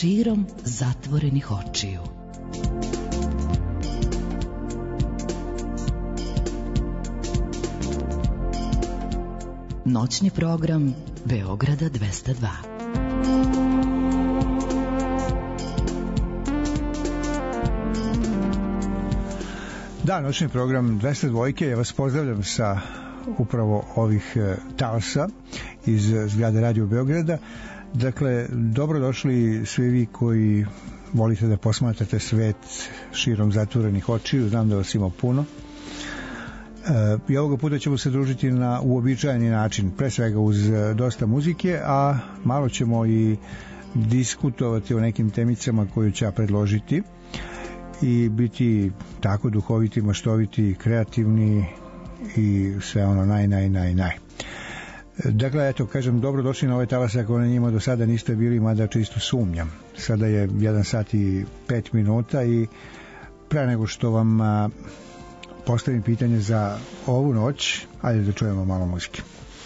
širom zatvorenih očiju. Noćni program Beograda 202. Da, noćni program 202. Ja vas pozdravljam sa upravo ovih talasa iz zgrade Radio Beograda. Dakle, dobrodošli svi vi koji volite da posmatrate svet širom zatvorenih očiju. Znam da vas ima puno. I ovoga puta ćemo se družiti na uobičajeni način, pre svega uz dosta muzike, a malo ćemo i diskutovati o nekim temicama koje ću ja predložiti i biti tako duhoviti, maštoviti, kreativni i sve ono naj. Dakle, eto, kažem, dobrodošli na ove talase ako na njima do sada niste bili, mada čisto sumnjam. Sada je 1 sat i 5 minuta i pre nego što vam postavim pitanje za ovu noć, ajde da čujemo malo muzike.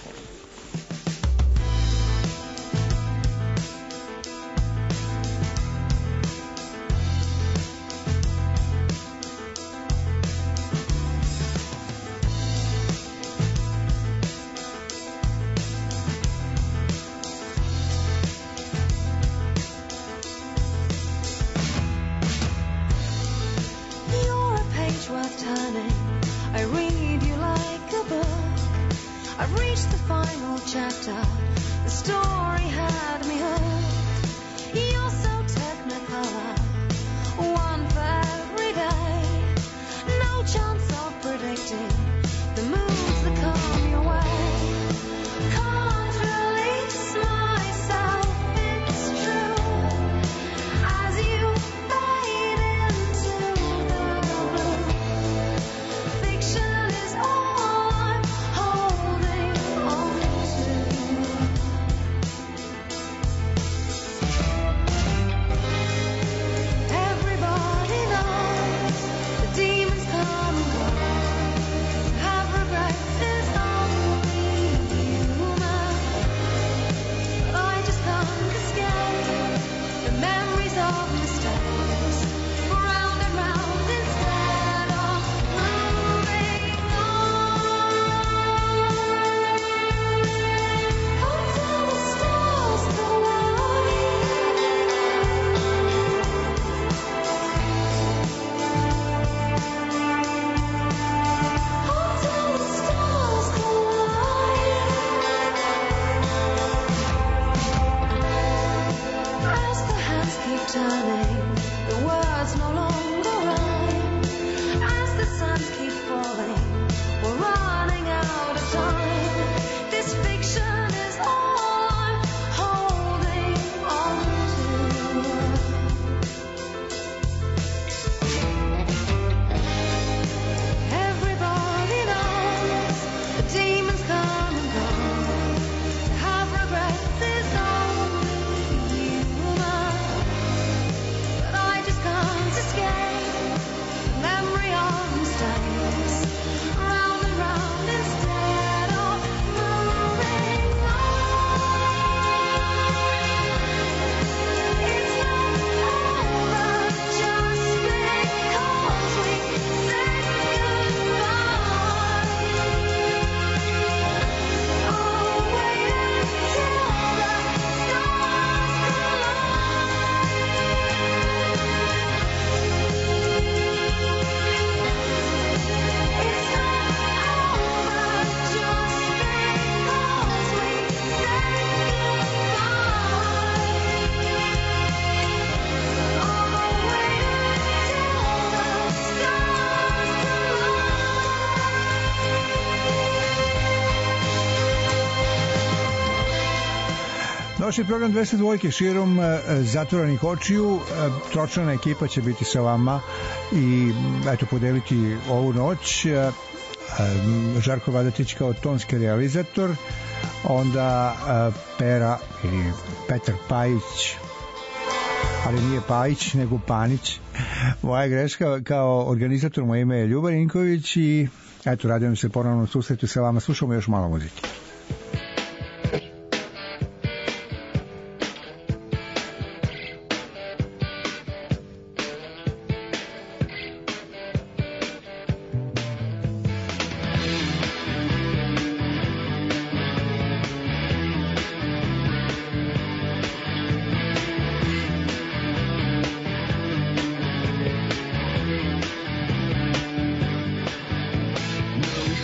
Noćni program 202 širom zatvorenih očiju. Tročlana ekipa će biti sa vama i eto podeliti ovu noć. Žarko Vadatić kao tonski realizator, onda Pera ili Petar Pajić, ali nije Pajić nego Panić, moja greška, kao organizator. Moje ime je Ljuba Rinković i eto, radujem se ponovno susretu sa vama. Slušamo još malo muzike.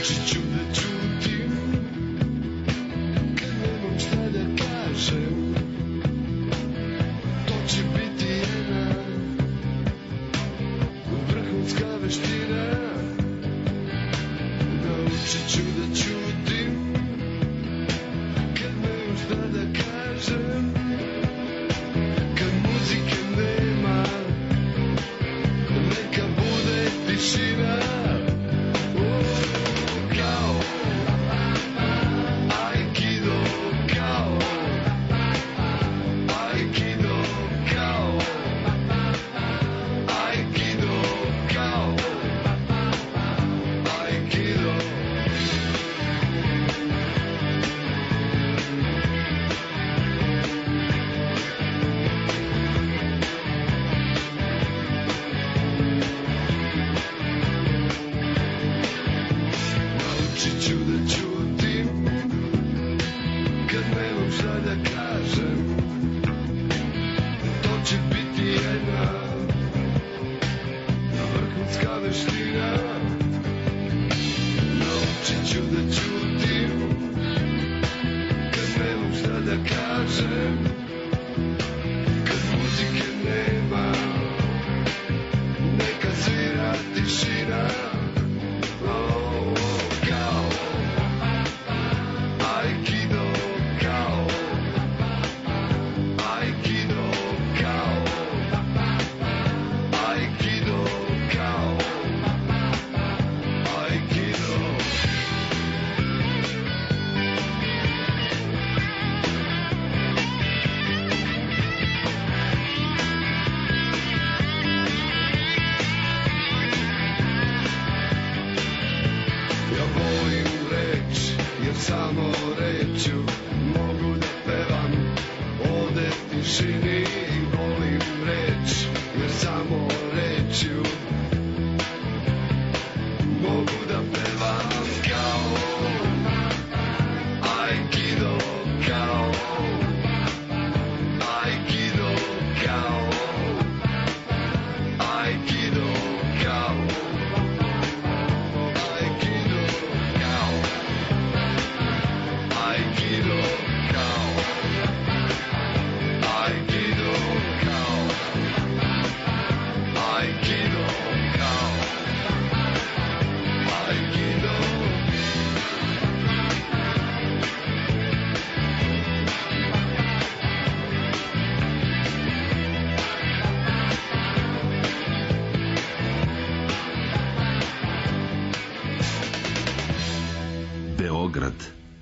Beograd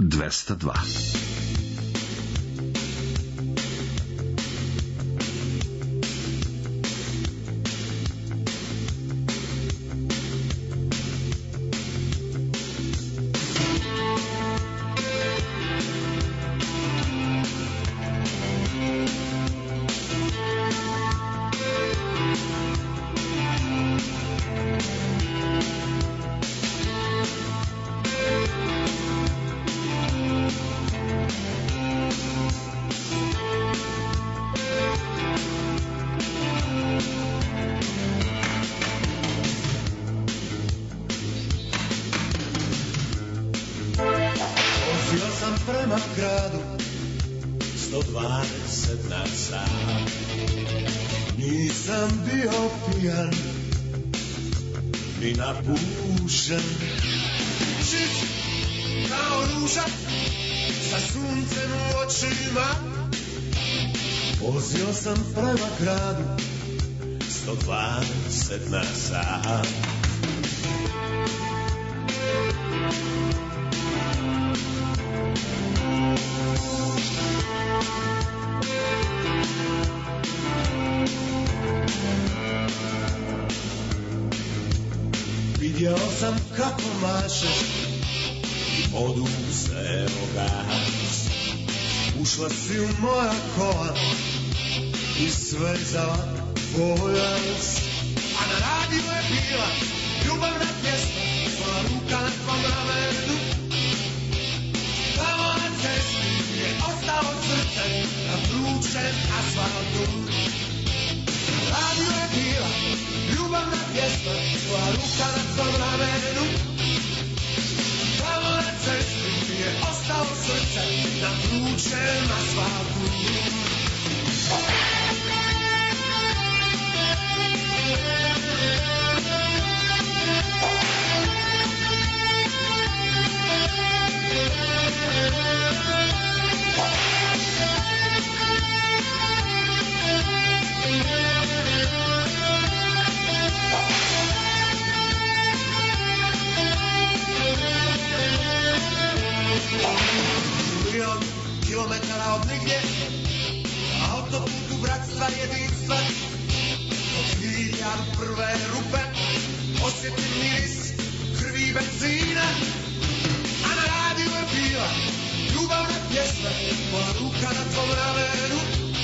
202. Čist kao ruža sa suncem u očima. Vozio sam prema gradu 120 na sat. Vidio sam kako mašeš i oduzeo gas. Ušla si u moja kola i svezala pojas. A na radiju je bila ljubavna pjesma, svoja ruka na tvom ramenu. Tamo na cesti je ostalo srce na vrućem asfaltu. Na radiju je bila ljubavna pjesma, svoja ruka na tvom ramenu. jedinstva. Hiljadu prve rupe, osjetim miris krvi i benzina. A na radiju je bila ljubavna pjesma, moja ruka na tvom ramenu.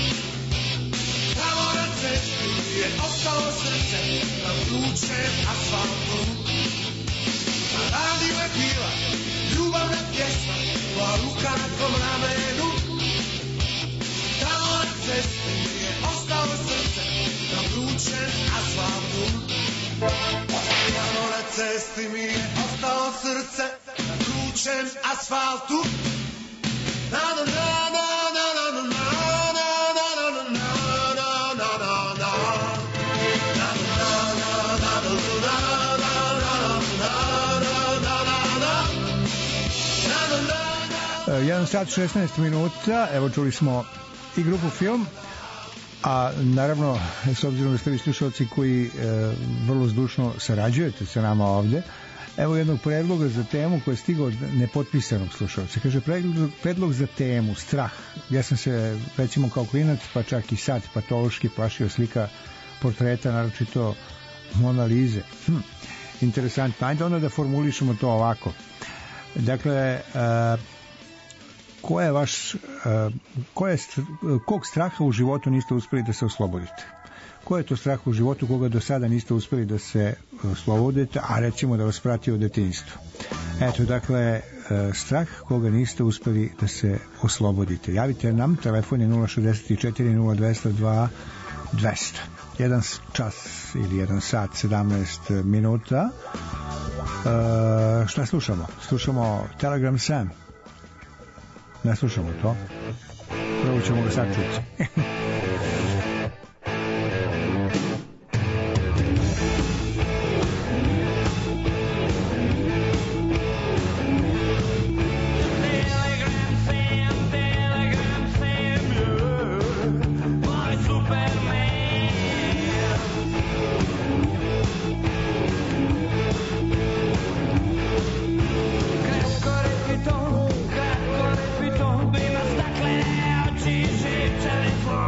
Tamo na cesti je ostalo srce, na vrućem asfaltu. Na radiju je bila ljubavna pjesma, moja ruka na tvom ramenu. Tamo na cesti je ostalo srce, na vrućem asfaltu. Tamo na cesti mi je ostalo srce, na vrućem asfaltu. Na na na na na na na na na na. 1 sat 16 minuta, evo čuli smo i grupu Film, a naravno s obzirom da ste vi slušalci koji vrlo zdušno sarađujete sa nama ovde, evo jednog predloga za temu koji je stigao od nepotpisanog slušalca. Kaže, predlog za temu, strah. Ja sam se recimo kao klinac, pa čak i sad patološki plašio slika portreta, naročito Mona Lize. Interesantno. Ajde onda da formulišemo to ovako. Dakle, kog straha u životu niste uspeli da se oslobodite? Ko je to strah u životu koga do sada niste uspeli da se oslobodite, a recimo da vas prati od detinjstva? Eto, dakle, strah koga niste uspeli da se oslobodite. Javite nam, telefon je 064 0202 200. 1 čas ili 1 sat 17 minuta. Šta slušamo? Slušamo Telegram Sam. Ne slušamo to. Prvo ćemo ga sad čuti. Bima staklene oči, živčane tvoj.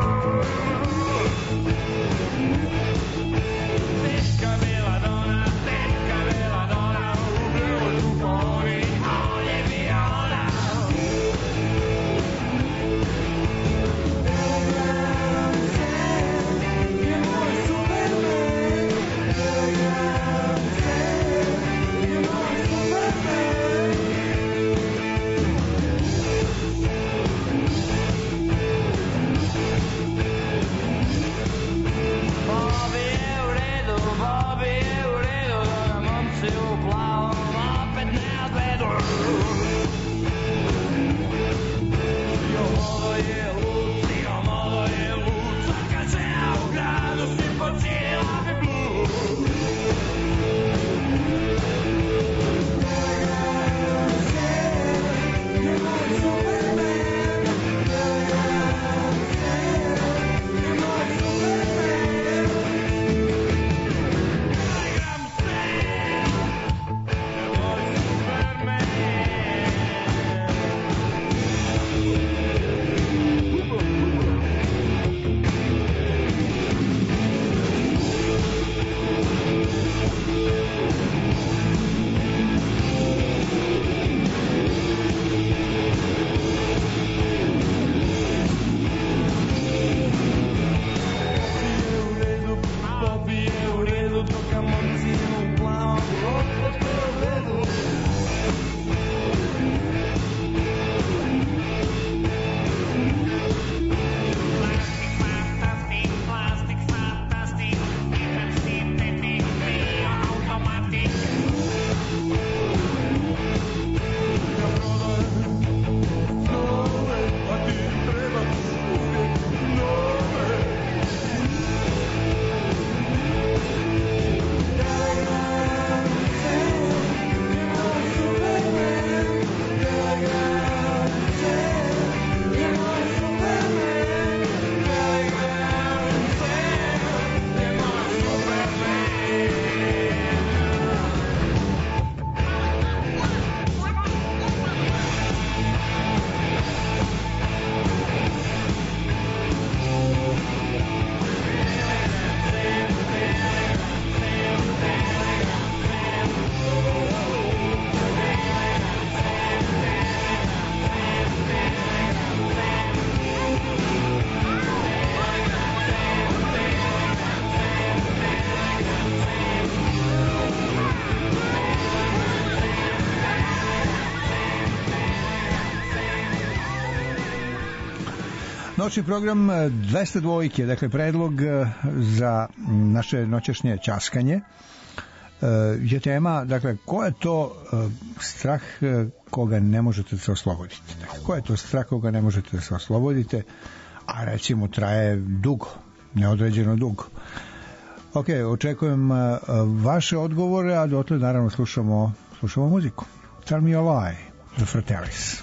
Noćni program 202, dakle predlog za naše noćašnje ćaskanje je tema, dakle, ko je to strah koga ne možete da se oslobodite? Dakle, ko je to strah koga ne možete da se oslobodite, a recimo traje dugo, neodređeno dugo? Ok, očekujem vaše odgovore, a dotle naravno slušamo muziku. Tell Me a Lie, The Fratellis.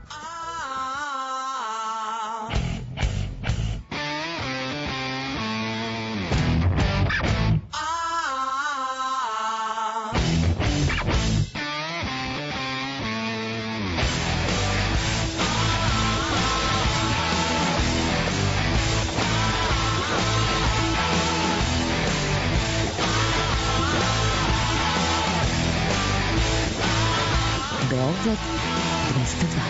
Beograd 202.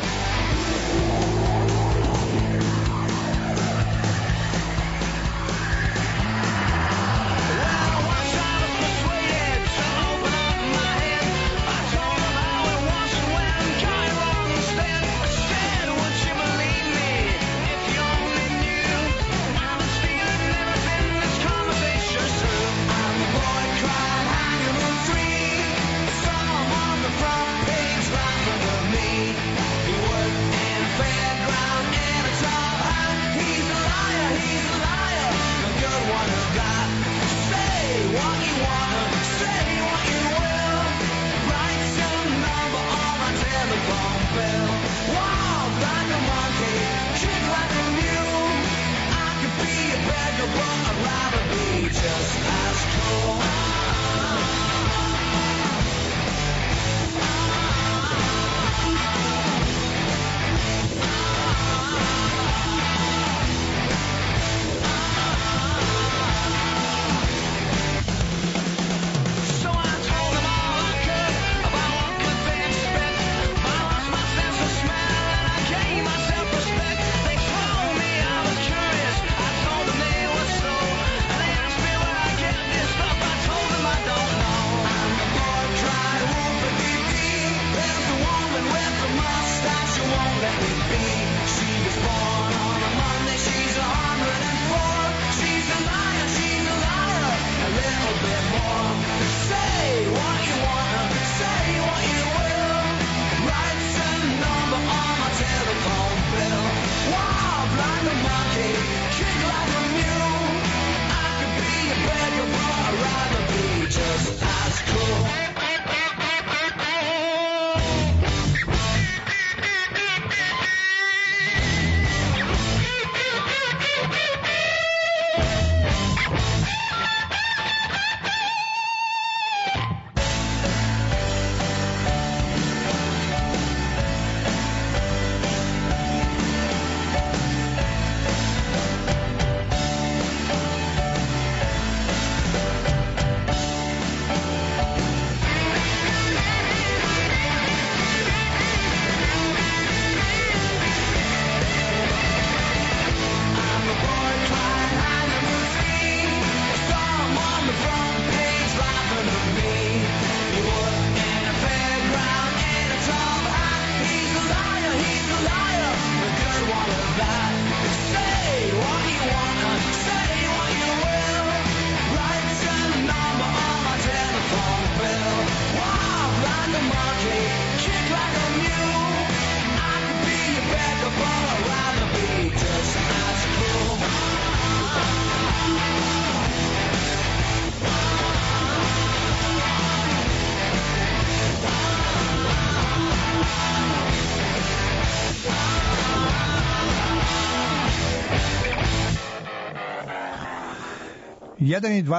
Jedan i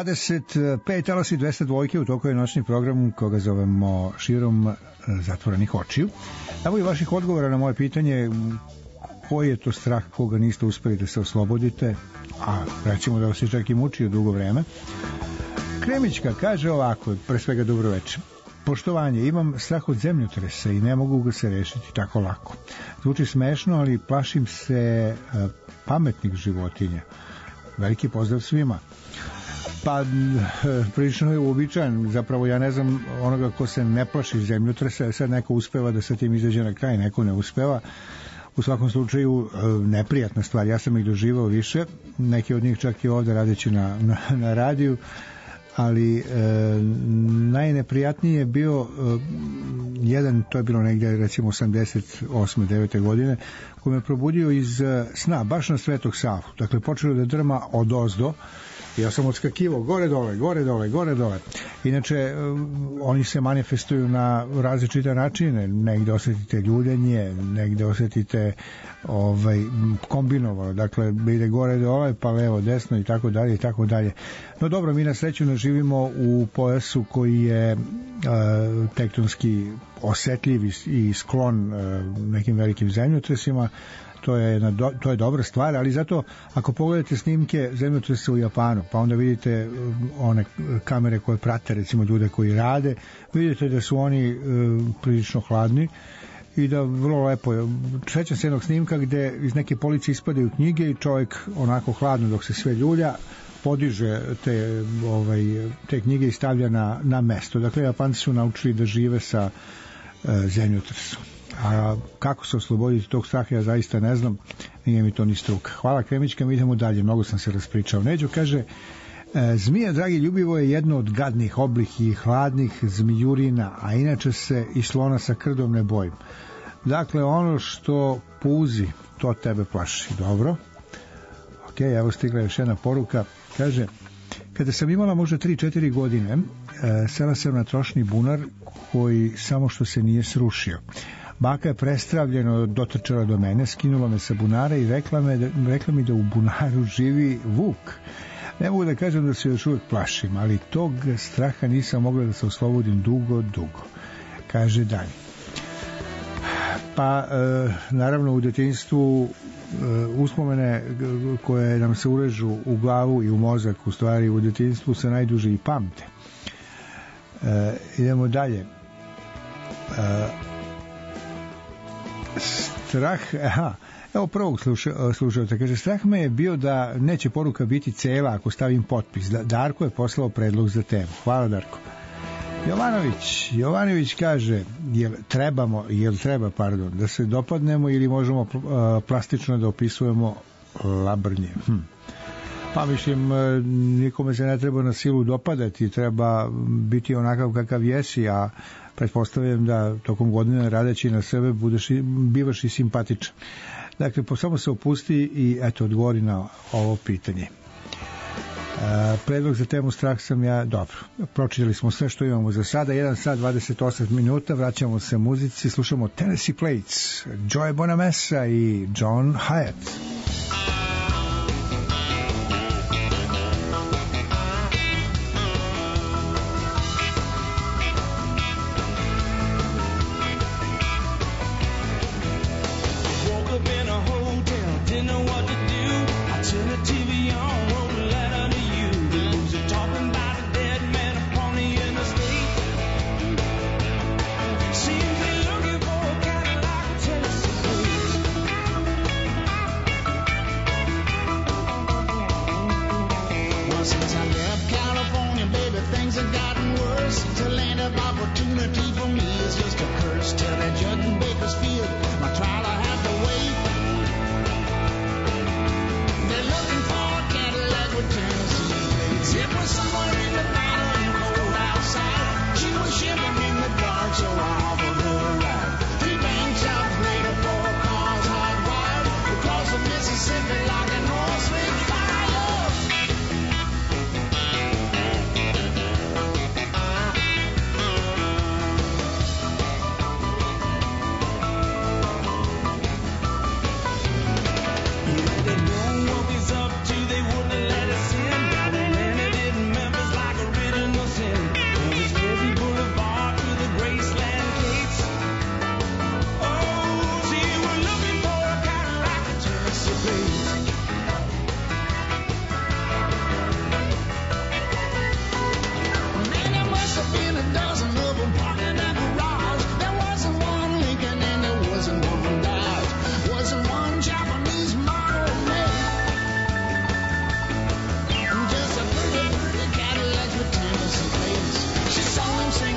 25 talasi 202 u toku je noćni program koga zovemo Širom zatvorenih očiju. Evo i vaših odgovora na moje pitanje koji je to strah koga niste uspeli da se oslobodite, a recimo da vas je čak i mučio dugo vreme. Kremićka kaže ovako, pre svega dobro večer. Poštovanje, imam strah od zemljotresa i ne mogu ga se rešiti tako lako. Zvuči smešno, ali plašim se pametnih životinja. Veliki pozdrav svima. Pa, prilično je uobičajen. Zapravo ja ne znam onoga ko se ne plaši zemljotresa, sad neko uspeva da sa tim izađe na kraj, neko ne uspeva. u svakom slučaju neprijatna stvar. Ja sam ih doživao više, neki od njih čak i ovde radeći na radiju, ali najneprijatniji je bio jedan, to je bilo negdje recimo 88. 9. godine, koji me probudio iz sna, baš na Svetog Savu. Dakle, počelo da drma odozdo. Ja sam odskakivao gore dole, gore dole, gore dole. Inače, oni se manifestuju na različite načine. Negde osetite ljuljenje, negde osetite kombinovano. Dakle, ide gore dole, pa levo, desno i tako dalje i tako dalje. No dobro, mi na sreću ne živimo u pojasu koji je tektonski osetljiv i sklon nekim velikim zemljotresima. To je dobra stvar, ali zato ako pogledate snimke zemljotresa u Japanu, pa onda vidite one kamere koje prate recimo ljude koji rade, vidite da su oni prilično hladni i da vrlo lepo. Sećam se jednog snimka gde iz neke police ispadaju knjige i čovjek onako hladno dok se sve ljulja podiže te knjige i stavlja na mesto. Dakle, Japanci su naučili da žive sa zemljotresom. A kako se osloboditi tog straha, ja zaista ne znam, nije mi to ni struka. Hvala Kremićka, mi idemo dalje, mnogo sam se raspričao. Neđo kaže, zmija, dragi ljubivo, je jedno od gadnih, oblih i hladnih zmijurina, a inače se i slona sa krdom ne bojim. Dakle, ono što puzi, to tebe plaši. Dobro. Ok, evo stigla još jedna poruka. Kaže, kada sam imala možda 3-4 godine, sela sam na trošni bunar koji samo što se nije srušio. Baka je prestravljeno dotrčala do mene, skinula me sa bunara i rekla mi da u bunaru živi vuk. Ne mogu da kažem da se još uvijek plašim, ali tog straha nisam mogla da se oslobodim dugo, kaže Dani. Pa, naravno, u detinjstvu uspomene koje nam se urežu u glavu i u mozak, u stvari u detinjstvu se najduže i pamte. Idemo dalje. Strah, evo prvog slušalca, kaže, strah me je bio da neće poruka biti cela ako stavim potpis. Darko je poslao predlog za temu. Hvala, Darko. Jovanović kaže, jel treba da se dopadnemo ili možemo plastično da opisujemo labrnje? Pa mislim, nikome se ne treba na silu dopadati, treba biti onakav kakav jesi, a pretpostavljam da tokom godine radeći na sebe bivaš i simpatičan. Dakle, samo se opusti i eto, odgovori na ovo pitanje. Predlog za temu strah sam ja. Dobro, pročitali smo sve što imamo za sada. 1 sat 28 minuta, vraćamo se muzici, slušamo Tennessee Plates, Joey Bonamessa i John Hyatt.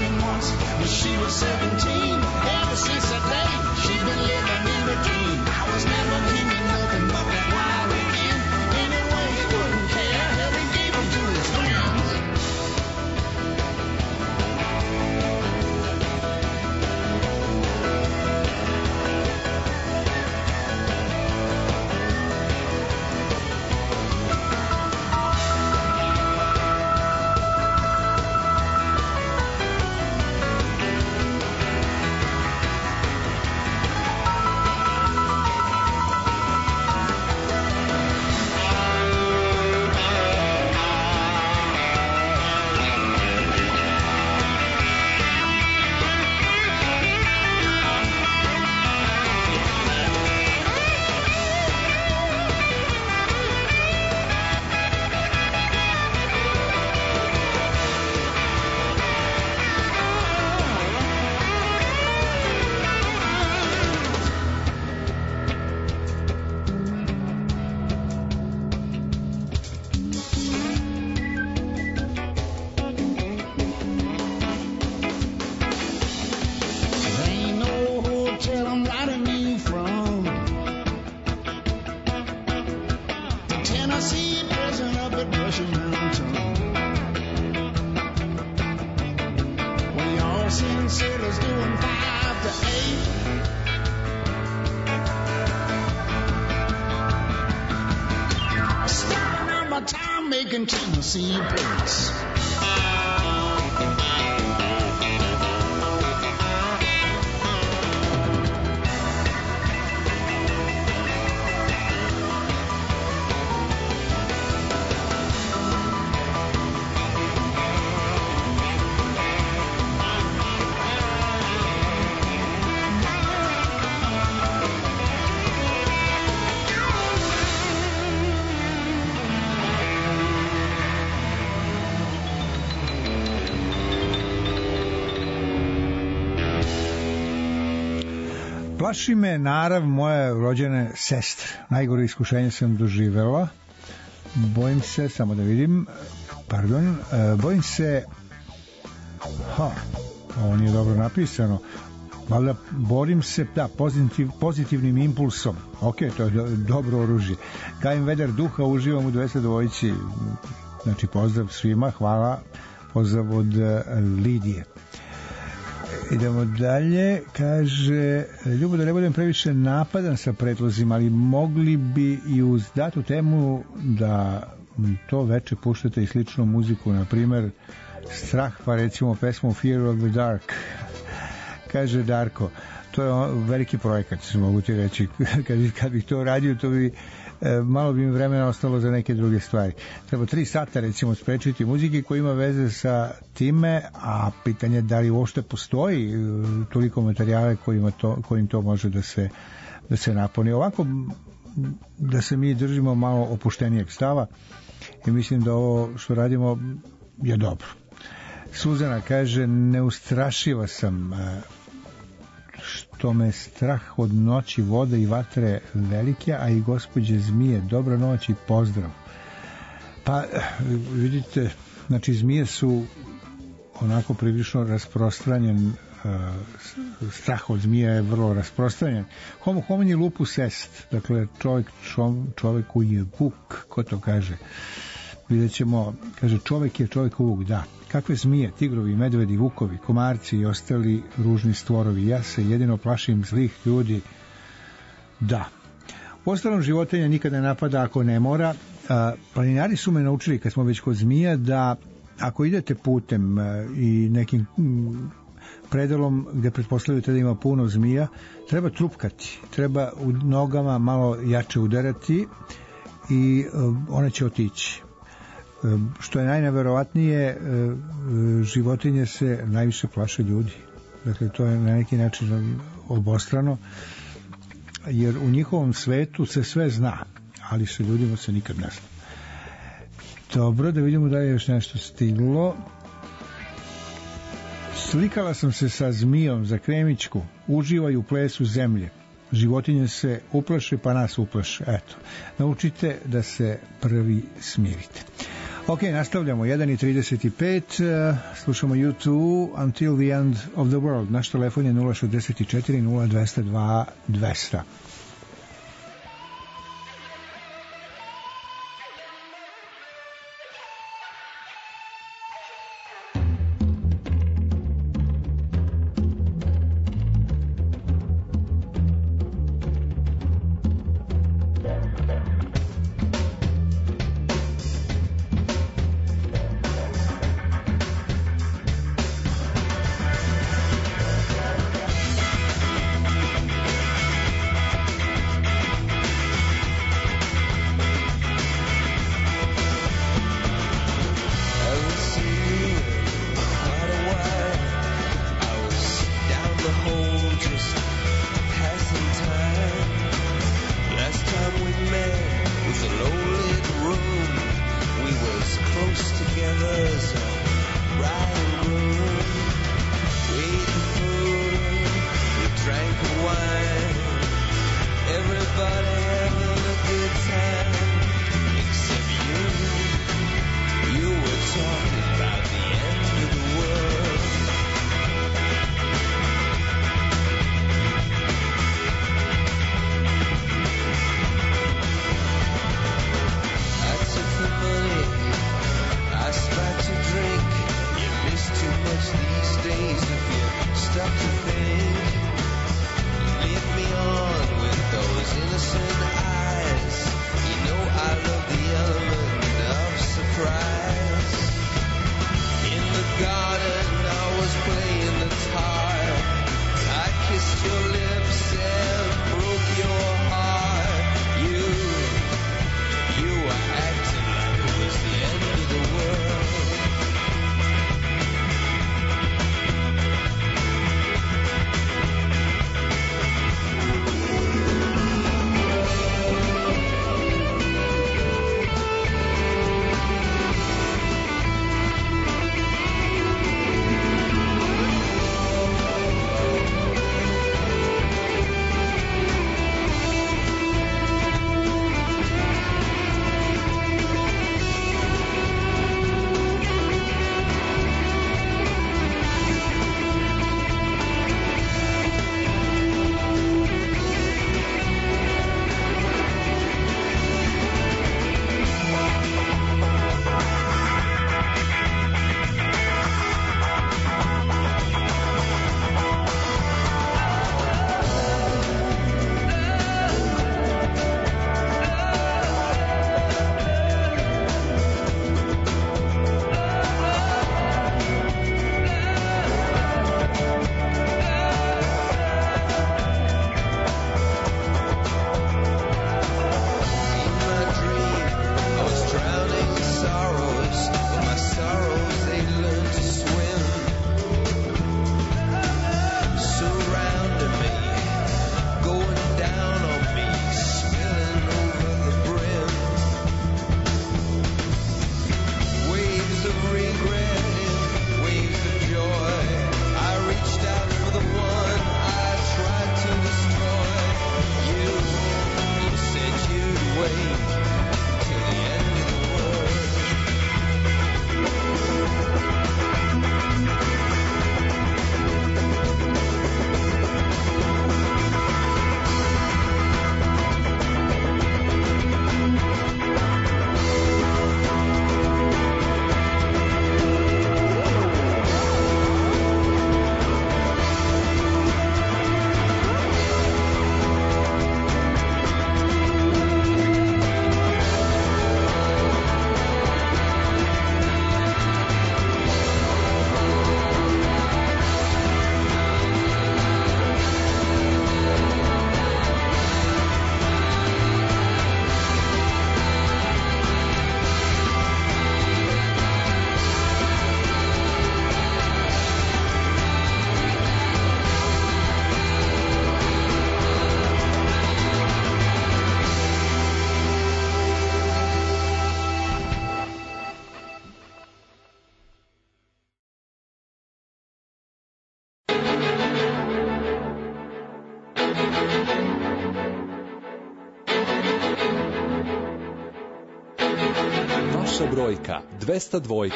She was 17, ever since that day she's been living in a dream. Seeing sailors doing 5 to 8. Starting out my time making Tennessee blues. Plaši me narav moje rođene sestre. Najgore iskušenje sam doživela. Bojim se, samo da vidim, bojim se, ovo nije dobro napisano, valjda borim se, pozitivnim impulsom. Ok, to je dobro oružje. Kajem veder duha, uživam u 202. Znači, pozdrav svima, hvala, pozdrav od Lidije. Idemo dalje, kaže Ljubo, da ne budem previše napadan sa predlozima, ali mogli bi i uz datu temu da to veče puštate i sličnu muziku, na primer Strah, pa recimo pesmu Fear of the Dark. Kaže Darko, to je veliki projekat, mogu ti reći. Kad bih to radio, to bi malo bi mi vremena ostalo za neke druge stvari. Treba 3 sata recimo sprečiti muzike koji ima veze sa time, a pitanje je da li uopšte postoji toliko materijale kojim to može da se napuni. Ovako da se mi držimo malo opuštenijeg stava i mislim da ovo što radimo je dobro. Suzana kaže, neustrašiva sam, što me strah od noći, vode i vatre velike, a i gospođe zmije, dobra noć i pozdrav. Pa vidite, znači zmije su onako prilično rasprostranjen, strah od zmija je vrlo rasprostranjen. Homo homini lupus est, dakle čovjek koji je vuk, ko to kaže? Vidjet ćemo, kaže čovjek je vuk, da. Kakve zmije, tigrovi, medvedi, vukovi, komarci i ostali ružni stvorovi. Ja se jedino plašim zlih ljudi. Da. U ostalom životinja nikada ne napada ako ne mora. Planinari su me naučili, kad smo već kod zmija, da ako idete putem i nekim predelom gde pretpostavljate da ima puno zmija, treba trupkati. Treba u nogama malo jače udarati i one će otići. Što je najneverovatnije, životinje se najviše plaše ljudi. Dakle, to je na neki način obostrano, jer u njihovom svetu se sve zna, ali sa ljudima se nikad ne zna. Dobro, da vidimo da je još nešto stiglo. Slikala sam se sa zmijom za kremičku, uživaju u plesu zemlje. Životinje se uplaše, pa nas uplaše. Eto, naučite da se prvi smirite. Ok, nastavljamo, 1:35, slušamo U2, Until the End of the World. Naš telefon je 064 0202 200. playing the tar. I kissed your lips and broke your heart. You were acting like it was the end of the world. Naša brojka 202.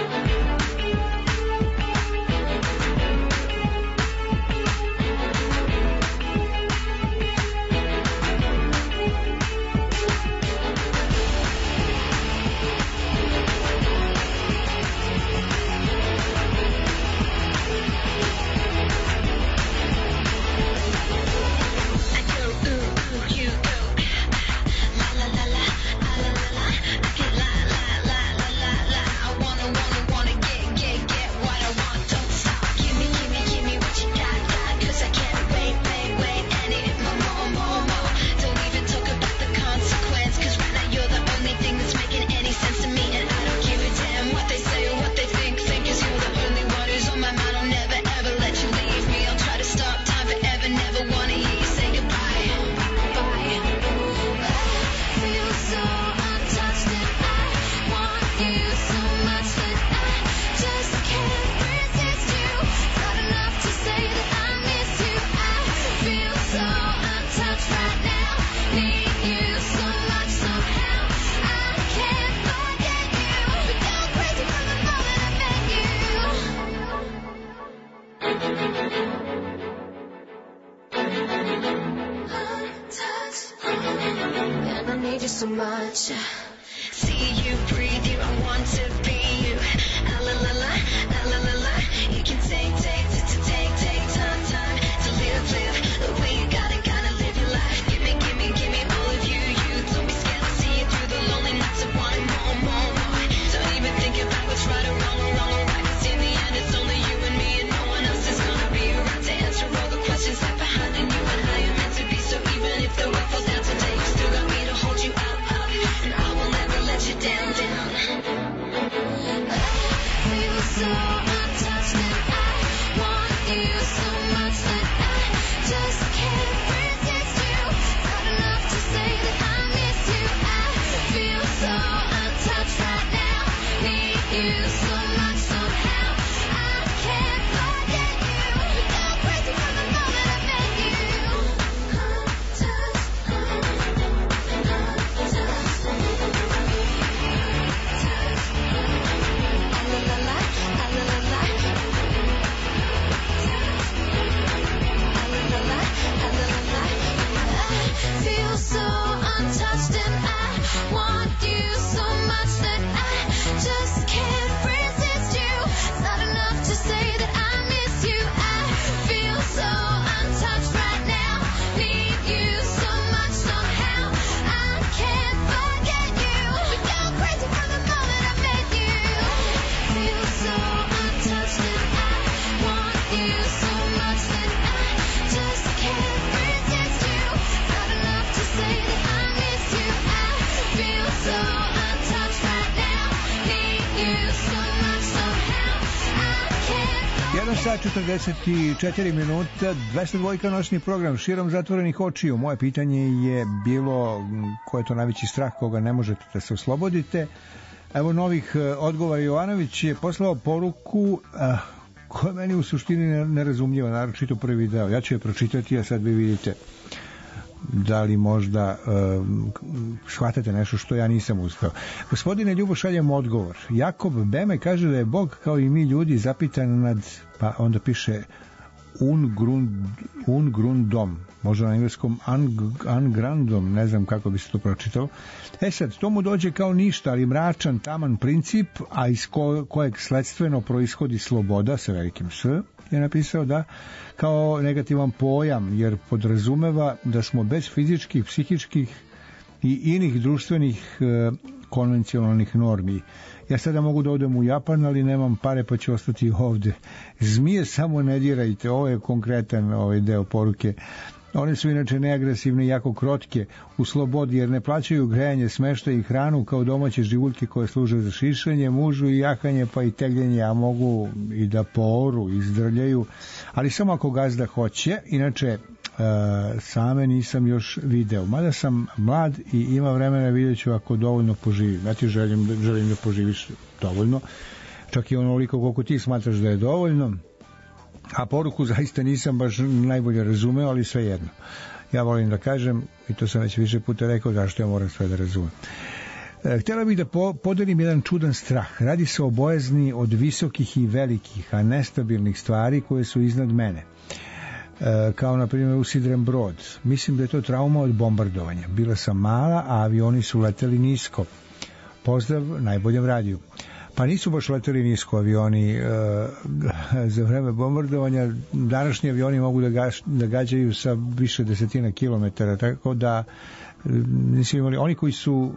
So much. See you, breathe you, I want to be you. Ah la la la, ah la la la. You can take time to live the way you gotta live your life. Give me all of you. Don't be scared to see it through the lonely nights of wanting more. Don't even think about what's right or wrong or right. 'Cause in the end, it's only you and me and no one. sat 44 minuta, 202 noćni program širom zatvorenih očiju. Moje pitanje je bilo ko je to najveći strah koga ne možete da se oslobodite. Evo novih odgovora. Jovanović je poslao poruku koja je meni u suštini nerazumljiva, naročito prvi deo. Ja ću je pročitati, a sad vi vidite da li možda shvatate nešto što ja nisam uspeo. Gospodine Ljubo, šaljem odgovor. Jakob Beme kaže da je Bog kao i mi ljudi zapitan nad, pa onda piše ungrundom, možda na engleskom ungrandom, ne znam kako bi se to pročitalo. Sad, to mu dođe kao ništa, ali mračan, taman princip, a iz kojeg sledstveno proishodi sloboda, sa velikim S, je napisao, da, kao negativan pojam, jer podrazumeva da smo bez fizičkih, psihičkih i inih društvenih konvencionalnih normi. Ja sada mogu da odem u Japan, ali nemam pare, pa ću ostati ovde. Zmije samo ne dirajte, ovo je konkretan deo poruke. One su inače neagresivne i jako krotke u slobodi, jer ne plaćaju grejanje, smeštaj i hranu kao domaće živuljke koje služe za šišanje, mužu i jahanje, pa i tegljenje, a mogu i da po oru izdrljaju, ali samo ako gazda hoće. Inače, same nisam još video. Mada sam mlad i ima vremena, vidjet ću ako dovoljno poživim. Znači, želim da poživiš dovoljno. Čak i onoliko koliko ti smatraš da je dovoljno. A poruku zaista nisam baš najbolje razumeo, ali svejedno. Ja volim da kažem, i to sam već više puta rekao, zašto ja moram sve da razumem. Htjela bih da podelim jedan čudan strah. Radi se o bojazni od visokih i velikih, a nestabilnih stvari koje su iznad mene. Kao na primjer usidren brod. Mislim da je to trauma od bombardovanja. Bila sam mala, a avioni su leteli nisko. Pozdrav najboljem radiju. Pa nisu baš leteli nisko avioni za vreme bombardovanja. Današnji avioni mogu da gađaju sa više desetina kilometara, tako da nisu imali, oni koji su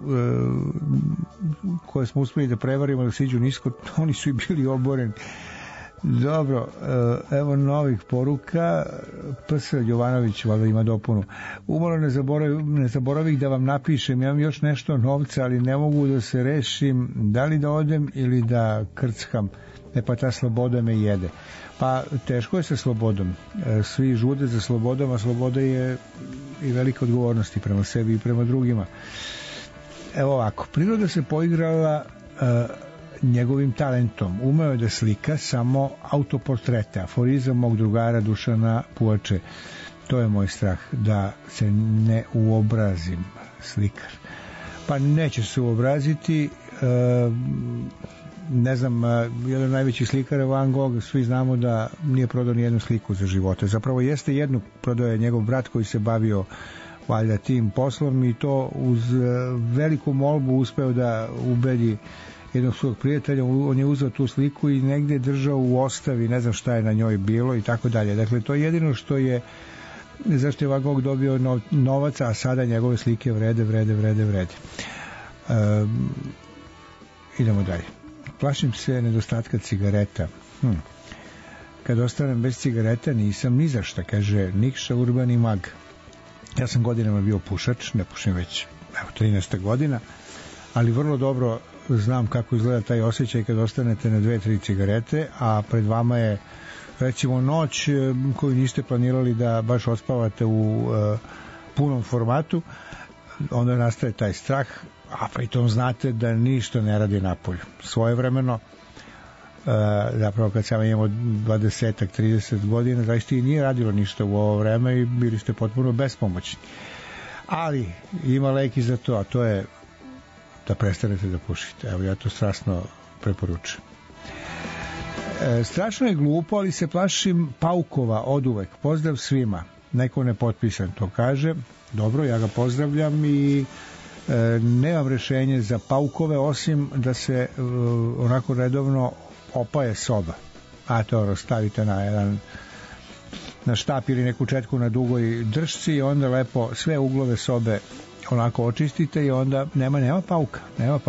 koje smo uspeli da prevarimo da siđu nisko, oni su i bili oboreni. Dobro, evo novih poruka. PS Jovanović valjda ima dopunu. Umalo ne zaboravih da vam napišem, imam još nešto novca, ali ne mogu da se rešim da li da odem ili da krckam. Pa ta sloboda me jede. Pa teško je sa slobodom. Svi žude za slobodom, a sloboda je i velika odgovornost i prema sebi i prema drugima. Evo ovako, priroda se poigrala njegovim talentom. Umeo je da slika samo autoportrete, aforizam mog drugara Dušana Puače. To je moj strah, da se ne uobrazim slikar. Pa neće se uobraziti. Ne znam, jedan od najvećih slikara Van Gogh, svi znamo da nije prodao ni jednu sliku za živote. Zapravo jeste jednu, prodao je njegov brat koji se bavio valjda tim poslom i to uz veliku molbu uspeo da ubedi jednog svog prijatelja. On je uzeo tu sliku i negdje držao u ostavi, ne znam šta je na njoj bilo i tako dalje. Dakle, to je jedino što je, zašto je Van Gogh dobio novaca, a sada njegove slike vrede. Idemo dalje. Plašim se nedostatka cigareta. Kad ostanem bez cigareta nisam ni za šta, kaže Nikša Urbani Mag. Ja sam godinama bio pušač, ne pušim već 13. godina, ali vrlo dobro znam kako izgleda taj osjećaj kad ostanete na 2-3 cigarete, a pred vama je recimo noć koju niste planirali da baš odspavate u punom formatu, onda nastaje taj strah, a pritom znate da ništa ne radi napolju. Svojevremeno, zapravo kad sam imao 20-30 godina, zaista i nije radilo ništa u ovo vreme i bili ste potpuno bespomoćni. Ali ima lek i za to, a to je da prestanete da pušite. Evo, ja to strasno preporučujem. Strašno je glupo, ali se plašim paukova oduvek. Pozdrav svima. Neko nepotpisan to kaže. Dobro, ja ga pozdravljam i nemam rešenje za paukove, osim da se onako redovno opaje soba. A to stavite na štap ili neku četku na dugoj držci i onda lepo sve uglove sobe onako očistite i onda nema pauka.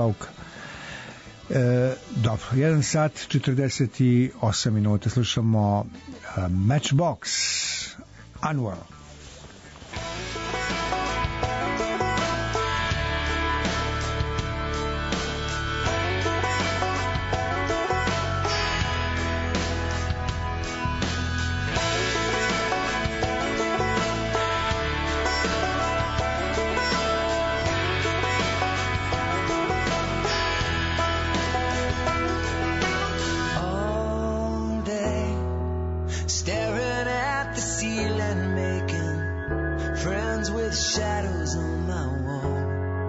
Dobro, 1 sat 48 minuta slušamo Matchbox Annual. ceiling, making friends with shadows on my wall.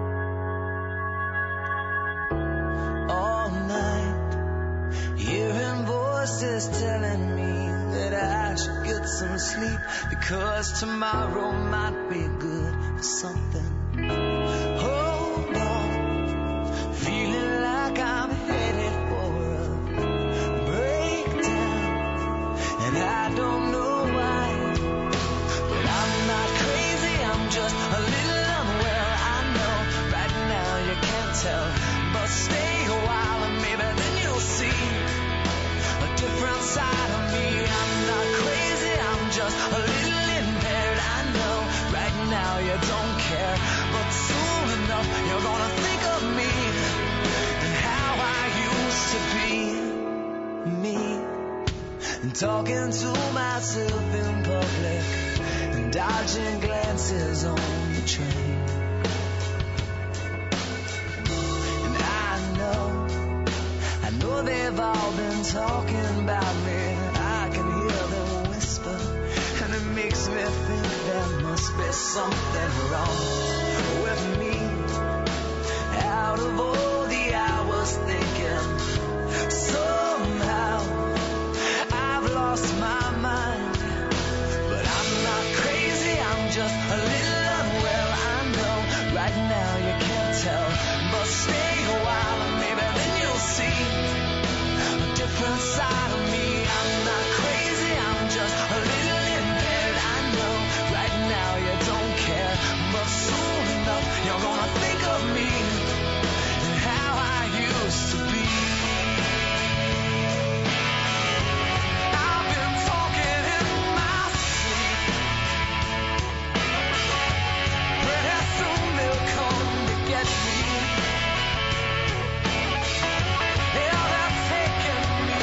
All night, hearing voices telling me that I should get some sleep, because tomorrow might be good for something. Hold on, feeling like I'm headed for a breakdown, and I don't know why, but I'm not crazy, I'm just a little unwell. I know right now you can't tell, but stay a while and maybe then you'll see a different side of me. I'm not crazy, I'm just a little impaired. I know right now you don't care, but soon enough you're gonna think of me and how I used to be me, and talking to myself in public and dodging glances on the train. And I know they've all been talking about me. I can hear them whisper, and it makes me think there must be something wrong with me. Out of all the hours thinking, somehow I've lost my mind. But I'm not crazy, I'm just a little unwell. I know right now you can't tell, but stay a while and maybe then you'll see a different side of me. I'm not crazy, I'm just a little impaired. I know right now you don't care, but soon enough you're gonna think of me and how I used to be. I've been talking in my sleep, pretty soon they'll come to get me. Yeah, they're taking me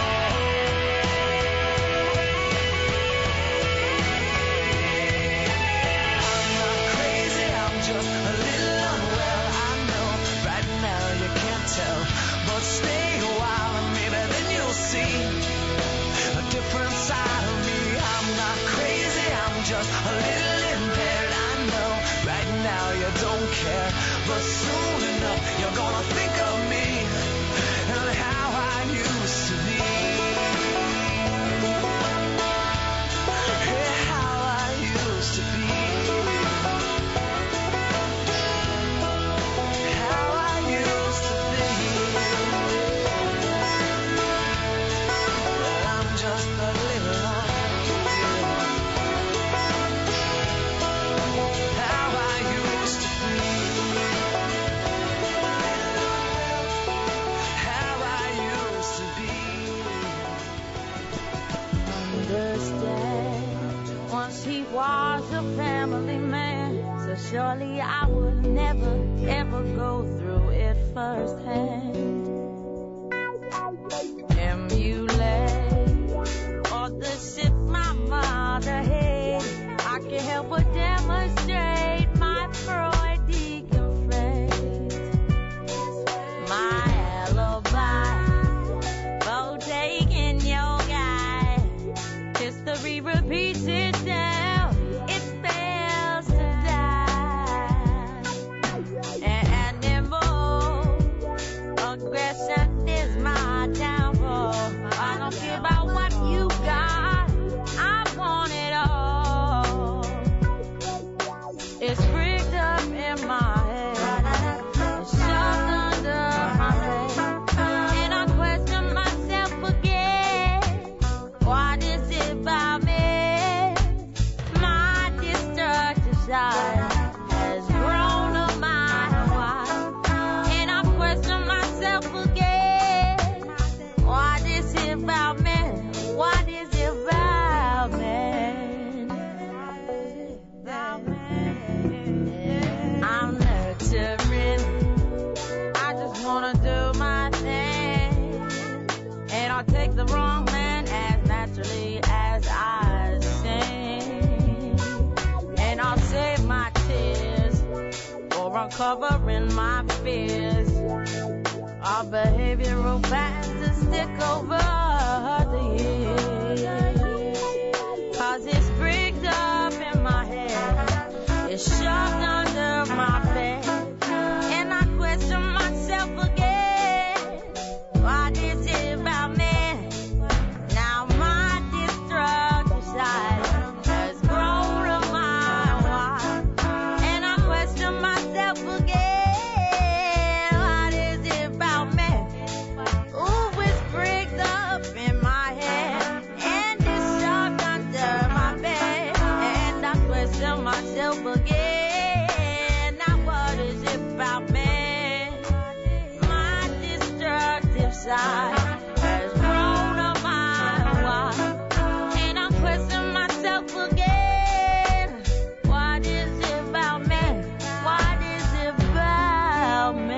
I'm not crazy, I'm just a little unwell. I know right now you can't tell, but stay a while and maybe then you'll see a different side of me. I'm not crazy, I'm just a little impaired. I know right now you don't care, but soon enough you're gonna think of me and how I used to be. Yeah, how I used to be. How I used to be. But I'm just a little unwell. How I used to be. How I used to be. Understand, once he was a family man, so surely I would never ever go through it firsthand. Emulate all the shit my mother had, I can't help but demonstrate my Freudian phrase. My alibi for taking your guy. History repeats itself, it fails to die. An animal aggression is my downfall. I don't care about what you got, I want it all. It's rigged up in my head, it's shoved under my bed, and I question myself again. What is it about me? My destructive side has grown a mile wide, and I question myself again. What is it about me? What is it about me? I'm nurturing, I just wanna do my thing, and I'll take the wrong man as naturally as I sing, and I'll save my tears for uncovering my fears. Our behavioral patterns that stick over the years, 'cause it's shoved under my bed, and I question myself again. What is it about me? Now my destructive side has grown a mile wide, and I question myself again. What is it about me? Ooh, whispering up in my head, and it's shoved under my bed, and I question myself again. Now what is it about me? My destructive side has grown a mile wide, and I question myself again. What is it about me? What is it about me?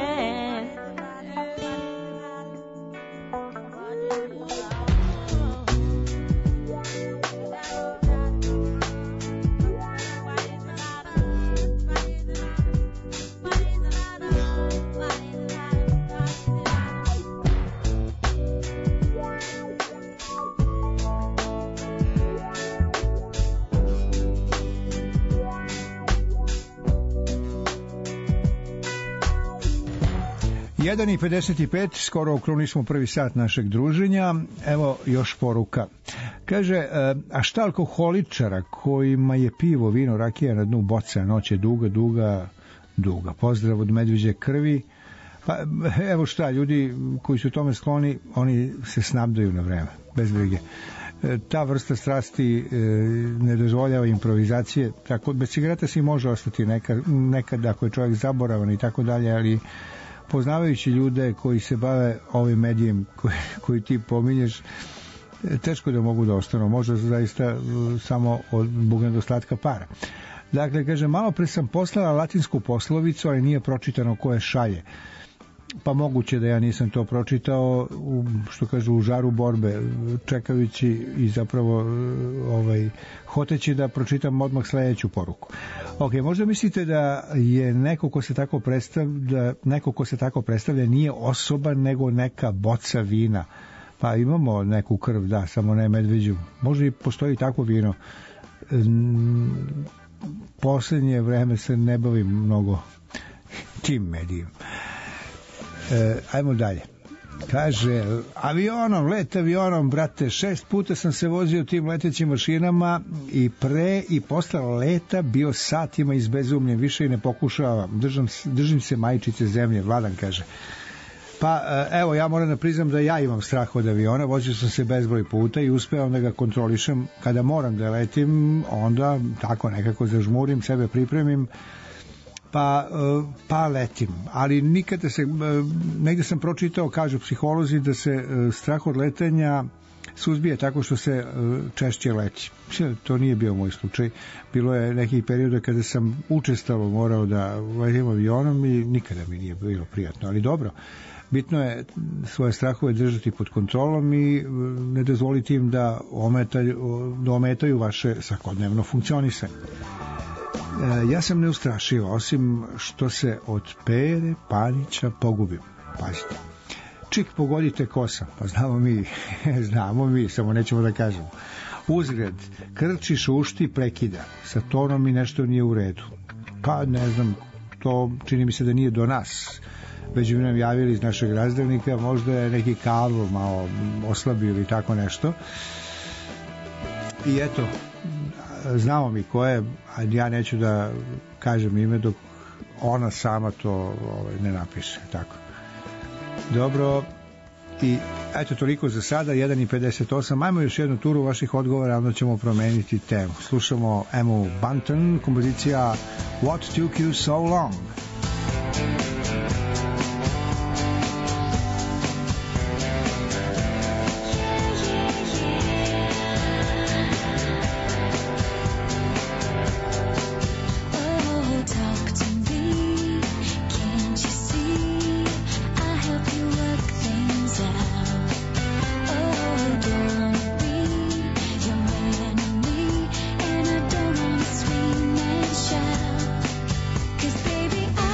Jedan i 55, skoro okrunili smo prvi sat našeg druženja. Evo još poruka. Kaže, a šta alkoholičara kojima je pivo, vino, rakija na dnu boca, noć je duga. Pozdrav od medveđe krvi. Pa evo šta, ljudi koji su tome skloni, oni se snabdaju na vreme, bez brige. Ta vrsta strasti ne dozvoljava improvizacije, tako bez cigareta se može ostati nekad ako je čovjek zaboravan i tako dalje, ali poznavajući ljude koji se bave ovim medijem koji ti pominješ, teško da mogu da ostanu, možda zaista samo zbog nedostatka para. Dakle, kaže, malo pre sam poslala latinsku poslovicu, ali nije pročitano ko je šalje. Pa moguće da ja nisam to pročitao, što kažu, u žaru borbe, čekajući i zapravo hoteći da pročitam odmah sledeću poruku. Ok, možda mislite da je neko ko se tako predstavlja nije osoba nego neka boca vina. Pa imamo neku krv, da, samo ne medveđu. Možda i postoji takvo vino. Poslednje vreme se ne bavim mnogo tim medijem. Ajmo dalje. Kaže, let avionom, brate, 6 puta sam se vozio tim letećim mašinama i pre i posle leta bio satima izbezumljen, više i ne pokušavam, držim se majčice zemlje. Vladan kaže, pa evo, ja moram da priznam da ja imam strah od aviona, vozio sam se bezbroj puta i uspevam da ga kontrolišem. Kada moram da letim, onda tako nekako zažmurim, sebe pripremim, pa letim, ali nikada se, negde sam pročitao, kažu psiholozi, da se strah od letenja suzbije tako što se češće leti. To nije bio moj slučaj. Bilo je nekih perioda kada sam učestalo morao da letim avionom i nikada mi nije bilo prijatno, ali dobro. Bitno je svoje strahove držati pod kontrolom i ne dozvoliti im da ometaju vaše svakodnevno funkcionisanje. Ja sam neustrašiva, osim što se od Pere Panića pogubim. Pazite. Čik, pogodite kosa. Pa znamo mi, samo nećemo da kažemo. Uzgred, krči, šušti, prekida. Sa tonom mi nešto nije u redu. Pa ne znam, to čini mi se da nije do nas. Već bi nam javili iz našeg razdravnika, možda je neki kabel malo oslabio ili tako nešto. I eto, znamo mi ko je, a ja neću da kažem ime dok ona sama to ne napiše. Tako. Dobro, i eto toliko za sada, 1:58. Ajmo još jednu turu vaših odgovora, onda ćemo promeniti temu. Slušamo Emu Bunton, kompozicija What Took You So Long. Baby, I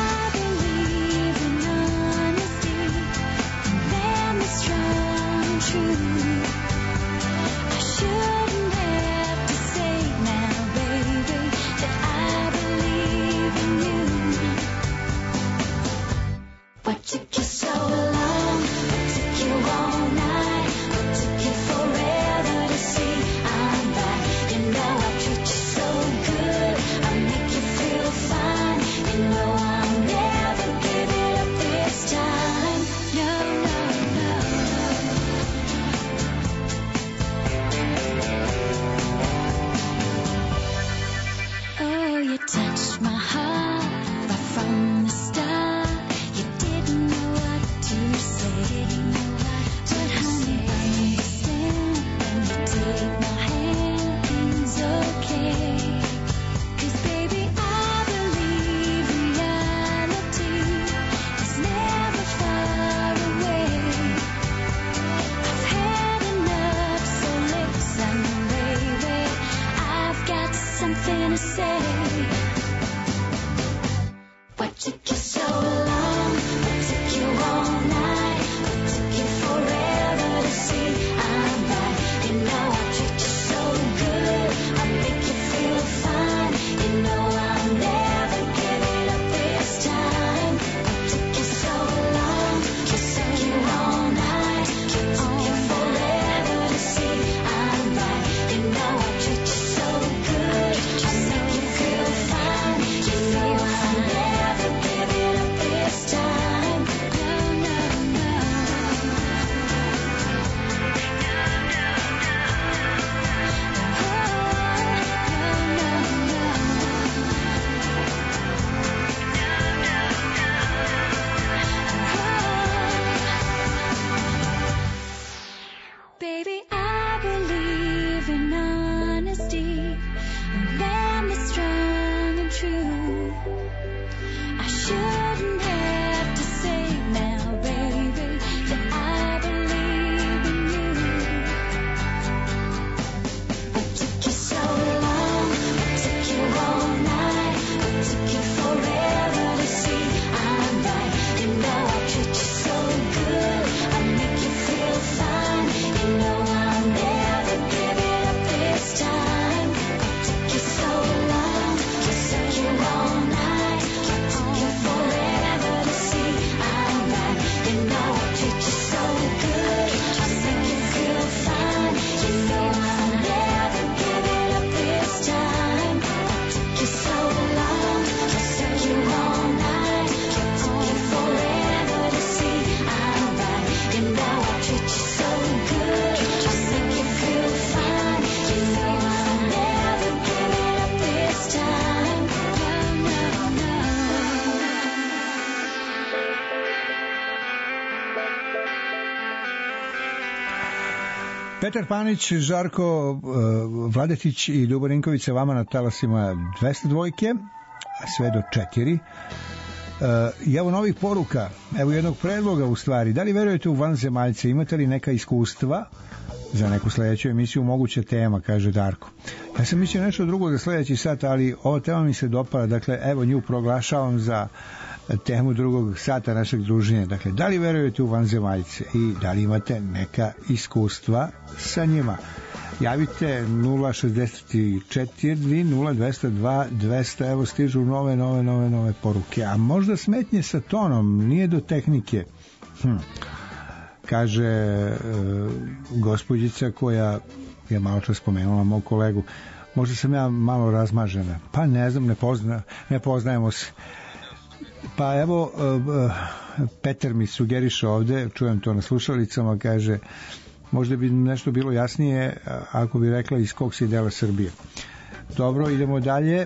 wanna say. What took you so long? What took you all night? What took you forever to see I'm right? You know I treat you so good. I make you feel fine. You know I'll never give it up this time. What took you so long? What took you all night? What took you forever to see I'm right? You know I treat you so good. I make you feel fine. You know I'll never give it up this time. No, no, no. Baby, I believe in honesty, a man that's strong and true. I shouldn't have to say now, baby, that I believe in you. What took you so long? What took you all night? What took you forever to see I'm right? You know I treat you so good. I make you feel fine. You know I'll never give it up this time. What took you so long? What took you all night? What took you forever to see I'm right? You know I treat you so good. I make you feel fine. You know I'll never give it up this time. What took you so long? What took you all night? What took you forever to see I'm right? You know I treat you so good. I make you feel fine. You know I'll never give it up this time. No, no, no. Petar Panić, Žarko Vladetić i Ljubo Rinković sa vama na talasima 202, sve do 4. I evo novih poruka, evo jednog predloga u stvari. Da li verujete u vanzemaljce? Imate li neka iskustva za neku sledeću emisiju? Moguća tema, kaže Darko. Ja sam mislio nešto drugo za sledeći sat, ali ova tema mi se dopala. Dakle, evo nju proglašavam za temu drugog sata našeg druženja. Dakle, da li verujete u vanzemaljce i da li imate neka iskustva sa njima? Javite 064 0202 200. Evo stižu nove poruke. A možda smetnje sa tonom, nije do tehnike. Kaže gospođica koja je malo čas spomenula mog kolegu. Možda sam ja malo razmažena. Pa ne znam, ne poznajemo se. Pa evo, Petar mi sugeriše ovde, čujem to na slušalicama, kaže, možda bi nešto bilo jasnije ako bi rekla iz kog si dela Srbije. Dobro, idemo dalje.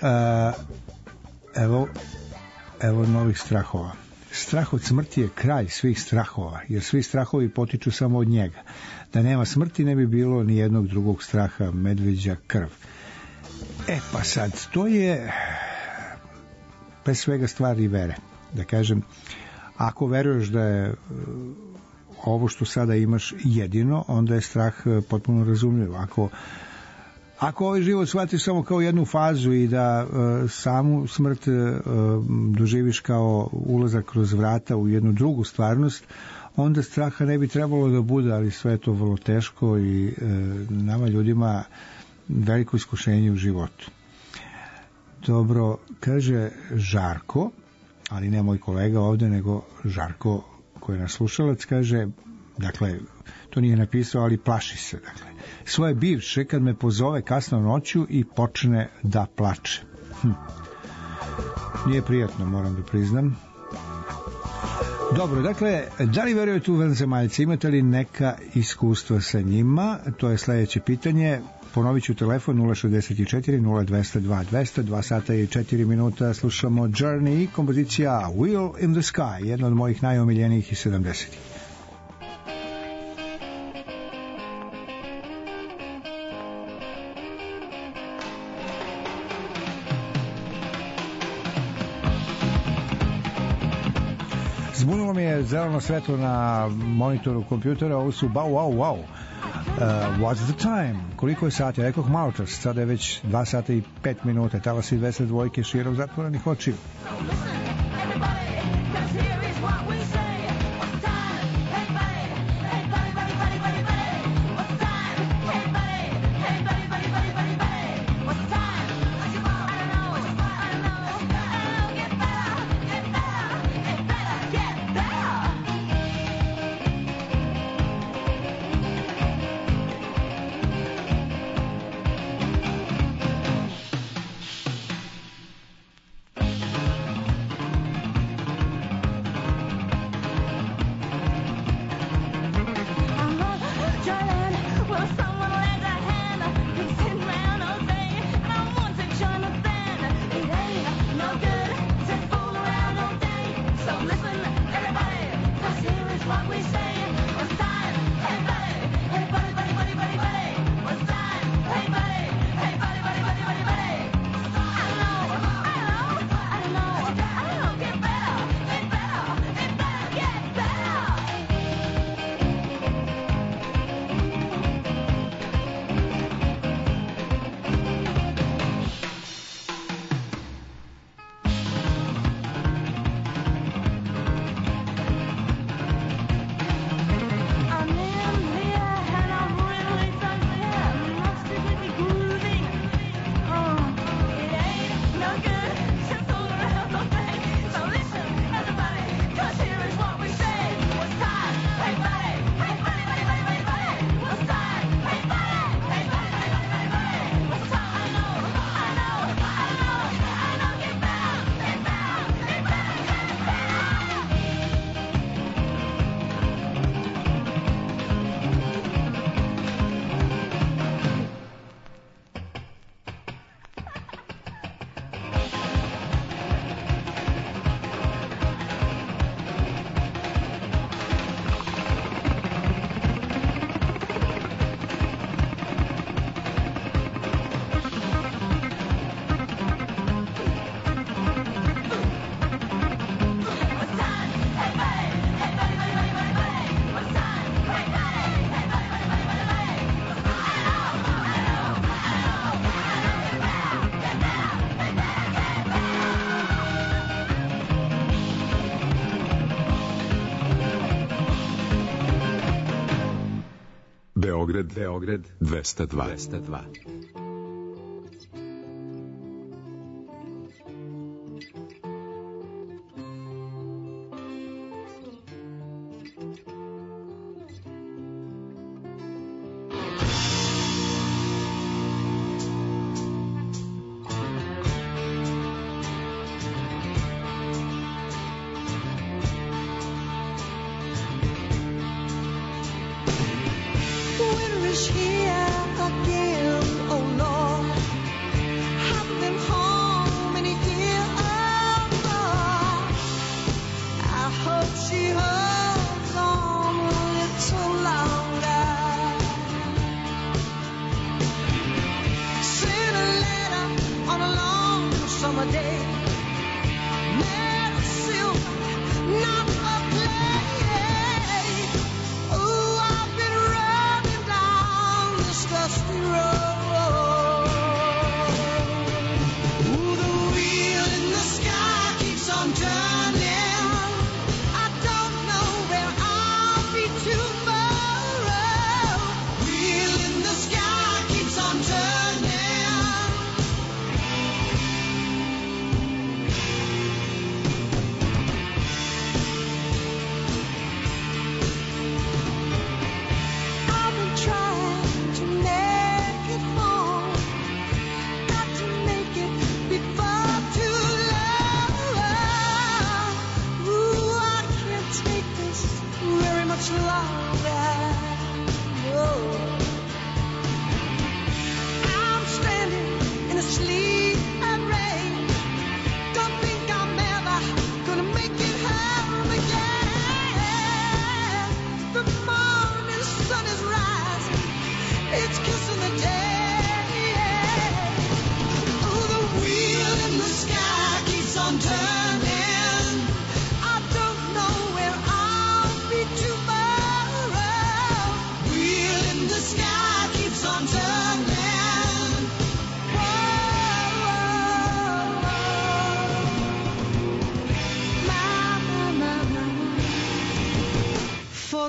Evo novih strahova. Strah od smrti je kraj svih strahova, jer svi strahovi potiču samo od njega. Da nema smrti ne bi bilo ni jednog drugog straha, medveđa krv. Pa sad, to je pre svega stvari vere. Da kažem, ako veruješ da je ovo što sada imaš jedino, onda je strah potpuno razumljiv. Ako ovaj život shvatiš samo kao jednu fazu i da samu smrt doživiš kao ulazak kroz vrata u jednu drugu stvarnost, onda straha ne bi trebalo da bude, ali sve je to vrlo teško i nama ljudima veliko iskušenje u životu. Dobro, kaže Žarko, ali ne moj kolega ovde, nego Žarko koji je naš slušalac, kaže, dakle, to nije napisao, ali plaši se, dakle, svoje bivše kad me pozove kasno noću i počne da plače. Nije prijatno, moram da priznam. Dobro, dakle, da li verujete u vanzemaljce? Imate li neka iskustva sa njima? To je sledeće pitanje. Ponovit ću telefon 064 0202 200, 2 sata i 4 minuta. Slušamo Journey i kompozicija Wheel in the Sky, jedna od mojih najomiljenijih iz 70-ih. Zbunilo mi je zeleno svetlo na monitoru kompjutera, ovo su wow. What's the time? Koliko je sati? Rekoh malo čas, sada je već 2 sata i 5 minuta. Talasi 202 širom zatvorenih očiju. Beograd 202.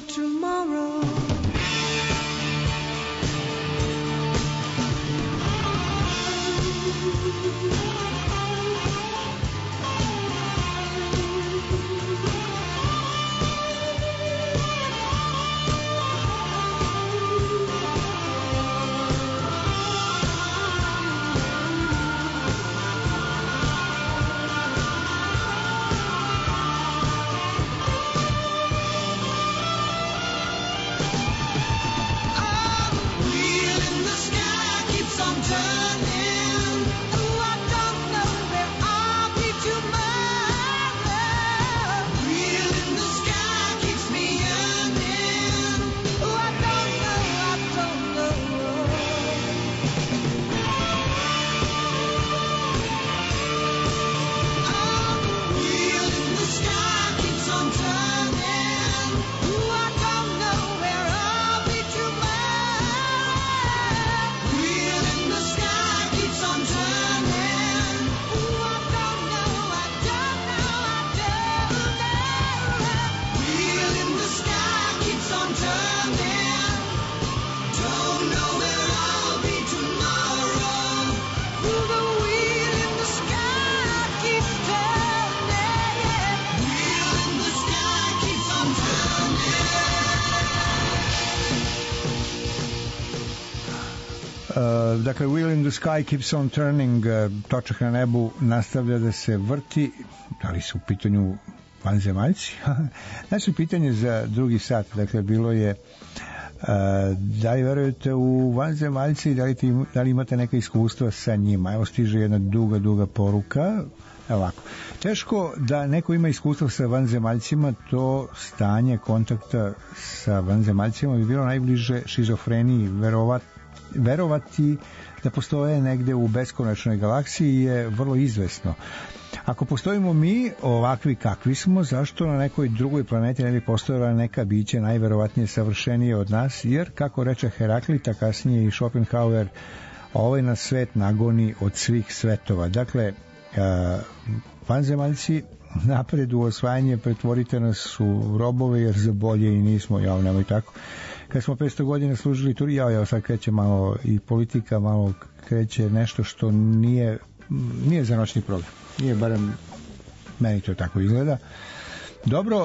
tomorrow. Dakle, Wheel in the Sky Keeps on Turning, točak na nebu nastavlja da se vrti. Da li su u pitanju vanzemaljci? Znači, pitanje za drugi sat, dakle, bilo je da li verujete u vanzemaljci i da li imate neka iskustva sa njima? Evo stiže jedna duga poruka. Ovako. Teško da neko ima iskustvo sa vanzemaljcima, to stanje kontakta sa vanzemaljcima bi bilo najbliže šizofreniji. Verovati da postoje negde u beskonačnoj galaksiji je vrlo izvesno. Ako postojimo mi ovakvi kakvi smo, zašto na nekoj drugoj planeti ne bi postojala neka biće najverovatnije savršenije od nas, jer kako reče Heraklita, kasnije i Schopenhauer, ovaj nas svet nagoni od svih svetova. Dakle, vanzemaljci, napred u osvajanje, pretvorite nas u robove, jer za bolje i nismo, nemoj tako. Kad smo 500 godina služili tur, sad kreće malo i politika, malo kreće nešto što nije za noćni program. Nije, barem meni to tako izgleda. Dobro,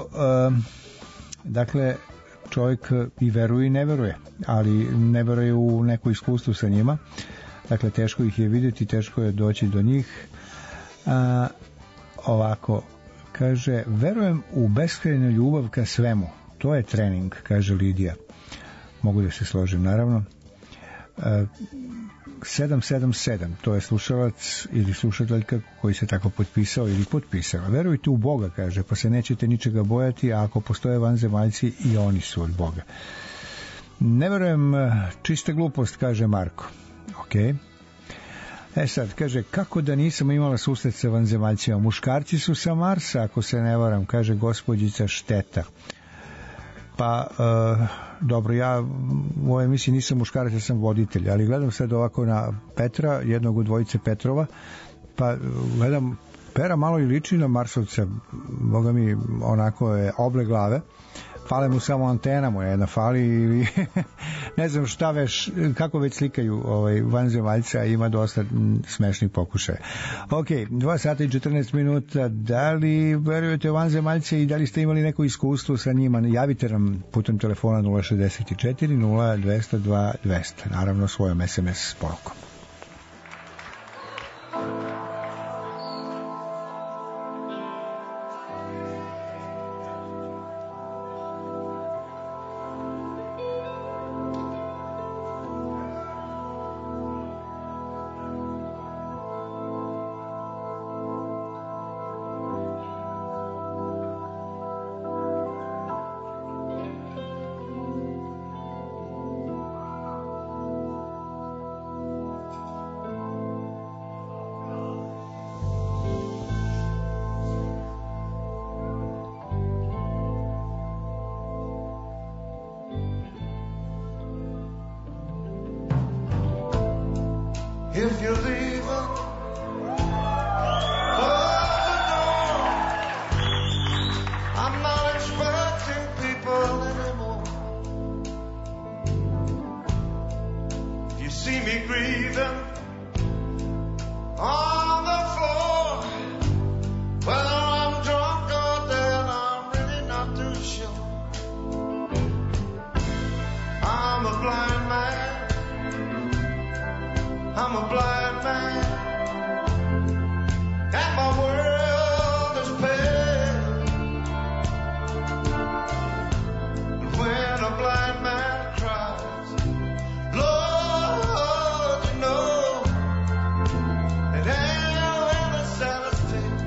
dakle, čovjek i veruje i ne veruje, ali ne veruje u neko iskustvo sa njima. Dakle, teško ih je vidjeti, teško je doći do njih. Ovako, kaže, verujem u beskrajnu ljubav ka svemu. To je trening, kaže Lidija. Mogu da se složim, naravno. 777, to je slušalac ili slušateljka koji se tako potpisao ili potpisala. Verujte u Boga, kaže, pa se nećete ničega bojati, a ako postoje vanzemaljci, i oni su od Boga. Ne verujem, čista glupost, kaže Marko. Ok. Sad, kaže, kako da nisam imala susret sa vanzemaljcima? Muškarci su sa Marsa, ako se ne varam, kaže gospođica Šteta. Pa, dobro, ja u ovoj emisiji nisam muškarac, ja sam voditelj, ali gledam sad ovako na Petra, jednog od dvojice Petrova, pa gledam, Pera malo i liči na Marsovca, boga mi, onako je oble glave, fale mu samo antena mu jedna fali ili ne znam šta već, kako već slikaju vanzemaljca, ima dosta smešnih pokušaja. Ok, 2 sata i 14 minuta, da li verujete u vanzemaljce i da li ste imali neko iskustvo sa njima? Javite nam putem telefona 064 0202 200, naravno svojom SMS porukom. blind man, and my world is pale. And when a blind man cries, Lord, you know, and hell and the saddest thing.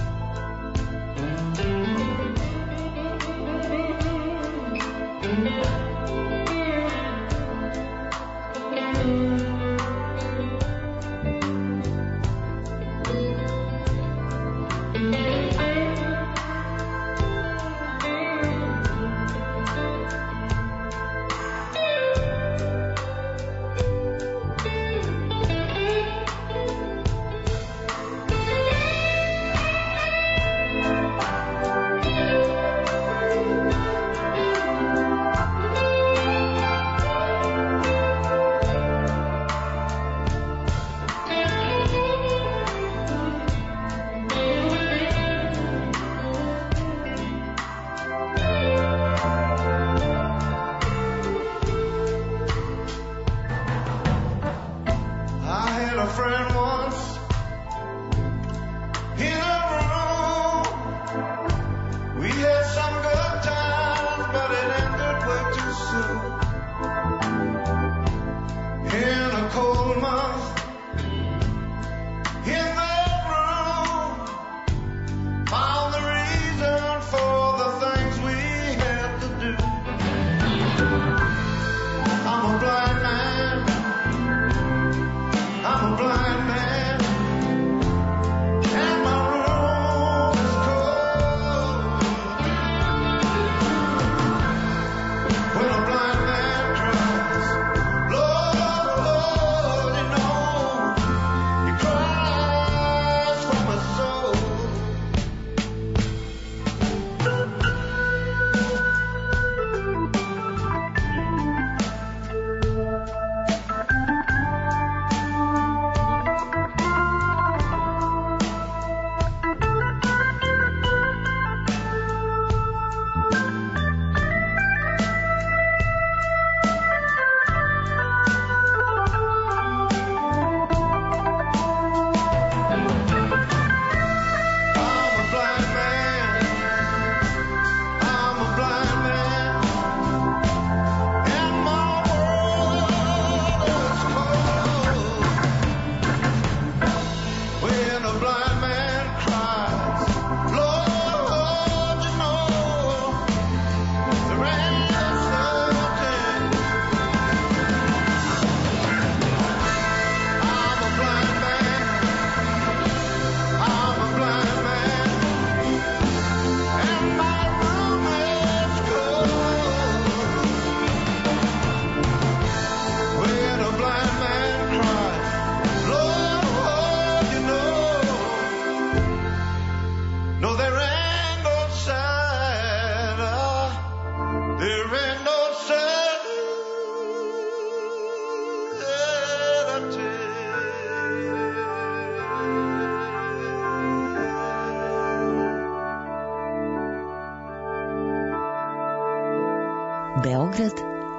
Beograd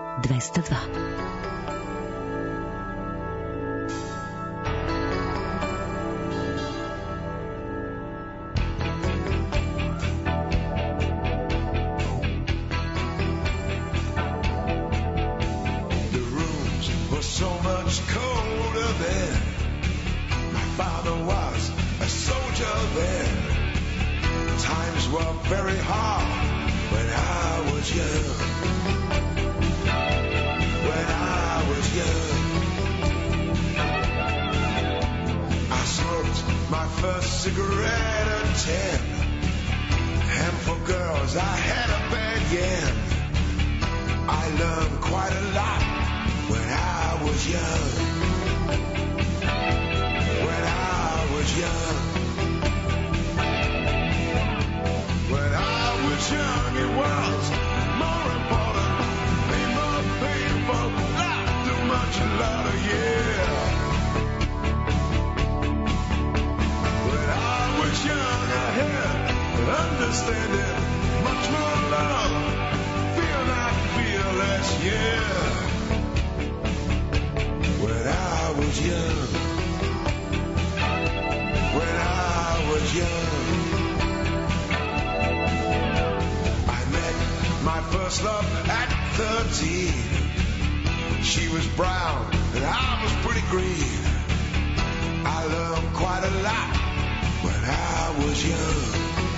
202. When 17. She was brown and I was pretty green. I learned quite a lot when I was young.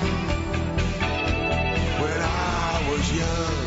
When I was young.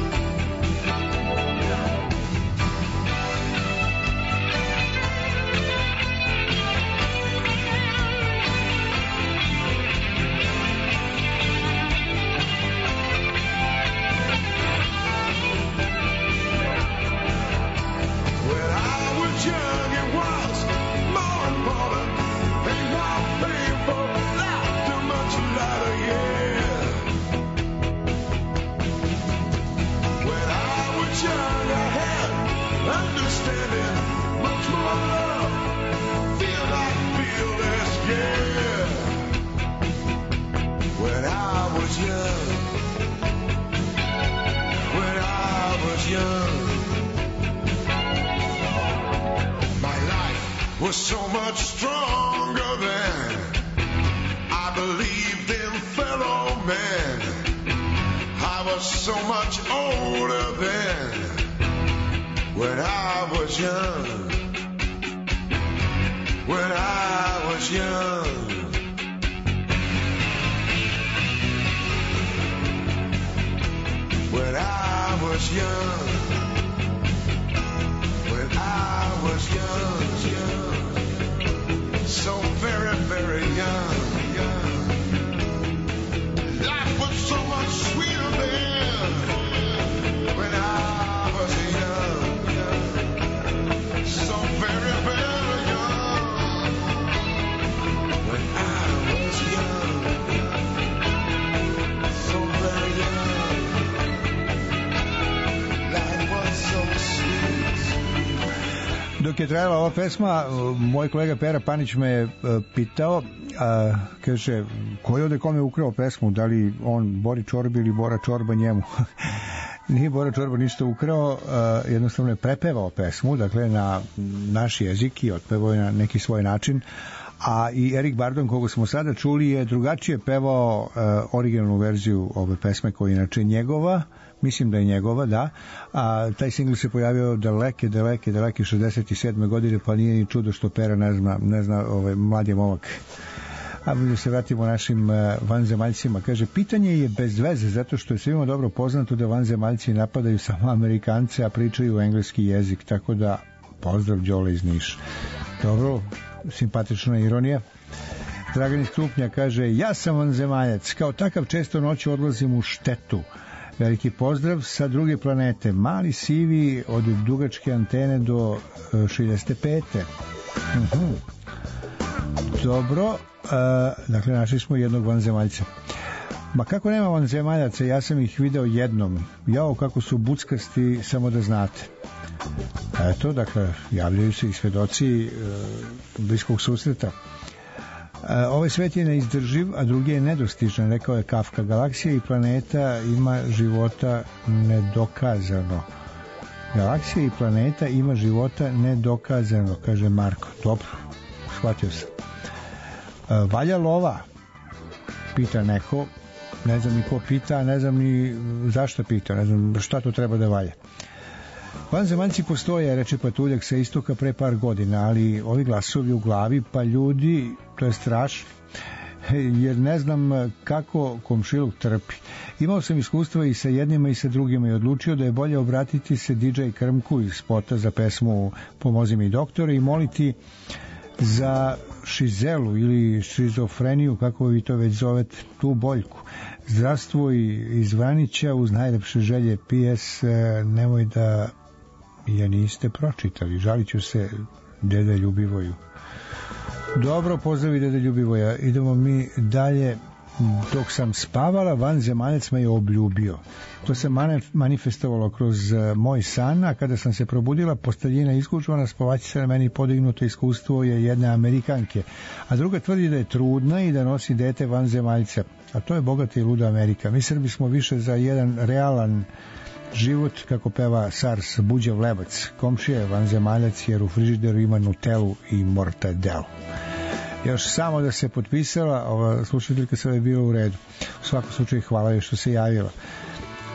Was so much stronger then. I believed in fellow men. I was so much older then. When I was young. When I was young. When I was young. When I was young. So very, very young. Life was so much sweeter then. When I was young. So very, very young. When I was young. So very young. Life was so sweet. Dok je trajala ova pesma, moj kolega Pera Panić me je pitao, kaže, ko je ovde kome ukrao pesmu, da li on Bori Čorbi ili Bora Čorba njemu? Nije Bora Čorba ništa ukrao, jednostavno je prepevao pesmu, dakle na naš jezik i otpevao je na neki svoj način, a i Erik Bardon, koga smo sada čuli, je drugačije pevao originalnu verziju ove pesme koja je inače njegova. Mislim da je njegova, da. A taj singl se pojavio daleke 67. godine, pa nije ni čudo što Pera ne zna mlad je momak. A da se vratimo našim vanzemaljcima. Kaže, pitanje je bez veze, zato što je svima dobro poznato da vanzemaljci napadaju samo Amerikance, a pričaju engleski jezik, tako da pozdrav Đole iz Niša. Dobro, simpatična ironija. Dragan iz Krupnja kaže, ja sam vanzemaljac, kao takav često noću odlazim u štetu. Veliki pozdrav sa druge planete. Mali sivi od dugačke antene do šiljaste pete. Dobro. Dakle, našli smo jednog vanzemaljca. Ma kako nema vanzemaljaca? Ja sam ih video jednom. Jao, kako su buckasti, samo da znate. Eto, dakle, javljaju se i svedoci bliskog susreta. Ovaj svet je neizdrživ, a drugi je nedostižan, rekao je Kafka. Galaksija i planeta ima života nedokazano. Galaksija i planeta ima života nedokazano, kaže Marko. Dobro, shvatio sam. Valja lova? Pita neko. Ne znam ni ko pita, ne znam ni zašto pita, ne znam šta to treba da valja. Vanzemaljci postoje, reče Patuljak sa istoka pre par godina, ali ovi glasovi u glavi, pa ljudi, to je strašno, jer ne znam kako komšiluk trpi. Imao sam iskustva i sa jednima i sa drugima i odlučio da je bolje obratiti se DJ Krmku iz spota za pesmu Pomozi mi doktore i moliti za šizelu ili šizofreniju, kako vi to već zovete, tu boljku. Zdravstvo iz Vranića uz najlepše želje. PS, nemoj da je niste pročitali. Žalit ću se dede Ljubivoju. Dobro, pozdravi dede Ljubivoja. Idemo mi dalje. Dok sam spavala, vanzemaljac me je obljubio. To se manifestovalo kroz moj san, a kada sam se probudila, posteljina izgužvana, spavačica na meni podignuto iskustvo je jedne Amerikanke, a druga tvrdi da je trudna i da nosi dete vanzemaljca. A to je bogata i luda Amerika. Mi Srbi smo više za jedan realan život, kako peva Sars Buđav Lebac. Komšija je vanzemaljac jer u frižideru ima Nutellu i mortadelu. Još samo da se potpisala, ova slušateljka sve je bilo u redu. U svakom slučaju hvala joj što se javila.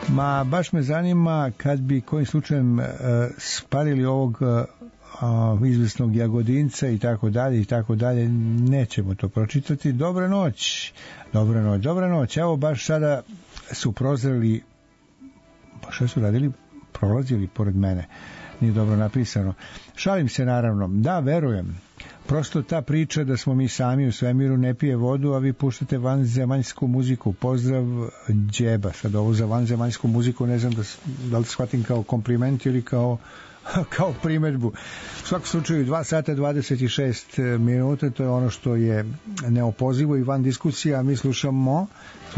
Ma, baš me zanima kad bi kojim slučajem sparili ovog izvesnog Jagodinca i tako dalje, nećemo to pročitati. Dobra noć. Evo baš sada su prozreli, šta su radili? Prolazili pored mene. Nije dobro napisano. Šalim se naravno. Da, verujem. Prosto ta priča da smo mi sami u svemiru ne pije vodu, a vi puštate vanzemaljsku muziku. Pozdrav Đeba. Sad ovo za vanzemaljsku muziku ne znam da li shvatim kao kompliment ili kao primedbu. U svakom slučaju 2 sata 26 minuta, to je ono što je neopozivo i van diskusija. Mi slušamo,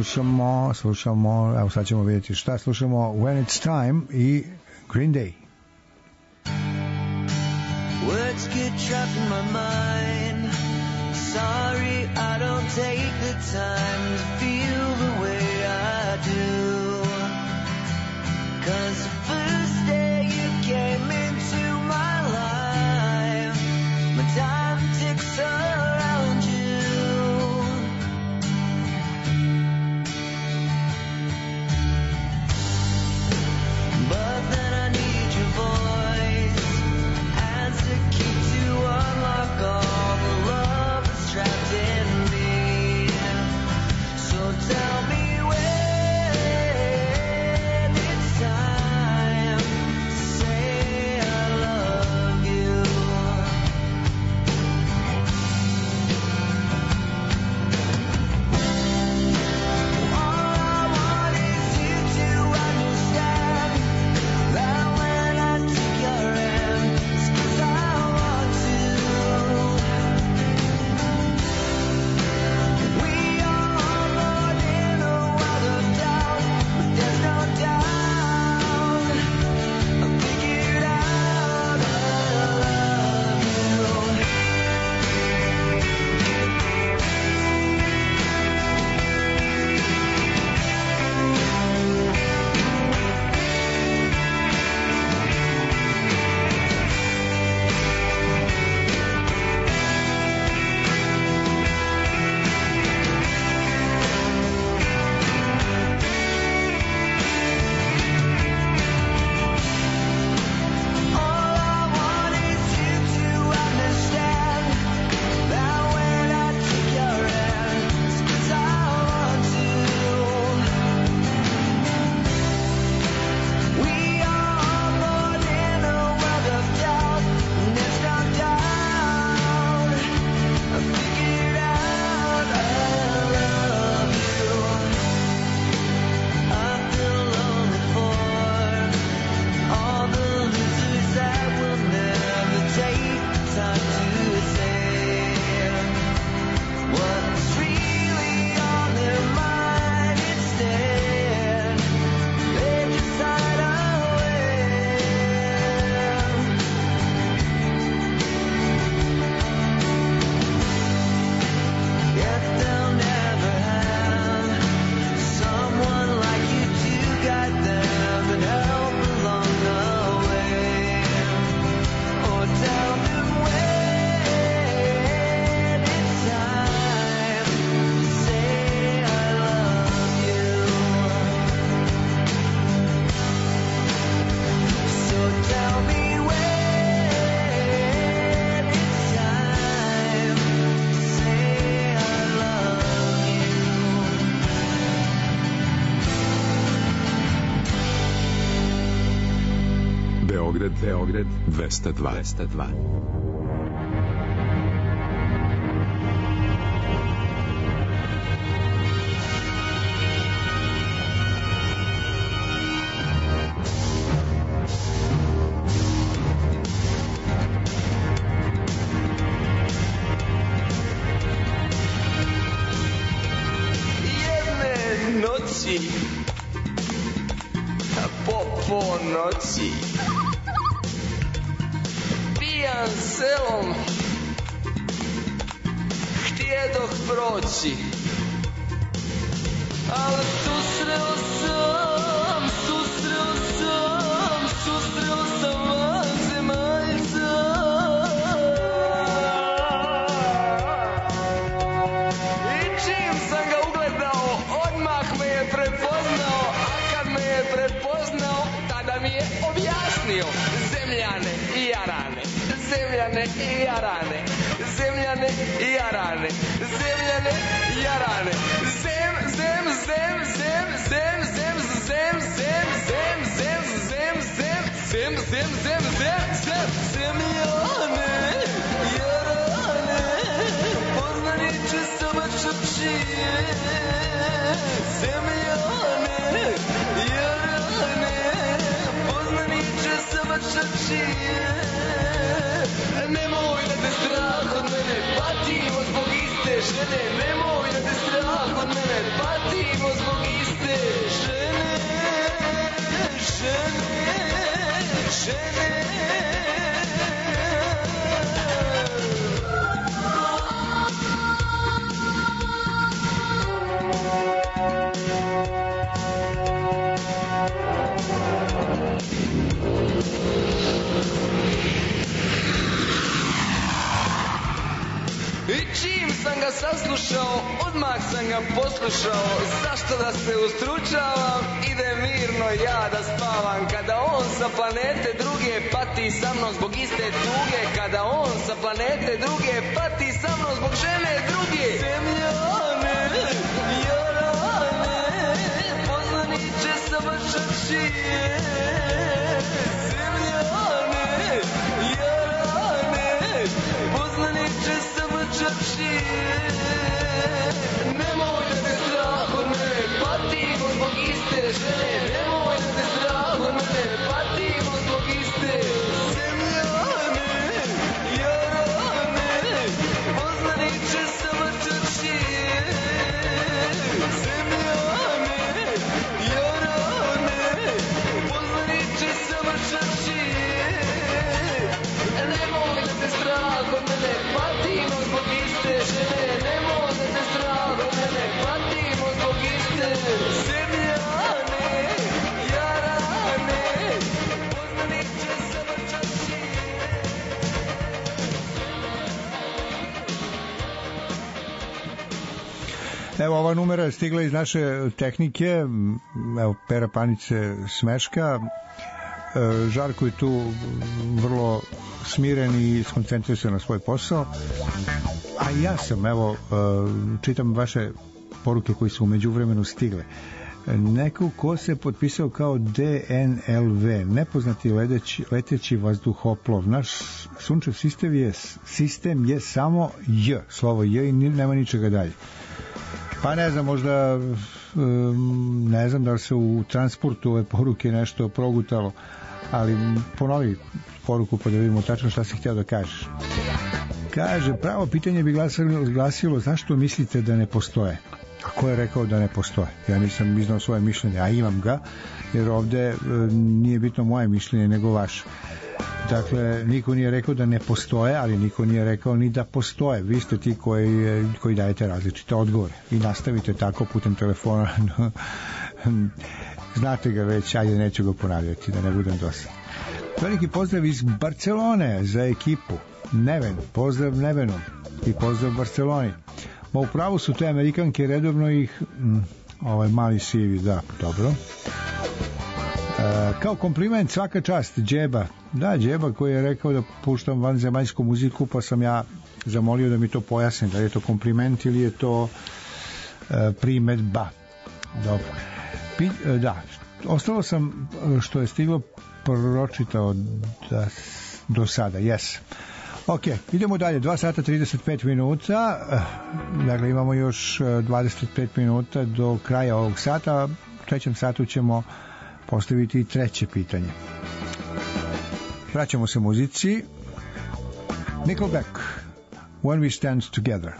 evo sad ćemo vidjeti šta slušamo. When It's Time i Green Day. Words get trapped in my mind. Sorry, I don't take the time to feel the way I do. 'Cause the first day you came into my life, my time ticks around you. But then I need your voice as a key to unlock all the love that's trapped in me. So tell me when it's time to say I love you. All I want is you to understand that when I take your hand, it's 'cause I want to. We are alone in a world of doubt, but there's no doubt I figured out I love you. All I want is you to understand that when I take your hand, it's 'cause I want to. We are all born in a world of doubt, and there's no doubt I figured out I love you. I feel lonely for all the losers that will never take the time to say what's really on their mind. Instead, they decide away. Yet they'll never have someone like you to guide them and help along the way. Or tell them when it's time to say I love you. So tell me when it's time to say I love you. Beograd 202. Jedne noći, po ponoći, pijan selom, htjedoh proći, ali susreo sam vanzemaljca. I čim sam ga ugledao, odmah me je prepoznao, a kad me je prepoznao, jarane, zemljane jarane, zemljane jarane, zem, zem, zem, zem, zem, zem, zem, zem, zem, zem, zem, zem, zem, zem, zem, zem, zem, zemljane jarane, poznaniče sama čapšije, zemljane jarane, poznaniče sama čapšije. Nemoj da te strah od mene, patimo zbog iste žene. Nemoj da te strah od mene, patimo zbog iste žene. Žene, žene. I čim sam ga saslušao, odmah sam ga poslušao. Zašto da se ustručavam, ide mirno ja da spavam. Kada on sa planete druge pati sa mnom zbog iste tuge. Kada on sa planete druge pati sa mnom zbog žene druge. Zemljane, jarane, poznaniče sama čaršije. Zemljane, jarane, poznaniče sama čaršije. Nemoj da te strah od mene, patimo zbog iste žene. Nemoj da te strah od mene, patimo zbog iste zemljane, jarane, poznaniče sama čaršije. Zemljane, jarane, poznaniče sama čaršije. Nemoj da te strah od mene, patimo zbog iste žene. Nemoj da te strah od mene, patimo zbog iste zemljane, jarane, poznaniče sama čaršije. Evo, ova numera je stigla iz naše tehnike. Evo, Pera Panice smeška. Žarko je tu vrlo smiren i skoncentrisan na svoj posao. A ja sam, evo, čitam vaše poruke koji su umeđu vremenu stigle. Neko ko se potpisao kao DNLV, nepoznati leteći vazduhoplov. Naš sunčev sistem je samo J, slovo J i nema ničega dalje. Pa ne znam, možda ne znam da li se u transportu ove poruke nešto progutalo, ali ponovi poruku pa da vidimo tačno šta si htio da kažeš. Kaže, pravo pitanje bi glasilo zašto mislite da ne postoje? A ko je rekao da ne postoje? Ja nisam iznao svoje mišljenje, a imam ga, jer ovde nije bitno moje mišljenje nego vaše. Dakle, niko nije rekao da ne postoje, ali niko nije rekao ni da postoje. Vi ste ti koji dajete različite odgovore i nastavite tako putem telefona. Znate ga već, ajde, neću ga ponavljati da ne budem dosadan. Veliki pozdrav iz Barcelone za ekipu. Neven, pozdrav Nevenu i pozdrav Barceloni. Ma upravo su te Amerikanke, redovno ih ovaj mali sivi, da, dobro. Kao kompliment svaka čast Džeba. Da, Džeba koji je rekao da puštam vanzemaljsku muziku, pa sam ja zamolio da mi to pojasni, da li je to kompliment ili je to primedba. Dobro. Da, ostalo sam što je stiglo pročitao do sada, yes. Ok, idemo dalje, 2 sata 35 minuta, dakle imamo još 25 minuta do kraja ovog sata, u trećem satu ćemo postaviti treće pitanje. Vraćamo se muzici. Nickelback, When We Stand Together.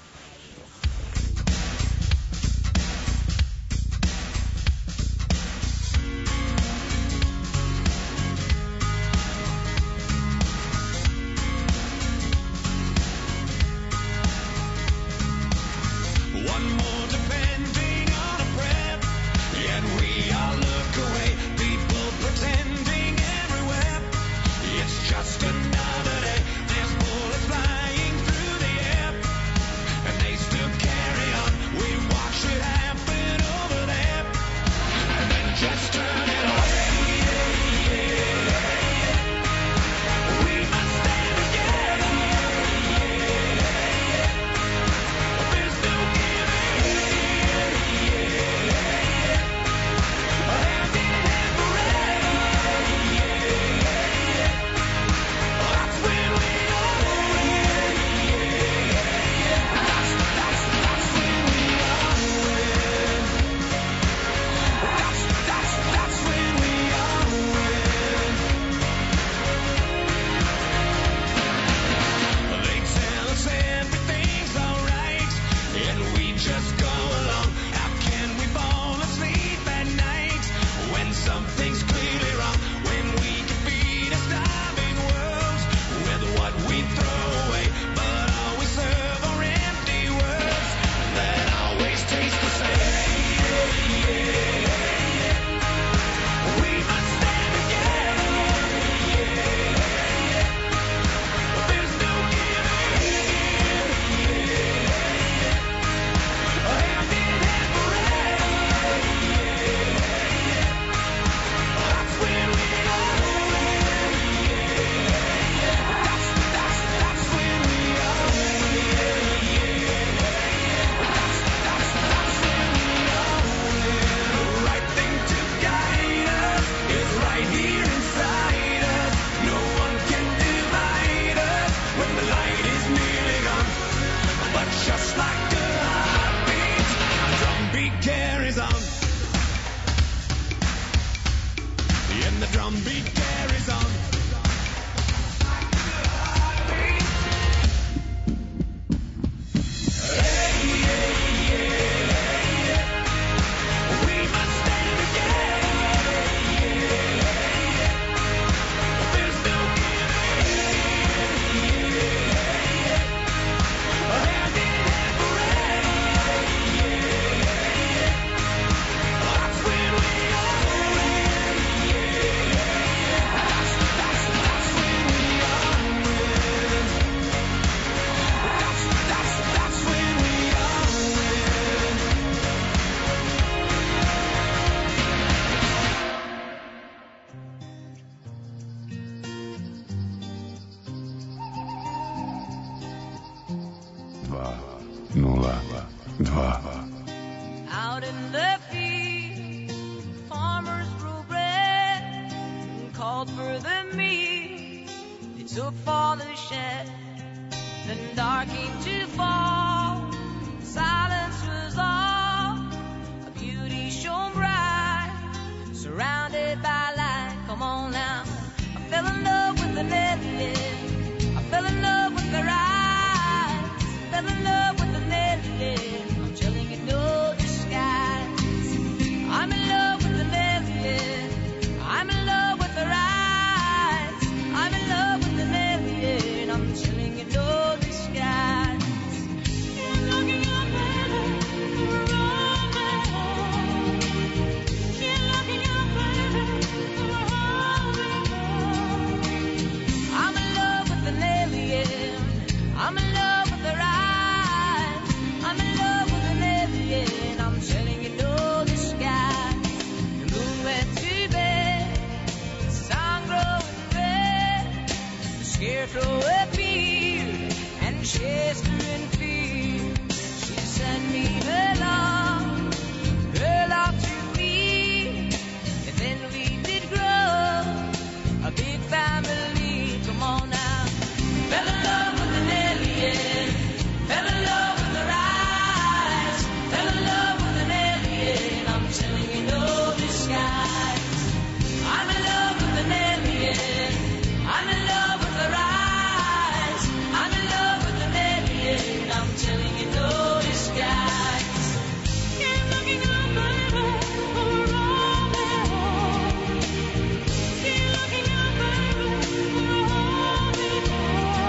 Out in the field, farmers grew bread and called for the meat. They took for the shed. Then dark came to fall. Silence was all. A beauty shone bright, surrounded by light. Come on now. I fell in love with an alien. I fell in love with her eyes. Fell in love with an alien. I'm telling you, no disguise. I'm in love with an alien. I'm in love with her eyes. I'm in love with an alien. I'm telling you, no disguise. You're looking up, baby. You're on my home. You're looking up, baby. You're on my home. I'm in love with an alien. I'm in love with her eyes. I'm in love with an alien. I'm telling you, no disguise. The moon went to bed. The sun growing red. The scarecrow appeared and chased her in fear. She sent me her love to me. And then we did grow a big family. Come on now. Fell in love with an alien. Fell in love with her eyes. Fell in love with an alien. I'm telling you, no disguise. I'm in love with an alien. I'm in love with her eyes. I'm in love with an alien. I'm telling you, no disguise. You're looking up, baby, for a Romeo. You're looking up, baby, for a Romeo.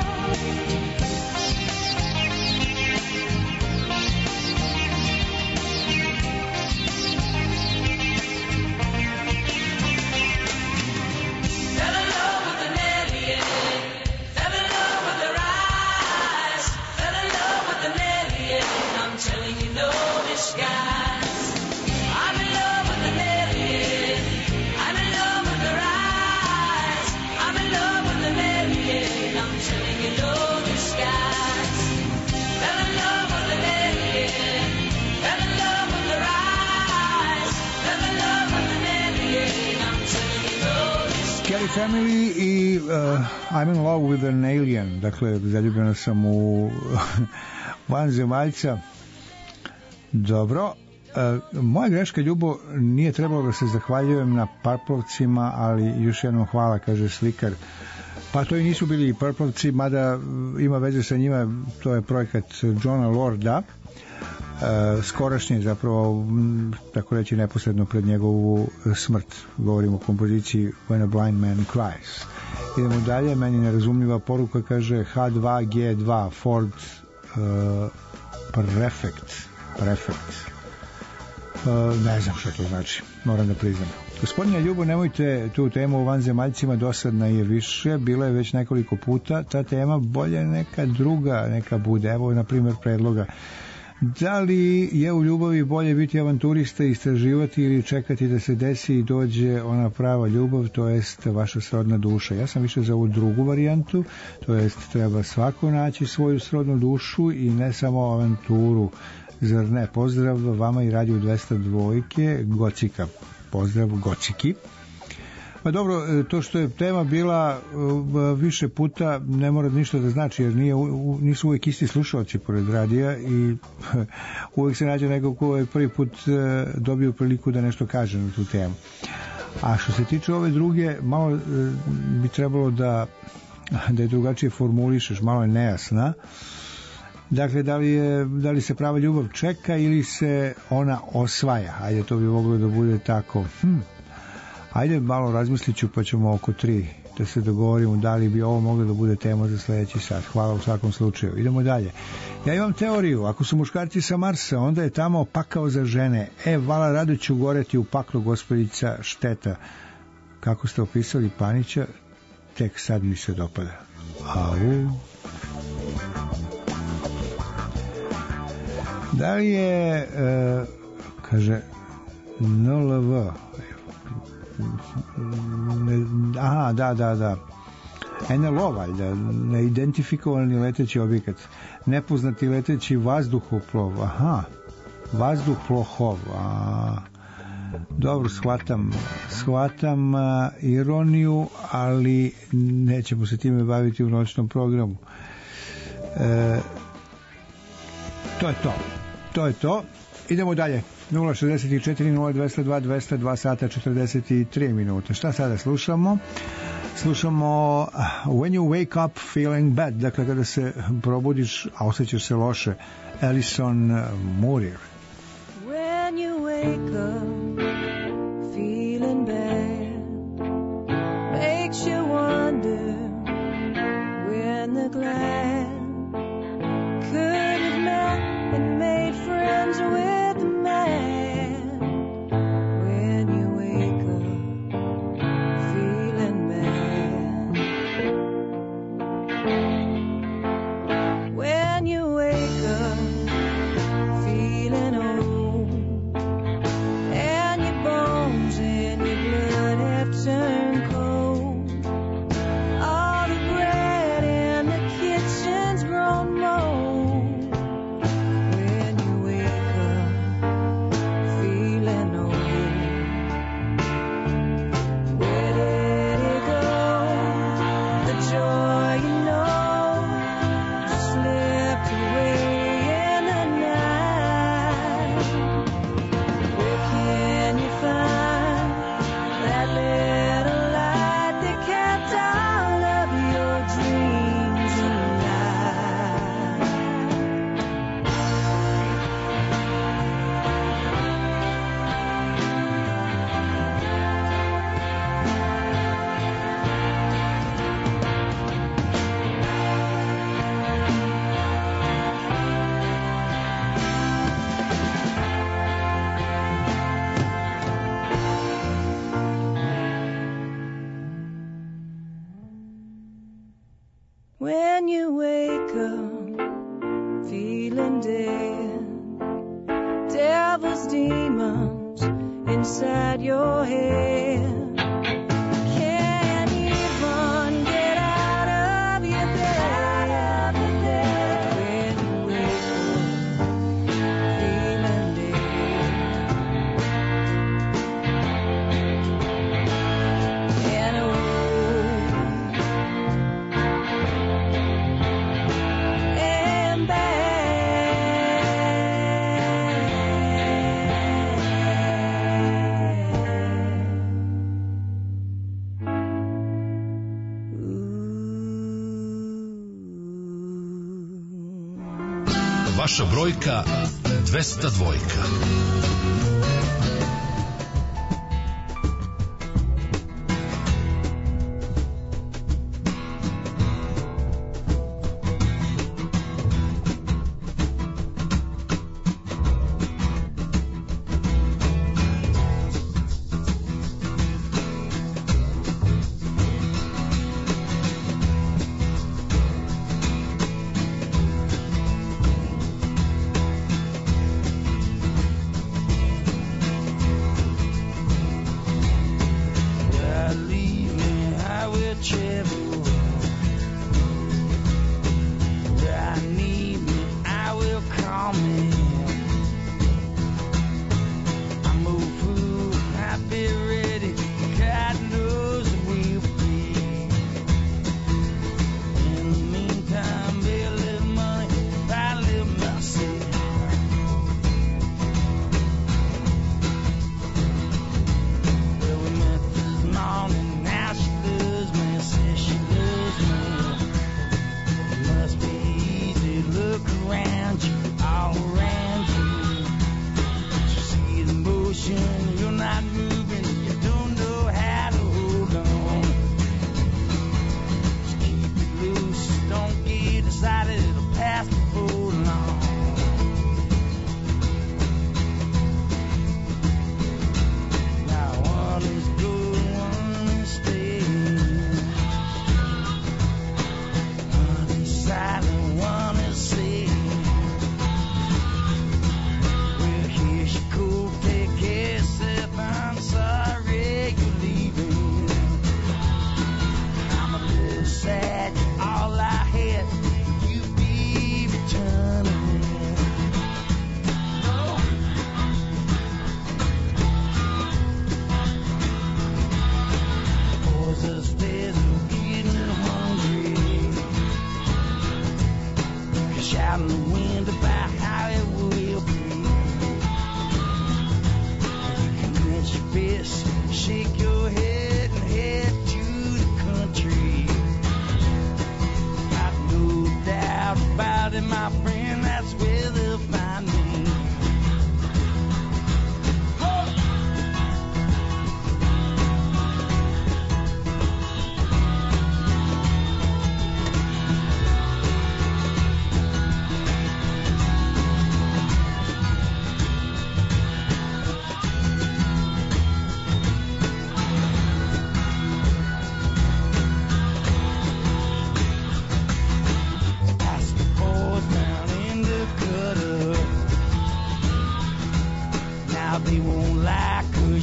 Fell in love with an alien. Fell in love with her eyes. Fell in love with an alien. I'm telling you, no disguise. I'm in love with an alien. I'm in love with her eyes. I'm in love with an alien. I'm telling you, no disguise. Fell in love with an alien. Fell in love with her eyes. Fell in love with an alien. I'm telling you, no disguise. Kelly Family i I'm in love with an alien. Dakle, zaljubljena sam u vanzemaljca. Dobro. Moja greška, Ljubo, nije trebalo da se zahvaljujem na Purplovcima, ali još jednom hvala, kaže slikar. Pa to i nisu bili Purplovci, mada ima veze sa njima, to je projekat Johna Lorda, skorašnji, zapravo, tako reći, neposredno pred njegovu smrt. Govorimo o kompoziciji When a Blind Man Cries. Idemo dalje, meni nerazumljiva poruka, kaže H2G2 Ford Prefect. Ne znam što to znači, moram da priznam. Gospodine Ljubo, nemojte tu temu o vanzemaljcima, dosadna je više, bila je već nekoliko puta, ta tema bolje neka druga, neka bude, evo na primjer predloga. Da li je u ljubavi bolje biti avanturista, istraživati ili čekati da se desi i dođe ona prava ljubav, to jest vaša srodna duša? Ja sam više za ovu drugu varijantu, to jest treba svako naći svoju srodnu dušu i ne samo avanturu. Zar ne? Pozdrav vama i Radio 202 Gocika. Pozdrav Gociki. Pa dobro, to što je tema bila više puta ne mora ništa da znači, jer nisu uvijek isti slušalci pored radija i uvijek se nađe neko ko je prvi put dobio priliku da nešto kaže na tu temu. A što se tiče ove druge, malo bi trebalo da je drugačije formulišeš, malo je nejasna. Dakle, da li se prava ljubav čeka ili se ona osvaja? Ajde, to bi moglo da bude tako. Ajde, malo razmislit ću, pa ćemo oko 3 da se dogovorimo da li bi ovo moglo da bude tema za sledeći sat. Hvala u svakom slučaju. Idemo dalje. Ja imam teoriju, ako su muškarci sa Marsa, onda je tamo pakao za žene. Vala rado ću goreti u paklu, gospođica Šteta. Kako ste opisali Panića, tek sad mi se dopada. Au. Da li je, kaže, NLV, aha, da, NLO valjda, neidentifikovani leteći objekat, nepoznati leteći vazduhoplov, aha, vazduhplohov, dobro, shvatam ironiju, ali nećemo se time baviti u noćnom programu. To je to. Idemo dalje. 064 0202 202 sata 43 minuta. Šta sada slušamo? Slušamo When You Wake Up Feeling Bad, dakle kada se probudiš, a osjećaš se loše, Alison Morir. When you wake up feeling bad, makes you wonder when the glad could have met and made friends with the man. When you wake up feeling bad, when you wake up feeling old, and your bones and your blood have turned cold, all the bread in the kitchen's grown mold. When you wake up feeling old, where did it go? The joy you know slipped away in the night. Where can you find that little light that kept all of your dreams alive? When you wake up feeling dead, devil's demons inside your head can't even get out of your bed. When you wake up feeling dead, and and Vaša brojka 202. around you, all around.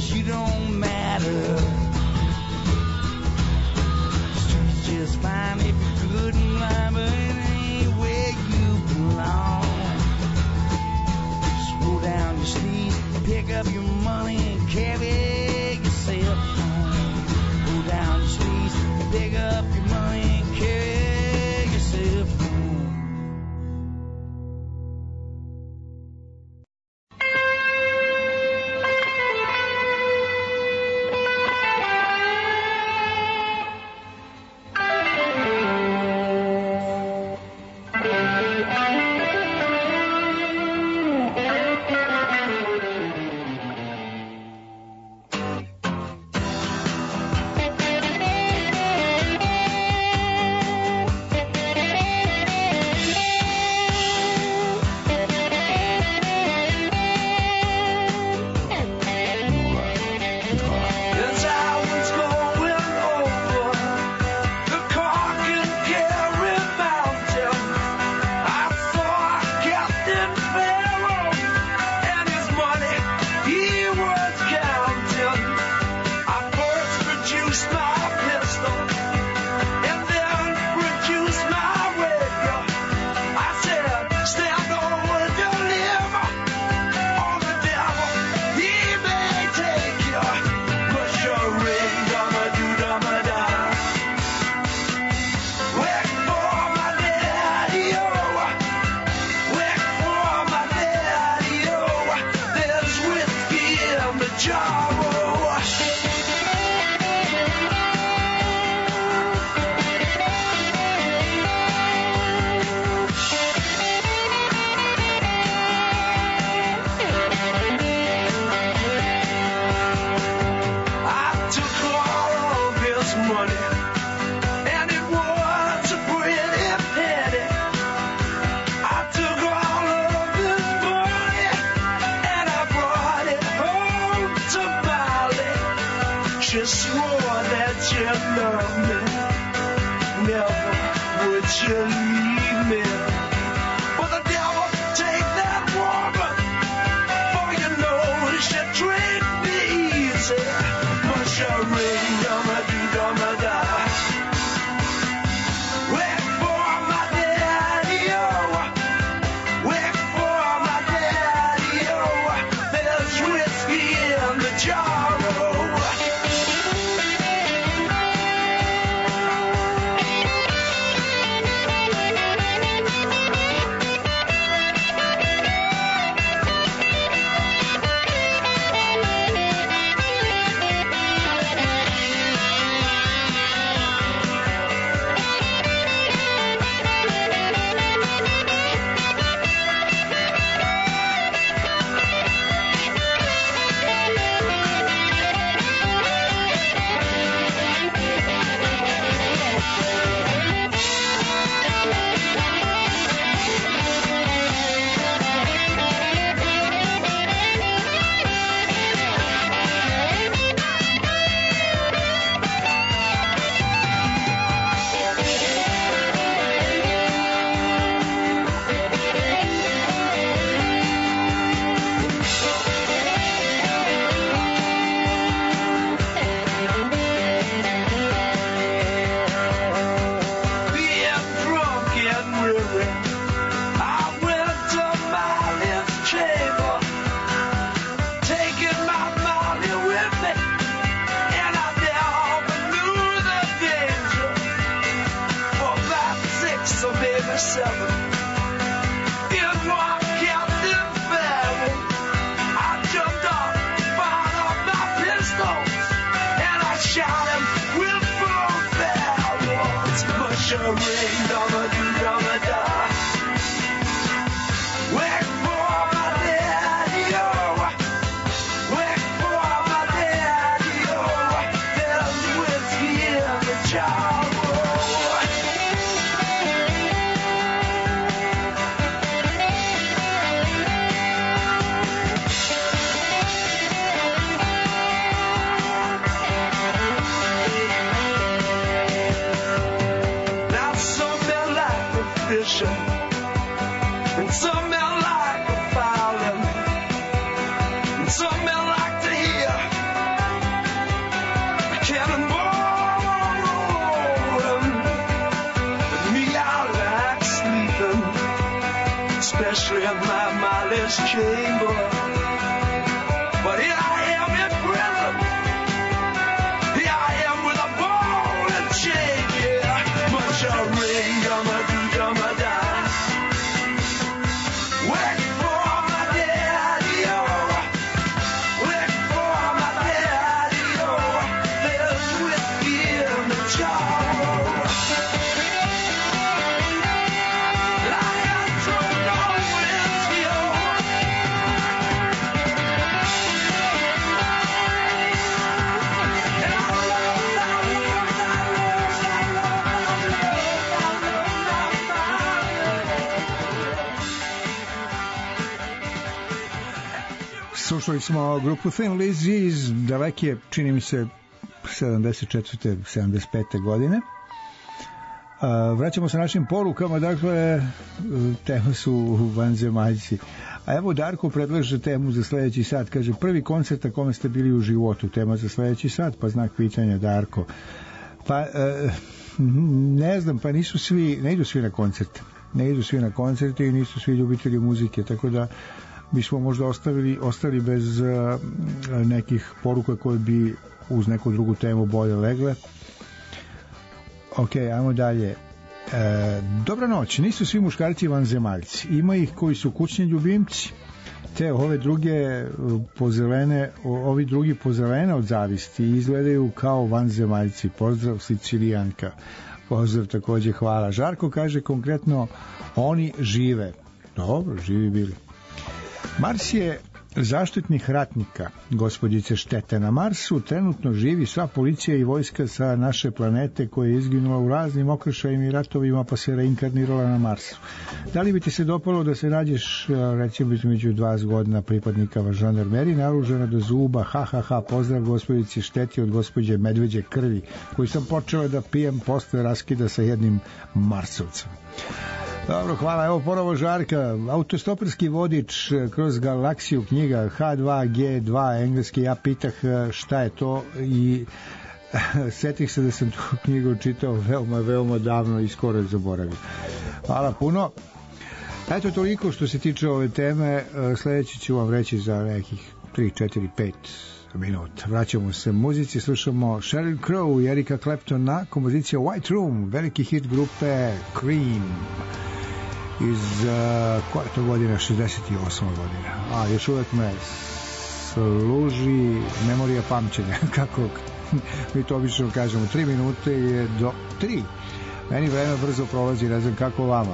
you don't matter. Streets just fine if you're good and line, but it ain't where you belong. Just roll down your sleeves, pick up your money and carry yourself home. Roll down your sleeves, pick up your money and carry yourself home. mindless chamber. But here I am in prison. Here I am with a ball and chain, yeah. Much a ring, dumma do, dumma da. Wait for my daddy, oh. Wait for my daddy, oh. There's whiskey in the jar. Slušali smo grupu Thin Lizzy iz daleke, čini mi se, 74. 75. godine. Vraćamo se našim porukama, dakle, tema su vanzemaljci. A evo Darko predlaže temu za sledeći sat, kaže, prvi koncert na kome ste bili u životu, tema za sledeći sat, pa znak pitanja, Darko. Pa, ne znam, pa nisu svi, ne idu svi na koncerte. Ne idu svi na koncerte i nisu svi ljubitelji muzike, tako da bismo možda ostali bez nekih poruka koje bi uz neku drugu temu bolje legle. Ok, ajmo dalje. Dobra noć, nisu svi muškarci vanzemaljci. Ima ih koji su kućni ljubimci, te ovi drugi pozelene od zavisti i izgledaju kao vanzemaljci. Pozdrav, Sicilijanka. Pozdrav takođe, hvala. Žarko kaže konkretno, oni žive. Dobro, živi bili. Mars je zaštitnih ratnika, gospođice štete. Na Marsu trenutno živi sva policija i vojska sa naše planete koja je izginula u raznim okršajima i ratovima pa se reinkarnirala na Marsu. Da li bi ti se dopalo da se nađeš, recimo, između 20 godina pripadnika žandarmerije, naoružana do zuba, pozdrav gospođici šteti od gospođe Medveđe krvi, koju sam počela da pijem posle raskida sa jednim Marsovcem. Dobro, hvala. Evo ponovo Žarka. Autostoperski vodič kroz galaksiju, knjiga H2G2, engleski. Ja pitah šta je to i setih se da sam tu knjigu čitao veoma davno i skoro je zaboravio. Hvala puno. Eto toliko što se tiče ove teme. Sledeći ću vam reći za nekih 3, 4, 5 minuta. Vraćamo se muzici, slušamo Sheryl Crow i Erika Claptona, kompozicija White Room, veliki hit grupe Cream iz koja je to godina? 68. godina. A još uvek me služi memorija pamćenja, kako mi to obično kažemo. 3 minute je do 3. Meni vreme brzo prolazi, ne znam kako vama.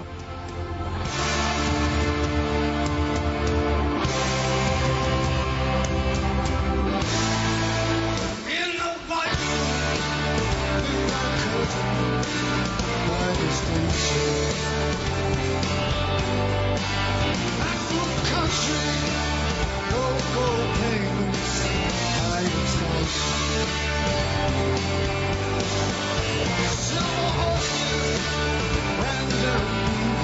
Silver horses, and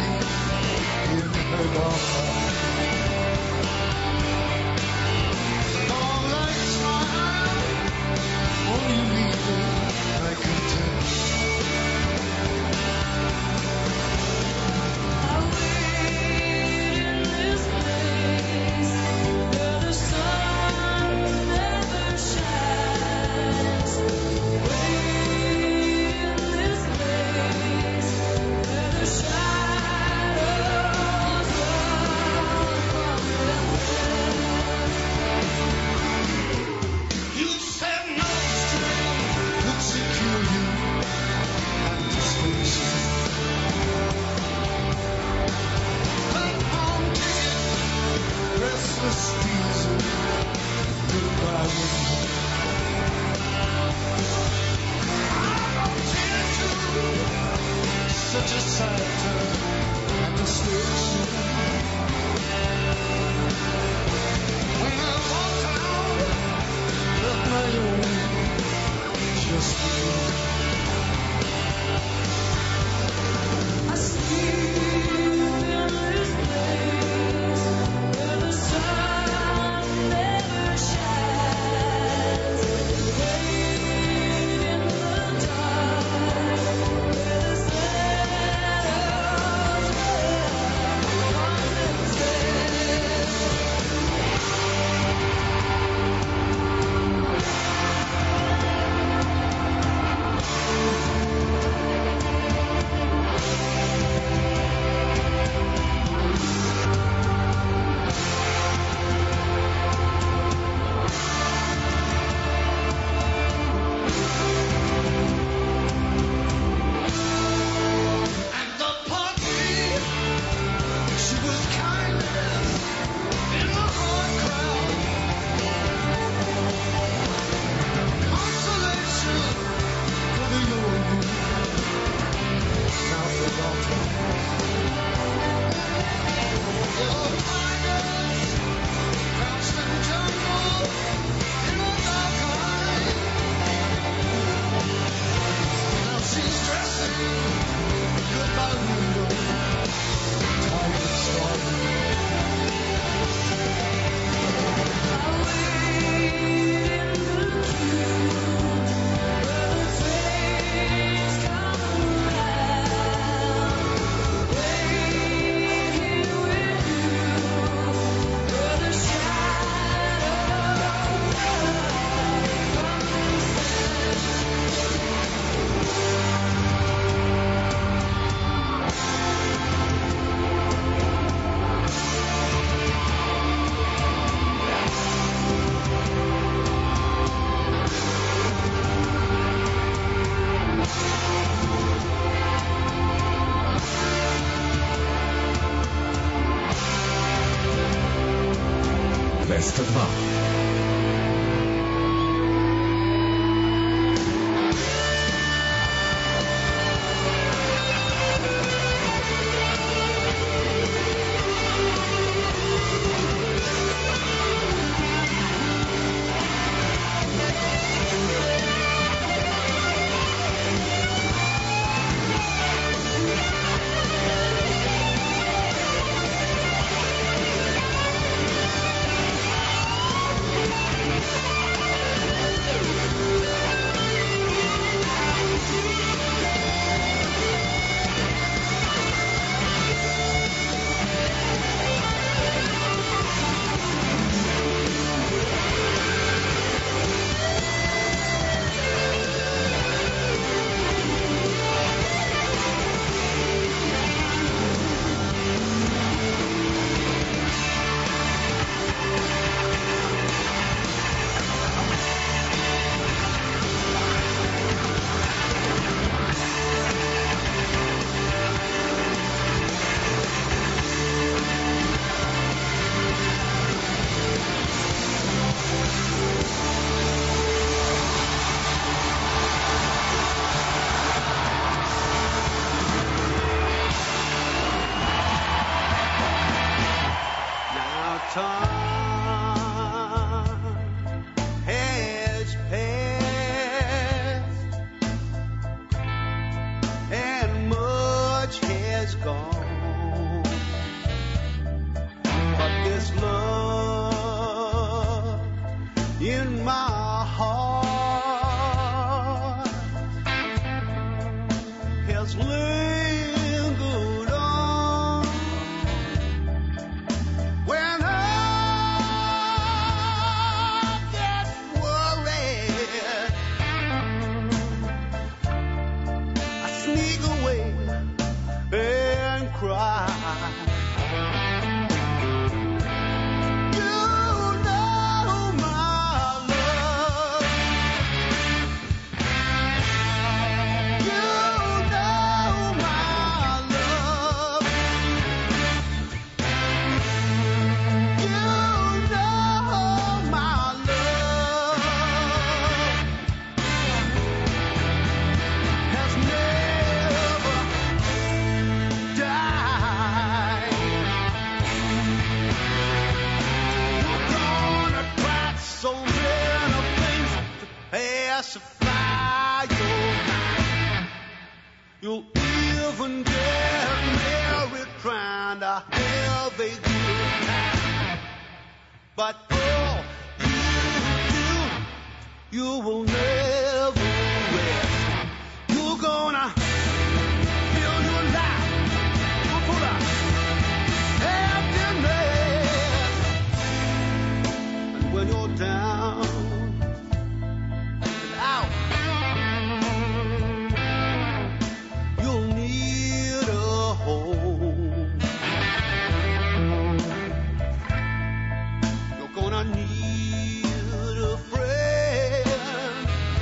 202. Need a friend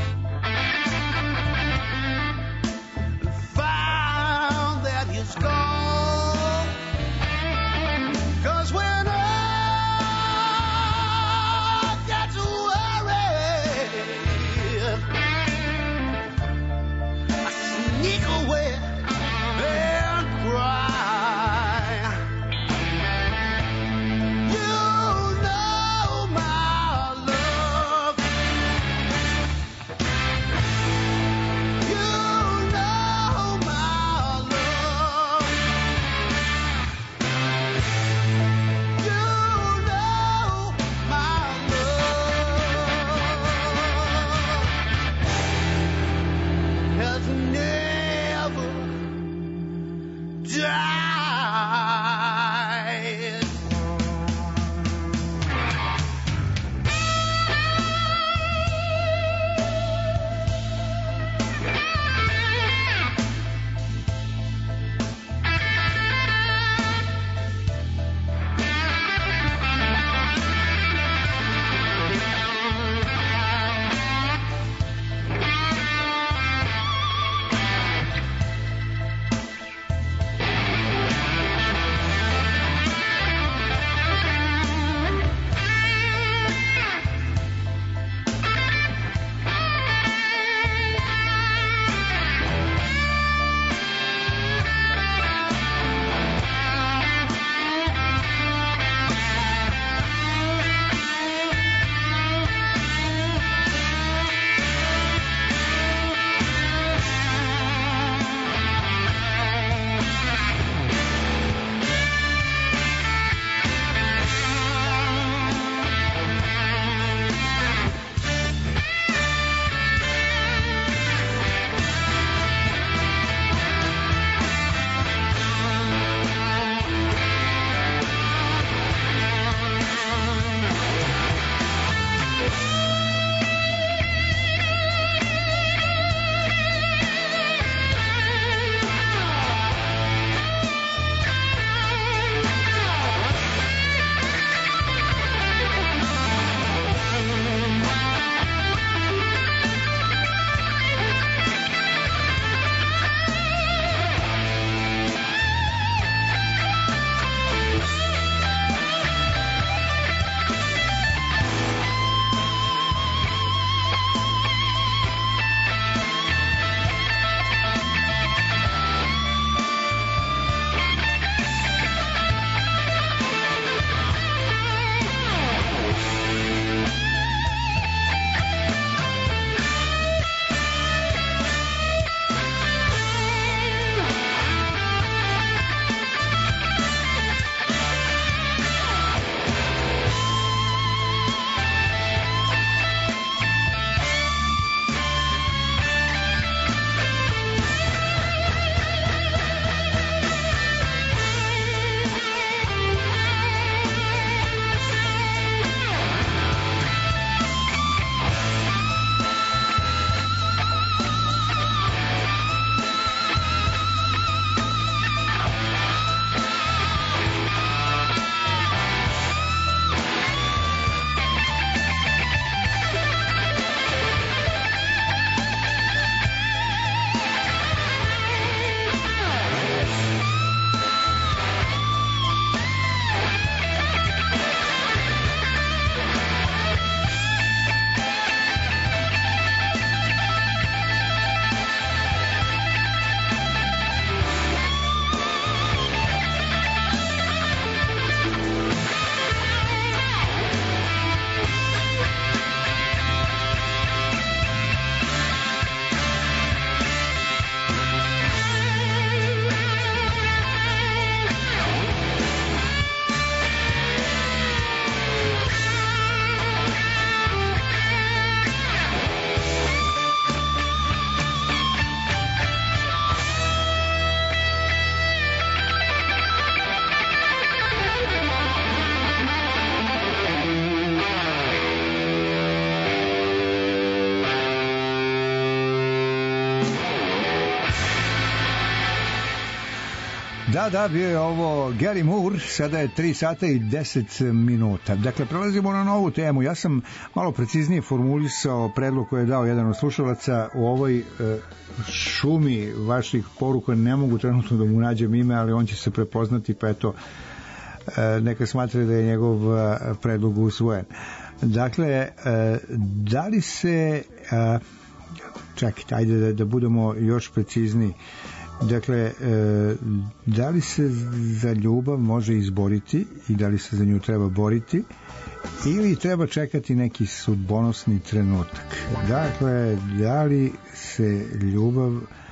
Da, bio je ovo Gary Moore, sada je 3 sata i 10 minuta. Dakle, prelazimo na novu temu. Ja sam malo preciznije formulisao predlog koji je dao jedan od slušalaca u ovoj šumi vaših poruka. Ne mogu trenutno da mu nađem ime, ali on će se prepoznati, pa eto, neka smatra da je njegov predlog usvojen. Dakle, da li se... čekajte, ajde da budemo još precizniji. Dakle, da li se za ljubav može izboriti i da li se za nju treba boriti ili treba čekati neki sudbonosni trenutak? Dakle, da li se ljubav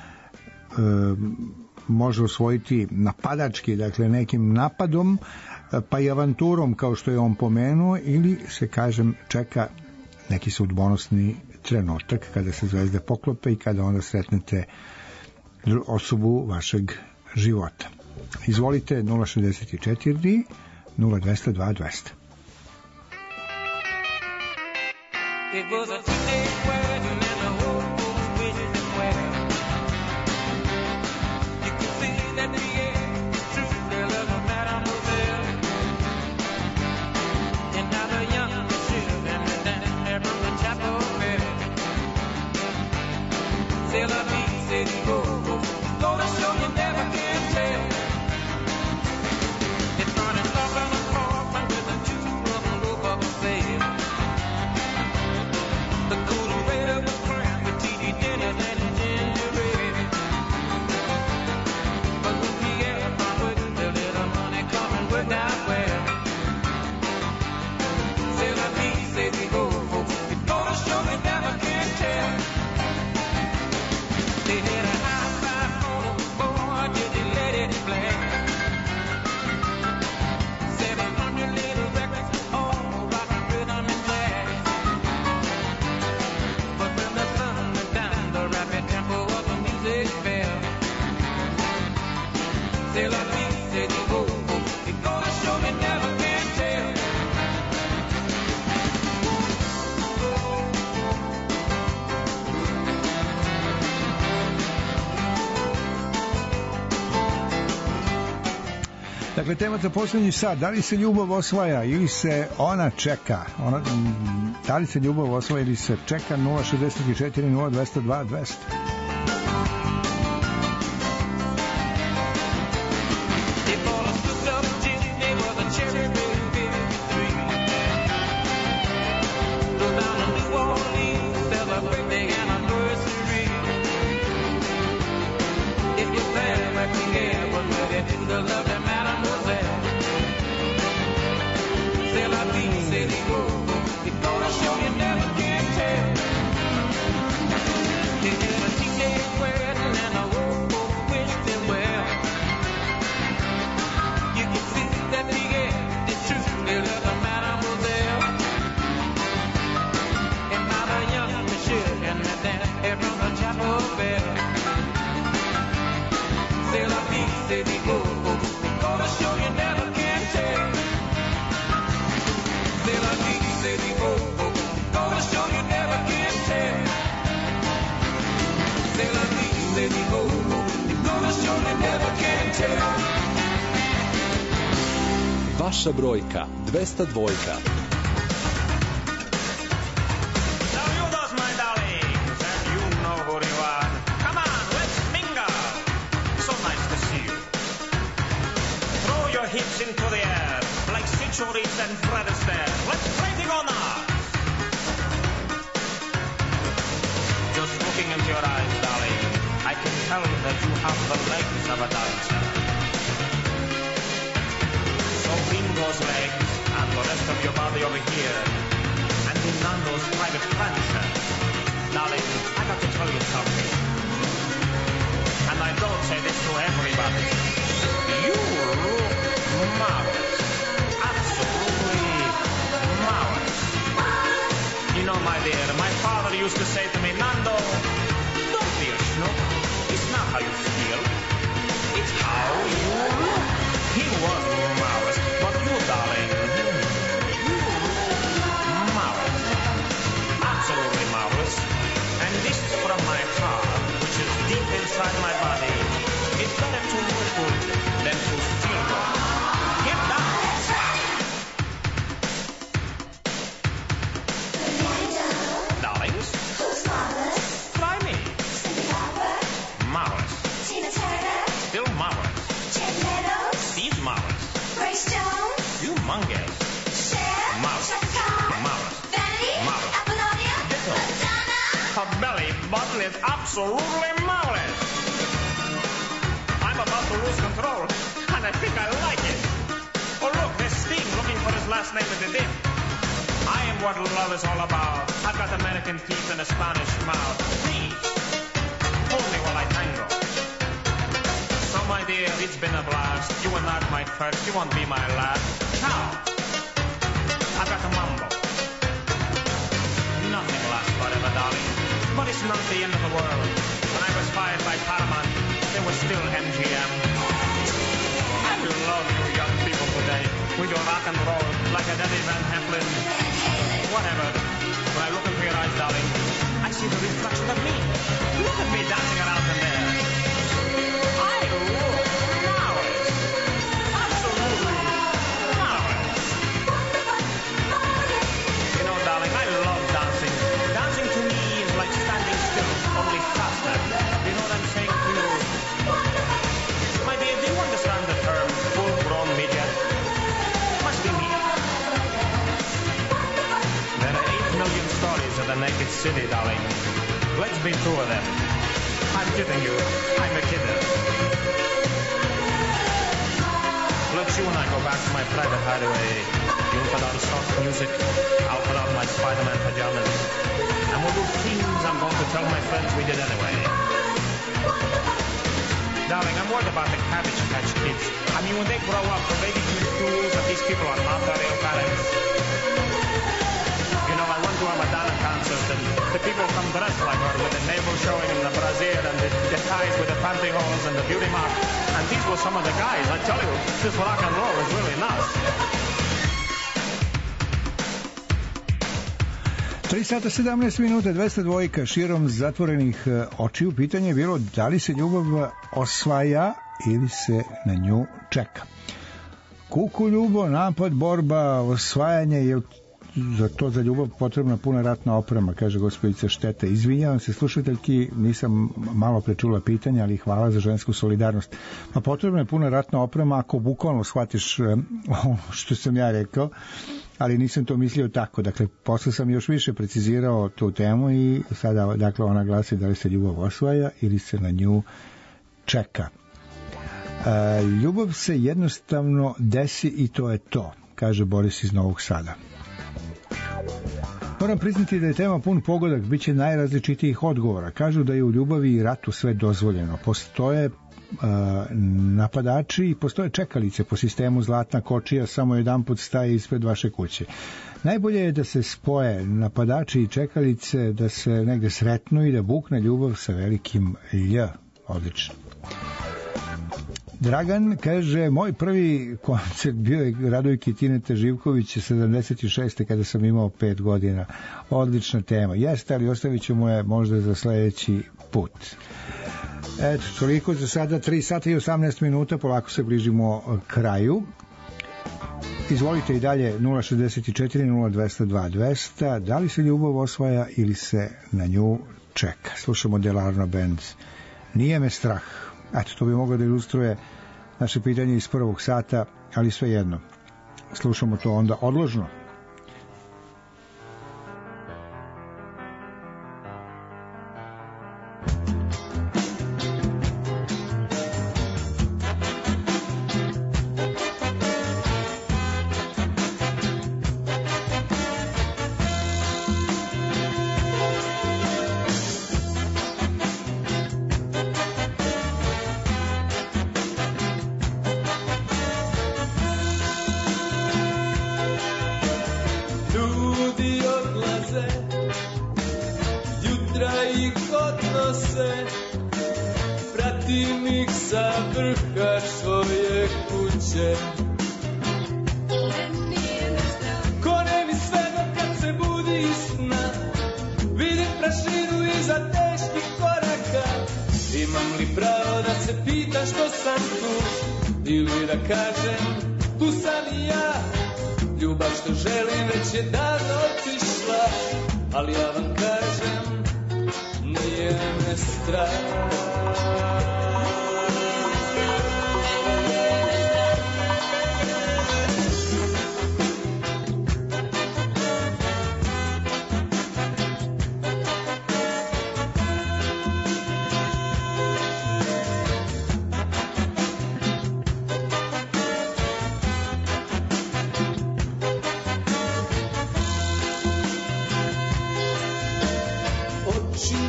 može osvojiti napadački, dakle nekim napadom pa i avanturom kao što je on pomenuo, ili se, kažem, čeka neki sudbonosni trenutak kada se zvezde poklope i kada onda sretnete osobu vašeg života. Izvolite, 064 0202 200. It was a two-day wedding and the whole folks wished them well. You could see that the air was true, their love of Mademoiselle. And now the young Michelle and the dance there from the chapel bell. C'est la vie, c'est du beau. Gonna show you never can tell. It's running off on a coffin with a two-run rope of a sail. The cool was crammed with TV dinners and ginger ale. But when Pierre wouldn't the little money come and work out well. C'est la vie, c'est du beau. It's gonna show you never can tell. They had a high-five photo, boy, did they let it play. 700 little records, all rock and rhythm and jazz. But when the sun went down, the rapid tempo of the music fell. C'est la vie, c'est du beau. It's gonna show me never can tell. Dakle, tema za poslednji sat, da li se ljubav osvaja ili se ona čeka? Da li se ljubav osvaja ili se čeka? 064 0202 200. Vaša brojka 202. Into the air, like centuries and Fred Astaire. Let's fighting on us. Just looking into your eyes, darling, I can tell that you have the legs of a dancer. So bring those legs and the rest of your body over here, and in Nando's private plancha. Darling, I got to tell you something, and I don't say this to everybody. You look marvelous, absolutely marvelous. You know, my dear, my father used to say to me, Nando, don't be a schnook. It's not how you feel, it's how you look. He was marvelous, but you, darling, you look marvelous, absolutely marvelous. And this is from my heart, which is deep inside my body. It's better to look good than is absolutely marvelous. I'm about to lose control, and I think I like it. Oh, look, there's Sting looking for his last name in the dip. I am what love is all about. I've got American teeth and a Spanish mouth. Please, hold me while I tango. So, my dear, it's been a blast. You are not my first, you won't be my last. Now, I've got a mambo. Nothing lasts forever, darling. But it's not the end of the world. When I was fired by Paramount, there was still MGM. I love you young people today. With your rock and roll, like a Eddie Van Halen. Whatever. When I look into your eyes, darling, I see the reflection of me. Look at me dancing around in there. I look marvelous. Absolutely marvelous. You know, darling, I love dancing. Dancing to me is like standing still, only faster. You know what I'm saying to you? My dear, do you understand the term full-grown midget? Must be me. There are 8 million stories of the naked city, darling. Let's be true of them. I'm kidding you. I'm a kidder. Let's you and I go back to my private hideaway. You'll put on soft music. I'll put on my Spider-Man pajamas. And we'll do things I'm going to tell my friends we did anyway. Darling, I'm worried about the Cabbage Patch Kids. I mean, when they grow up, will they become fools that these people are not their real parents? You know, I went to a Madonna concert, and the people come dressed like her, with the navel showing and the brassiere and the ties with the pantyhose and the beauty mark. And these were some of the guys. I tell you, this rock and roll is really nuts. 3 sata 17 minuta, 202 širom zatvorenih očiju. Pitanje je bilo da li se ljubav osvaja ili se na nju čeka. Kuku, ljubav, napad, borba, osvajanje, je za ljubav potrebna puna ratna oprema, kaže gospođica Šteta. Izvinjavam se slušateljki, nisam malo prečula pitanja, ali hvala za žensku solidarnost. Pa potrebna je puna ratna oprema ako bukvalno shvatiš što sam ja rekao, ali nisam to mislio tako. Dakle, posle sam još više precizirao tu temu i sada, dakle, ona glasi da li se ljubav osvaja ili se na nju čeka. Ljubav se jednostavno desi i to je to, kaže Boris iz Novog Sada. Moram priznati da je tema pun pogodak, bit će najrazličitijih odgovora. Kažu da je u ljubavi i ratu sve dozvoljeno. Postoje napadači i postoje čekalice po sistemu zlatna kočija, samo jedanput staje ispred vaše kuće. Najbolje je da se spoje napadači i čekalice, da se negde sretnu i da bukne ljubav sa velikim Lj. Odlično. Dragan kaže, moj prvi koncert bio je Radojke Tineta Živkovića 76. kada sam imao 5 godina. Odlična tema. Jeste, ali ostavit ćemo je možda za sledeći put. Eto, toliko za sada, 3 sata i 18 minuta, polako se bližimo kraju. Izvolite i dalje 064 0202 200. Da li se ljubav osvaja ili se na nju čeka? Slušamo Delarno Band. Nije me strah. Eto, to bi moglo da ilustruje naše pitanje iz prvog sata, ali svejedno. Slušamo to onda odložno.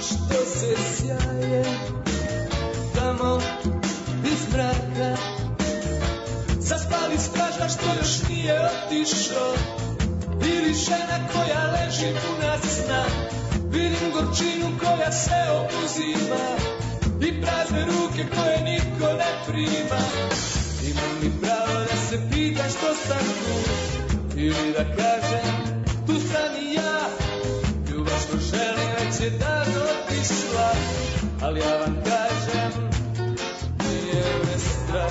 što se sjaje tamo iz mraka. Zaspali straža što još nije otišao, ili žena koja leži puna sna. Vidim gorčinu koja se obuzima i prazne ruke koje niko ne prima. Imam li pravo da se pitam što sam tu, ili da kažem tu sam i ja. Ljubav što želim već je davno otišla, ali ja vam kažem nije me strah.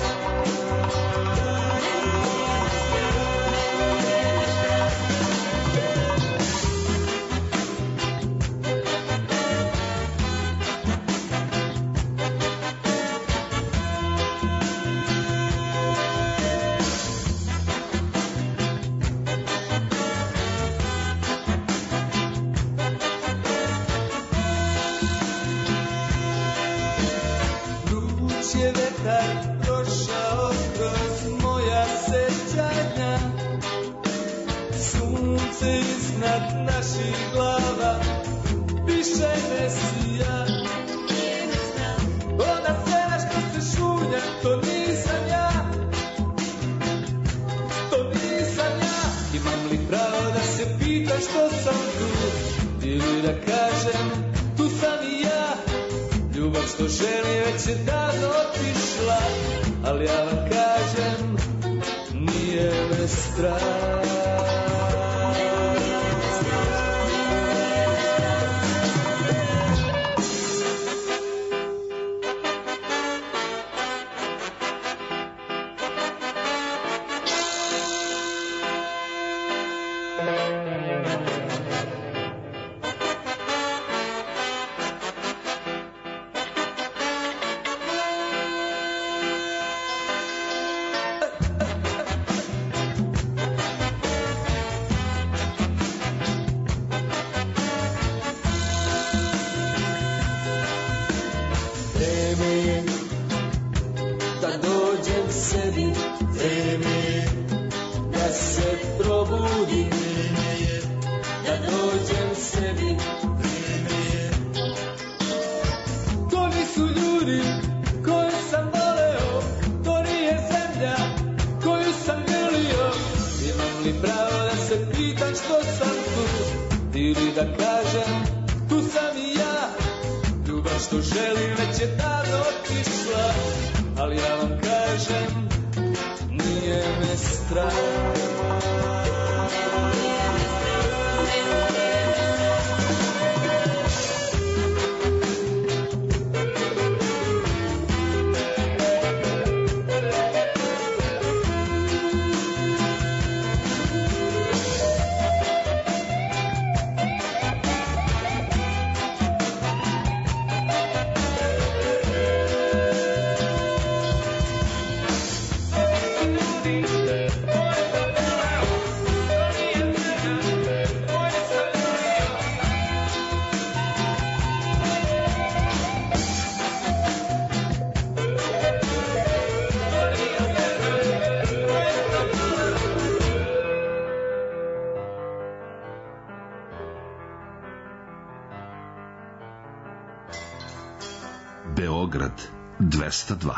Beograd 202.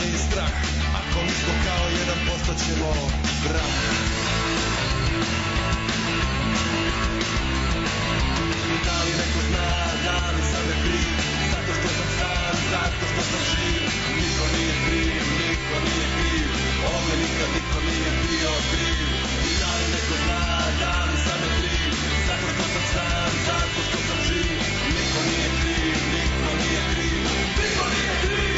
i strah. Ako nismo kao 1% ćemo brak. Da li neko zna, da li sam je kriv, zato što sam sam, zato što sam živ. Niko nije kriv, niko nije kriv, ovdje nikad niko nije bio kriv. Da li neko zna, da li sam je kriv, zato što sam sam, zato što sam živ. Niko nije kriv, niko nije kriv, niko nije kriv.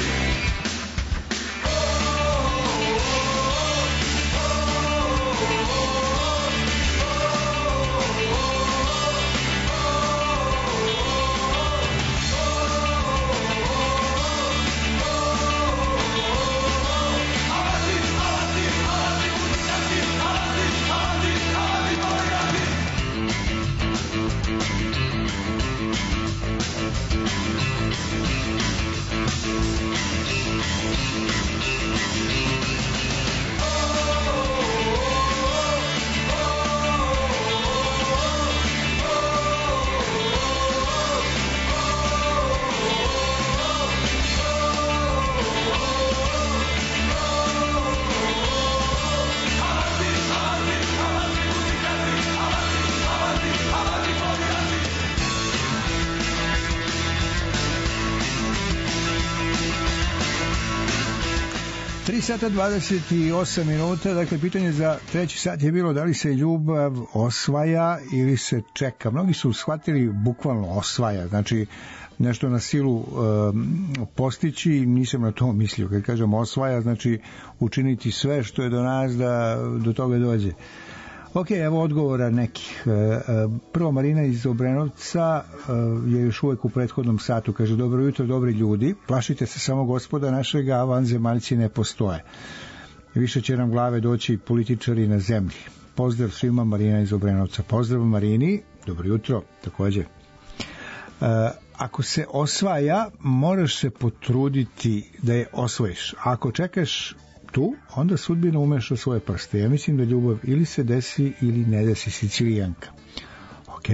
Sata 28 minuta, dakle pitanje za treći sat je bilo da li se ljubav osvaja ili se čeka. Mnogi su shvatili bukvalno osvaja, znači nešto na silu postići, nisam na to mislio. Kad kažem osvaja, znači učiniti sve što je do nas da do toga dođe. Ok, evo odgovora nekih. Prvo, Marina iz Obrenovca je još uvek u prethodnom satu. Kaže, dobro jutro, dobri ljudi. Plašite se samo gospoda našega, a vanzemaljci ne postoje. Više će nam glave doći političari na zemlji. Pozdrav svima, Marina iz Obrenovca. Pozdrav Marini, dobro jutro, takođe. Ako se osvaja, moraš se potruditi da je osvojiš. Ako čekaš tu, onda sudbina umeša svoje prste. Ja mislim da ljubav ili se desi ili ne desi, Sicilijanka. Ok.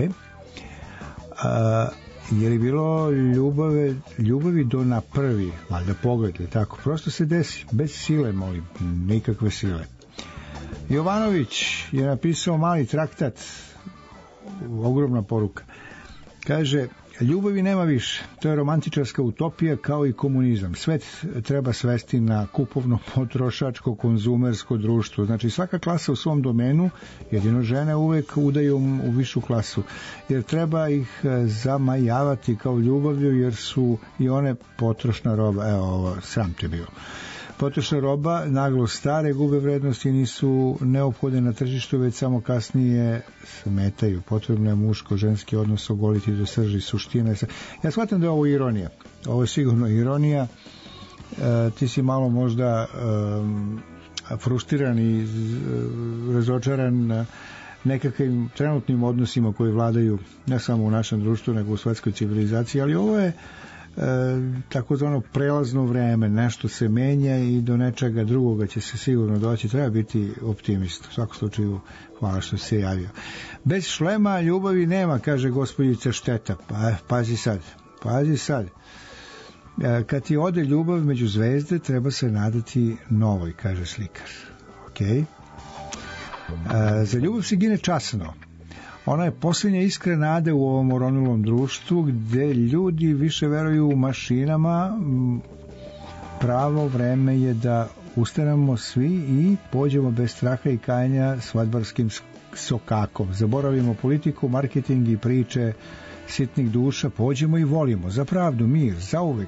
Je li bilo ljubavi do na prvi, valjda pogled, tako? Prosto se desi, bez sile, molim, nikakve sile. Jovanović je napisao mali traktat, ogromna poruka. Kaže, ljubavi nema više. To je romantičarska utopija kao i komunizam. Svet treba svesti na kupovno potrošačko konzumersko društvo. Znači svaka klasa u svom domenu, jedino žene uvek udaju u višu klasu. Jer treba ih zamajavati kao ljubavlju jer su i one potrošna roba. Evo ovo, sram te bio. Potrošna roba, naglo stare, gube vrednosti, nisu neophodne na tržištu, već samo kasnije smetaju. Potrebno je muško-ženski odnos ogoliti do srži suštine. Ja shvatam da je ovo ironija. Ovo je sigurno ironija. Ti si malo možda frustriran i razočaran nekakvim trenutnim odnosima koji vladaju ne samo u našem društvu, nego u svetskoj civilizaciji, ali ovo je takozvano prelazno vreme, nešto se menja i do nečega drugoga će se sigurno doći. Treba biti optimist. U svakom slučaju, hvala što se javio. Bez šlema ljubavi nema, kaže gospođica Šteta. Pazi sad. Kad ti ode ljubav među zvezde, treba se nadati novoj, kaže slikar. Ok. Za ljubav se gine časno. Ona je posljednja iskra nade u ovom oronulom društvu gde ljudi više veruju u mašinama. Pravo vreme je da ustanemo svi i pođemo bez straha i kajanja svadbarskim sokakom. Zaboravimo politiku, marketing i priče sitnih duša, pođemo i volimo za pravdu, mir,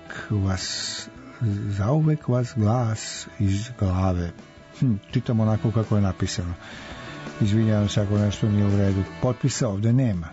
zauvek vas glas iz glave. Čitam onako kako je napisano. Izvinjavam se ako nešto nije u redu. Potpisa ovde nema.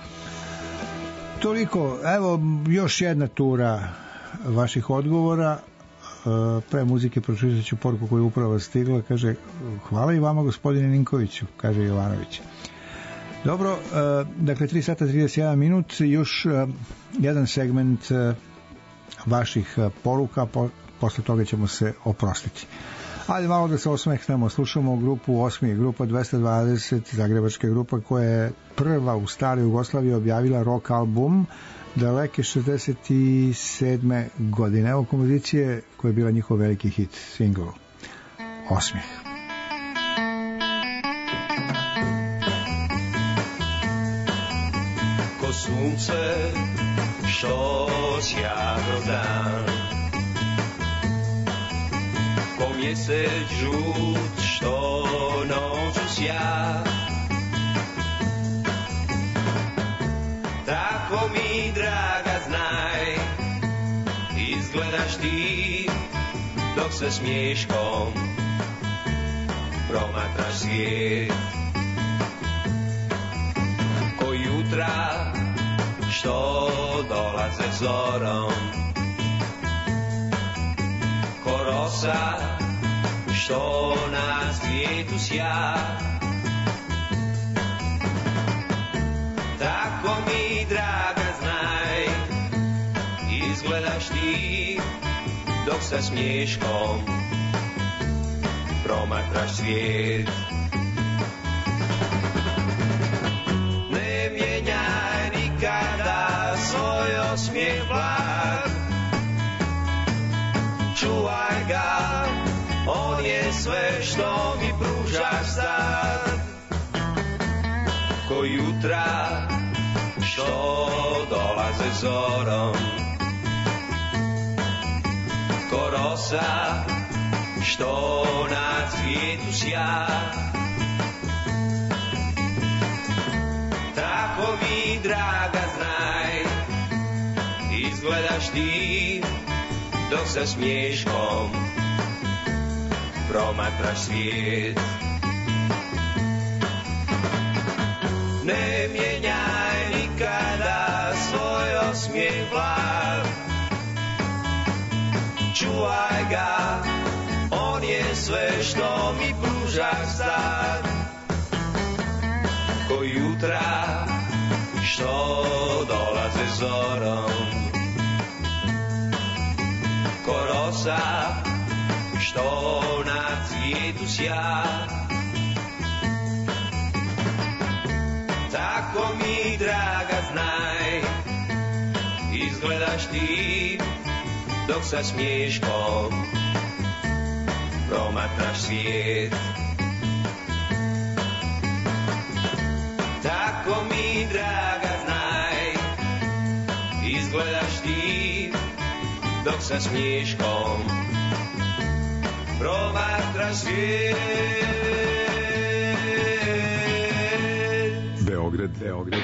Toliko, evo još jedna tura vaših odgovora. Pre muzike pročitat ću poruku koju upravo stigla. Kaže, hvala i vama gospodine Ninkoviću, kaže Jovanović. Dobro, dakle 3 sata 31 minut, još jedan segment vaših poruka, posle toga ćemo se oprostiti. Ajde malo da se osmehnemo, slušamo grupu Osmi, grupa 220, zagrebačka grupa koja je prva u staroj Jugoslaviji objavila rock album daleke 67. godine. Evo kompozicije koja je bila njihov veliki hit, single Osmijeh. Ko sunce što sja kroz dan, ko mjesec žut što noću sja, tako mi draga znaj, izgledaš ti dok se smiješkom promatraš svijet. Ko jutra što dolaze zorom, ko rosa što na svijetu sja, tako mi draga znaj, izgledaš ti dok sa smiješkom promatraš svijet. Ne mijenjaj nikada svoj osmijeh blag, čuvaj ga, on je sve što mi pružaš sad. Ko jutra što dolaze zorom, ko rosa što na cvijetu sja, tako mi draga znaj, izgledaš ti dok sa smiješkom promatraš svijet. Ne mijenjaj nikada svoj osmijeh blag, čuvaj ga, on je sve što mi pružaš sad. Ko jutra što dolaze zorom, ko rosa što na cvijetu sja, tako mi draga znaj, izgledaš ti dok sa smiješkom promatraš svijet. Tako mi draga znaj, izgledaš ti dok sa smiješkom promatraš svijet. Beograd 202.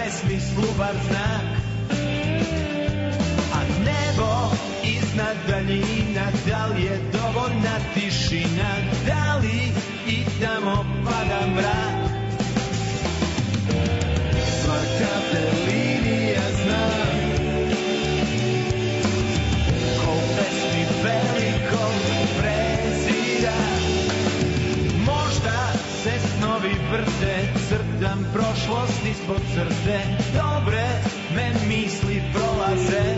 pesmi slubar znak, a nebo iznad daljina, da li je dovoljna tišina, da li i tamo pada mrak. Svaka te linija znam, ko u pesmi velikog prezira. Možda se snovi vrte, crtam prošlost ispod crte, dobre me misli prolaze,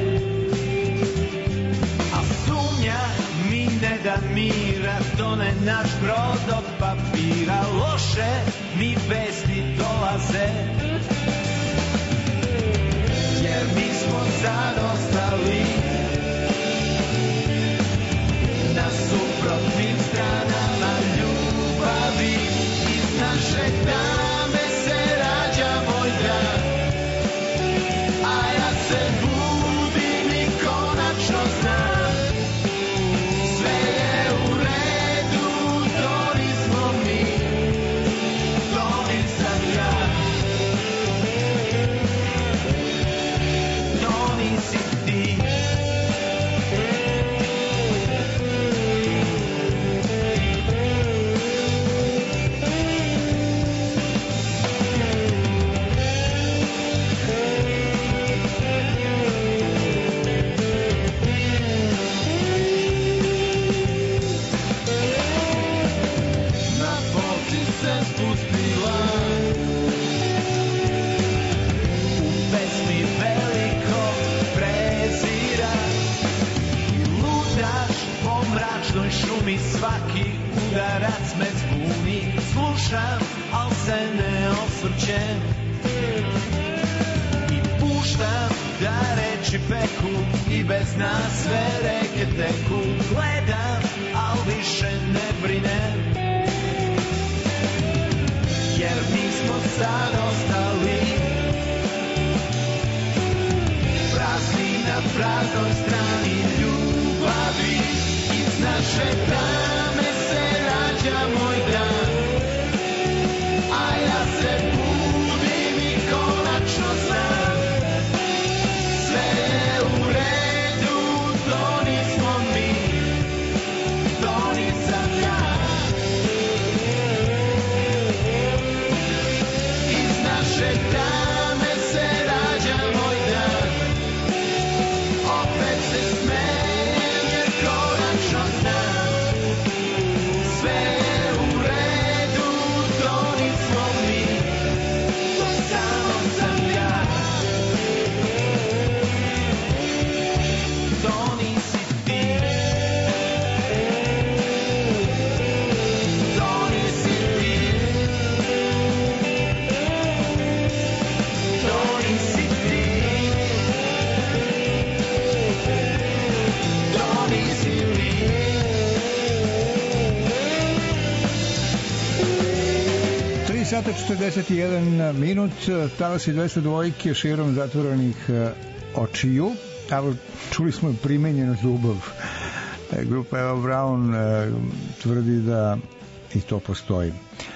a sumnja mi ne da mira, tone naš brod od papira, loše mi vesti dolaze, jer mi smo sad ostali na suprotnim stranama ljubavi. Iz naše tame se rađa moj dan, a ja se budim i konačno znam, sve je u redu, to nismo mi, to nisam ja, to nisi ti. Šumi svaki udarac me zbuni, slušam, al se ne osvrćem i puštam da reči peku i bez nas sve reke teku. Gledam, al više ne brinem, jer mi smo sad ostali prazni na praznoj strani ljubavi. Iz naše tame se rađa moj dan, a ja se budim i konačno znam, sve je u redu, to nismo mi, to nisam ja. Iz naše tame se rađa moj dan, opet se smejem. Sata 41 minut, talasi 202 širom zatvorenih očiju. Evo, čuli smo primenjenu ljubav. Grupa Eva Braun tvrdi da i to postoji.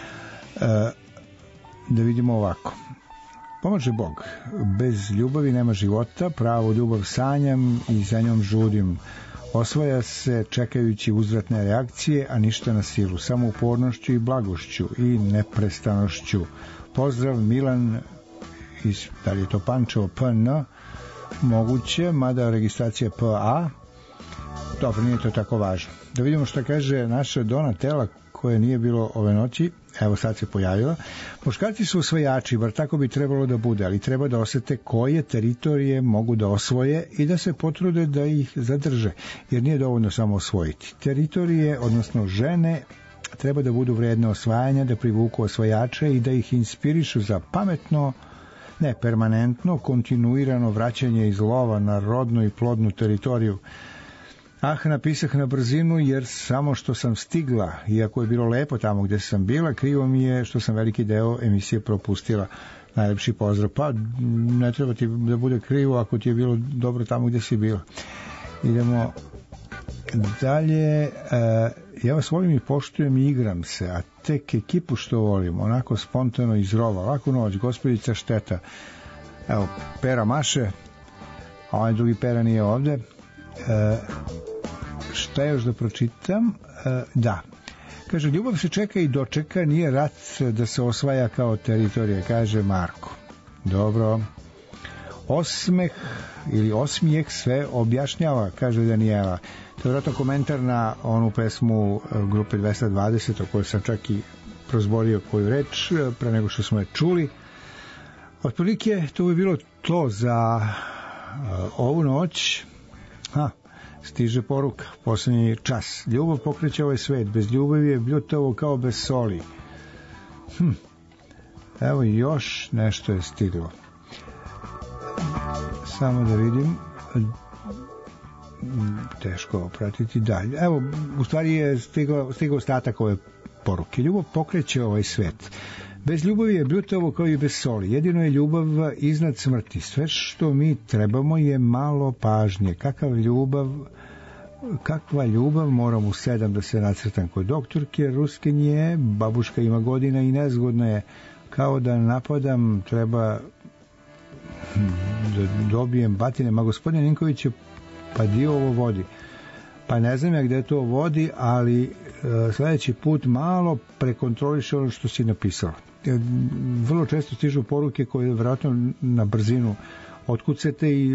Da vidimo ovako. Pomaže Bog. Bez ljubavi nema života, pravu ljubav sanjam i za njom žudim. Osvaja se čekajući uzvratne reakcije, a ništa na silu, samo upornošću i blagošću i neprestanošću. Pozdrav, Milan iz, da li je to Pančevo, PN, moguće, mada registracija PA. Dobro, nije to tako važno. Da vidimo što kaže naša Donatela, koje nije bilo ove noći. Evo sad se pojavila. Muškarci su osvajači, bar tako bi trebalo da bude, ali treba da osete koje teritorije mogu da osvoje i da se potrude da ih zadrže, jer nije dovoljno samo osvojiti. Teritorije, odnosno žene, treba da budu vredne osvajanja, da privuku osvajače i da ih inspirišu za pametno, ne permanentno, kontinuirano vraćanje iz lova na rodnu i plodnu teritoriju. Napisah na brzinu jer samo što sam stigla, iako je bilo lepo tamo gde sam bila, krivo mi je što sam veliki deo emisije propustila. Najlepši pozdrav. Pa ne treba ti da bude krivo ako ti je bilo dobro tamo gde si bila. Idemo dalje. Ja vas volim i poštujem i igram se, a tek ekipu što volim, onako spontano iz rova. Laku noć, gospođica Šteta. Evo, Pera maše, a onaj drugi Pera nije ovde. Šta još da pročitam? Da. Kaže, ljubav se čeka i dočeka, nije rat da se osvaja kao teritorija, kaže Marko. Dobro. Osmeh ili osmijeh sve objašnjava, kaže Danijela. To je vjerojatno komentar na onu pesmu grupe 220, o kojoj sam čak i prozborio koju reč pre nego što smo je čuli. Otprilike to bi bilo to za ovu noć. Stiže poruka, poslednji čas. Ljubav pokreće ovaj svet, bez ljubavi je bljutavo kao bez soli. Evo još nešto je stiglo. Samo da vidim. Teško pratiti dalje. Evo, u stvari je stigao ostatak ove poruke. Ljubav pokreće ovaj svet. Bez ljubavi je bljutavo kao i bez soli. Jedino je ljubav iznad smrti. Sve što mi trebamo je malo pažnje. Kakva ljubav, moram u 7 da se nacrtam kod doktorke Ruskinje, babuška ima godina i nezgodna je, kao da napadam, treba da dobijem batine. Ma gospodine Ninković, pa dio ovo vodi. Pa ne znam ja gde to vodi, ali sledeći put malo prekontroliše ono što si napisao. Vrlo često stižu poruke koje vjerojatno na brzinu otkucete i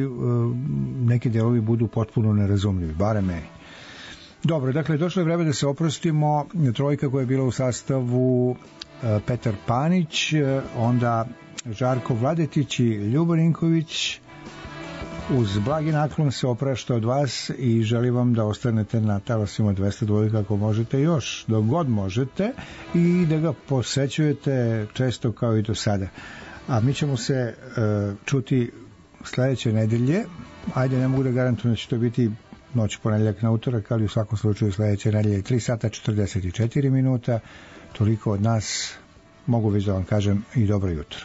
neki delovi budu potpuno nerazumljivi, barem meni. Dobro, dakle, došlo je vreme da se oprostimo. Trojka koja je bila u sastavu Petar Panić, onda Žarko Vladetić i Ljubo Ninković. Uz blagi naklon se oprašta od vas i želim vam da ostanete na talasima 202 kako možete još, dok god možete, i da ga posećujete često kao i do sada. A mi ćemo se čuti sledeće nedelje. Ajde, ne mogu da garantujem da će to biti noć ponedeljak na utorak, ali u svakom slučaju sledeće nedelje 3 sata 44 minuta. Toliko od nas, mogu već da vam kažem i dobro jutro.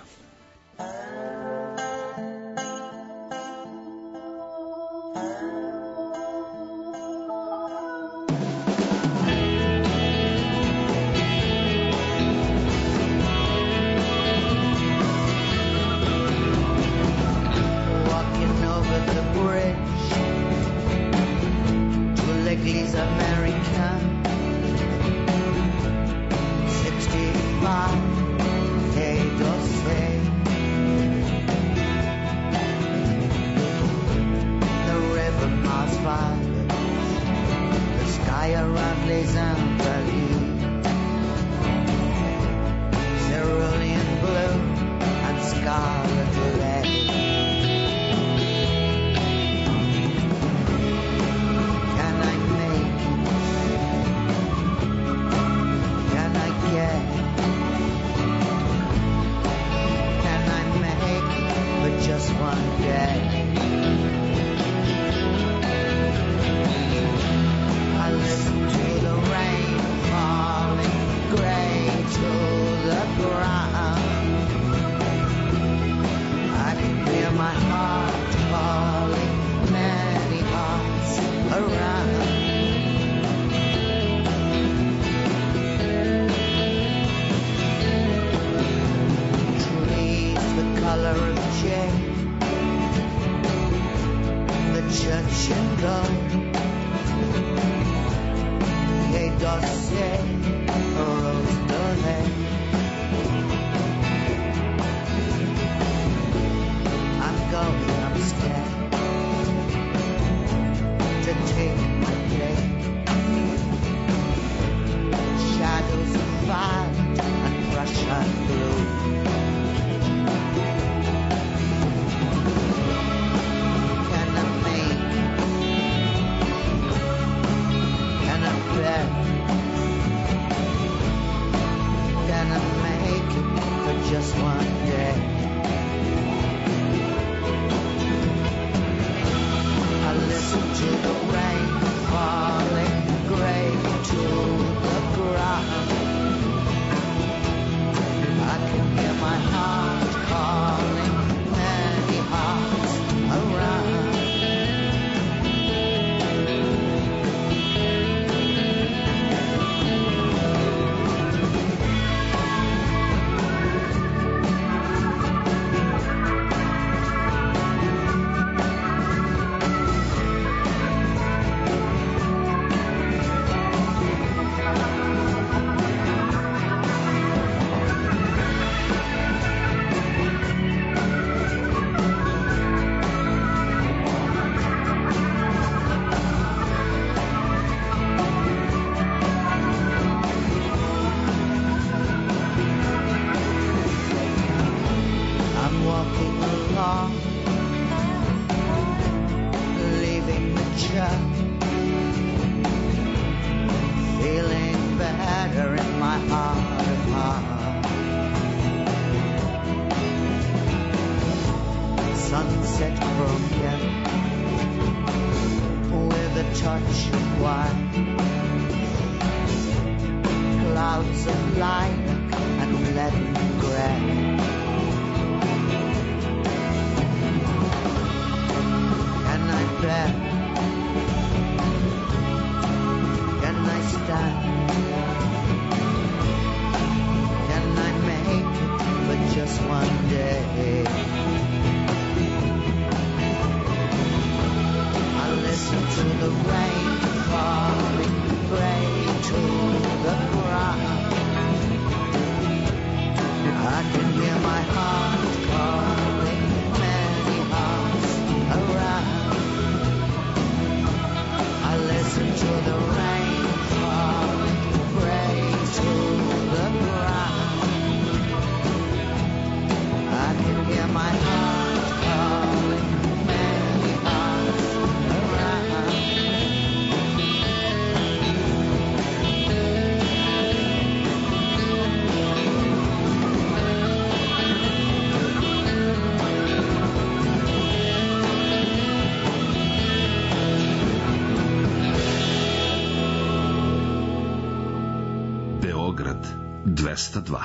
Just one day. sunset broken with a touch of white, clouds of light and leaden gray. Can I bear? Can I stand? Can I make it for just one day? I listen to the rain falling, pray to the ground. I can hear my heart calling, many hearts around. I listen to the rain falling, pray to the ground. I can hear my heart calling, many hearts around. Beograd 202.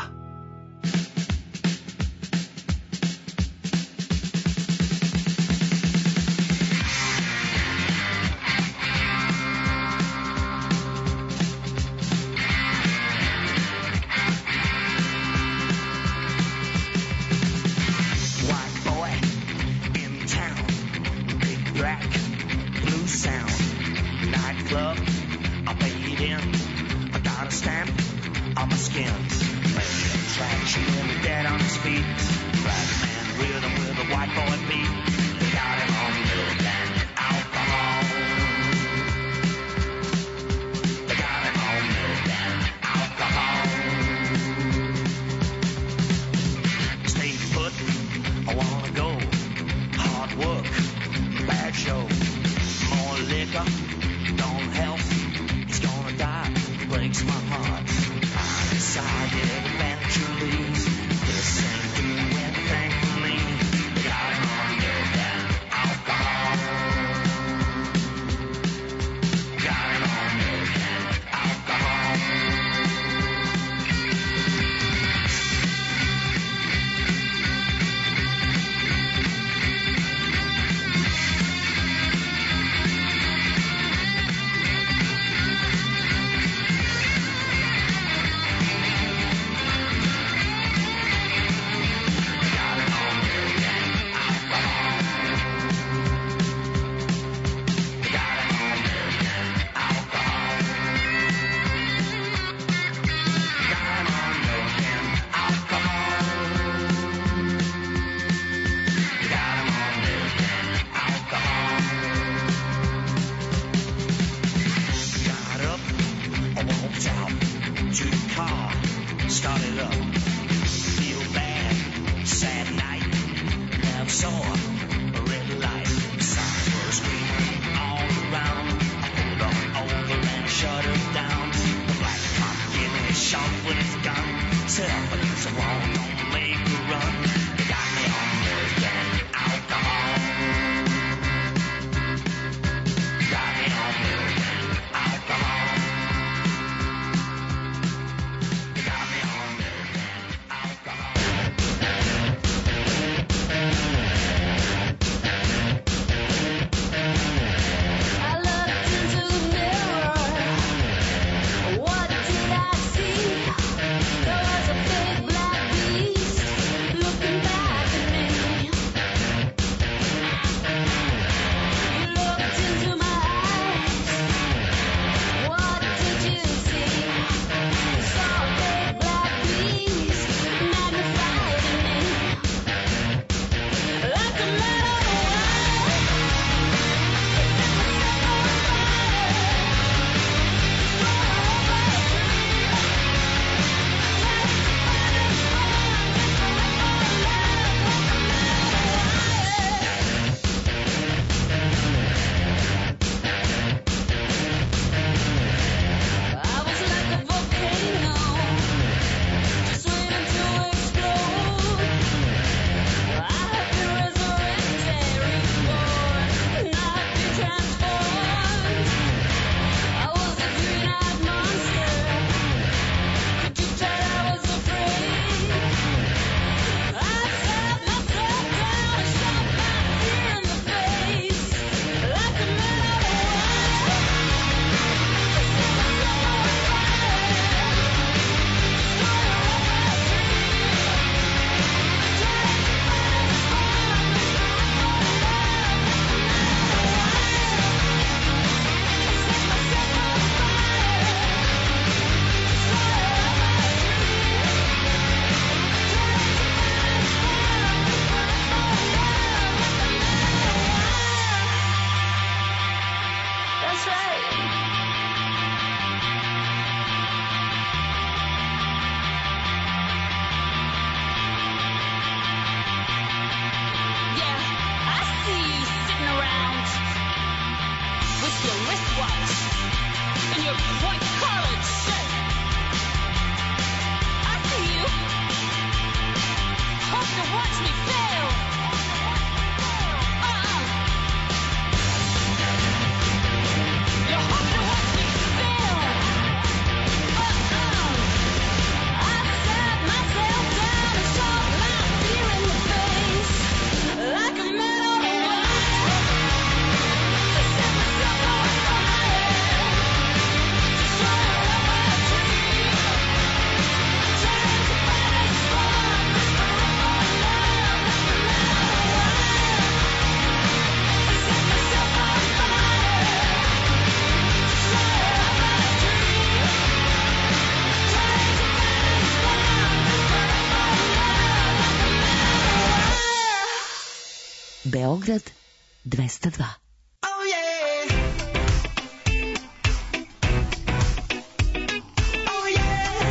Beograd 202. Oh yeah. Oh yeah.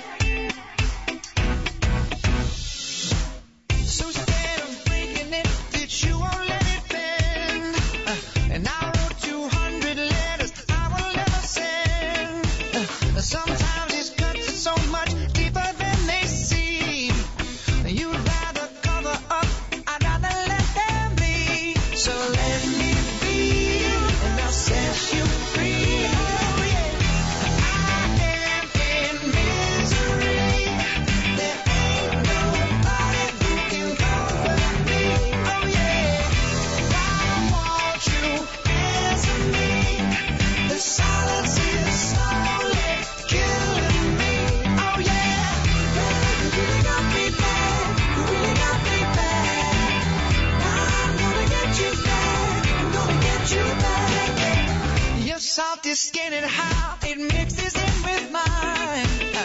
So instead of breaking it, did you won't let it bend? And I wrote 200 letters I will never send. Sometimes these cuts are so much deeper than they seem. You'd rather cover up, I'd rather let them be. So let me be, and I'll set you free. Oh yeah, I am in misery. There ain't nobody who can comfort me. Oh yeah, why won't you answer me? The silence is slowly killing me. Oh yeah, you really got me bad. You really got me bad. I'm gonna get you back. I'm gonna get you back. Your salty skin and how it mixes in with mine.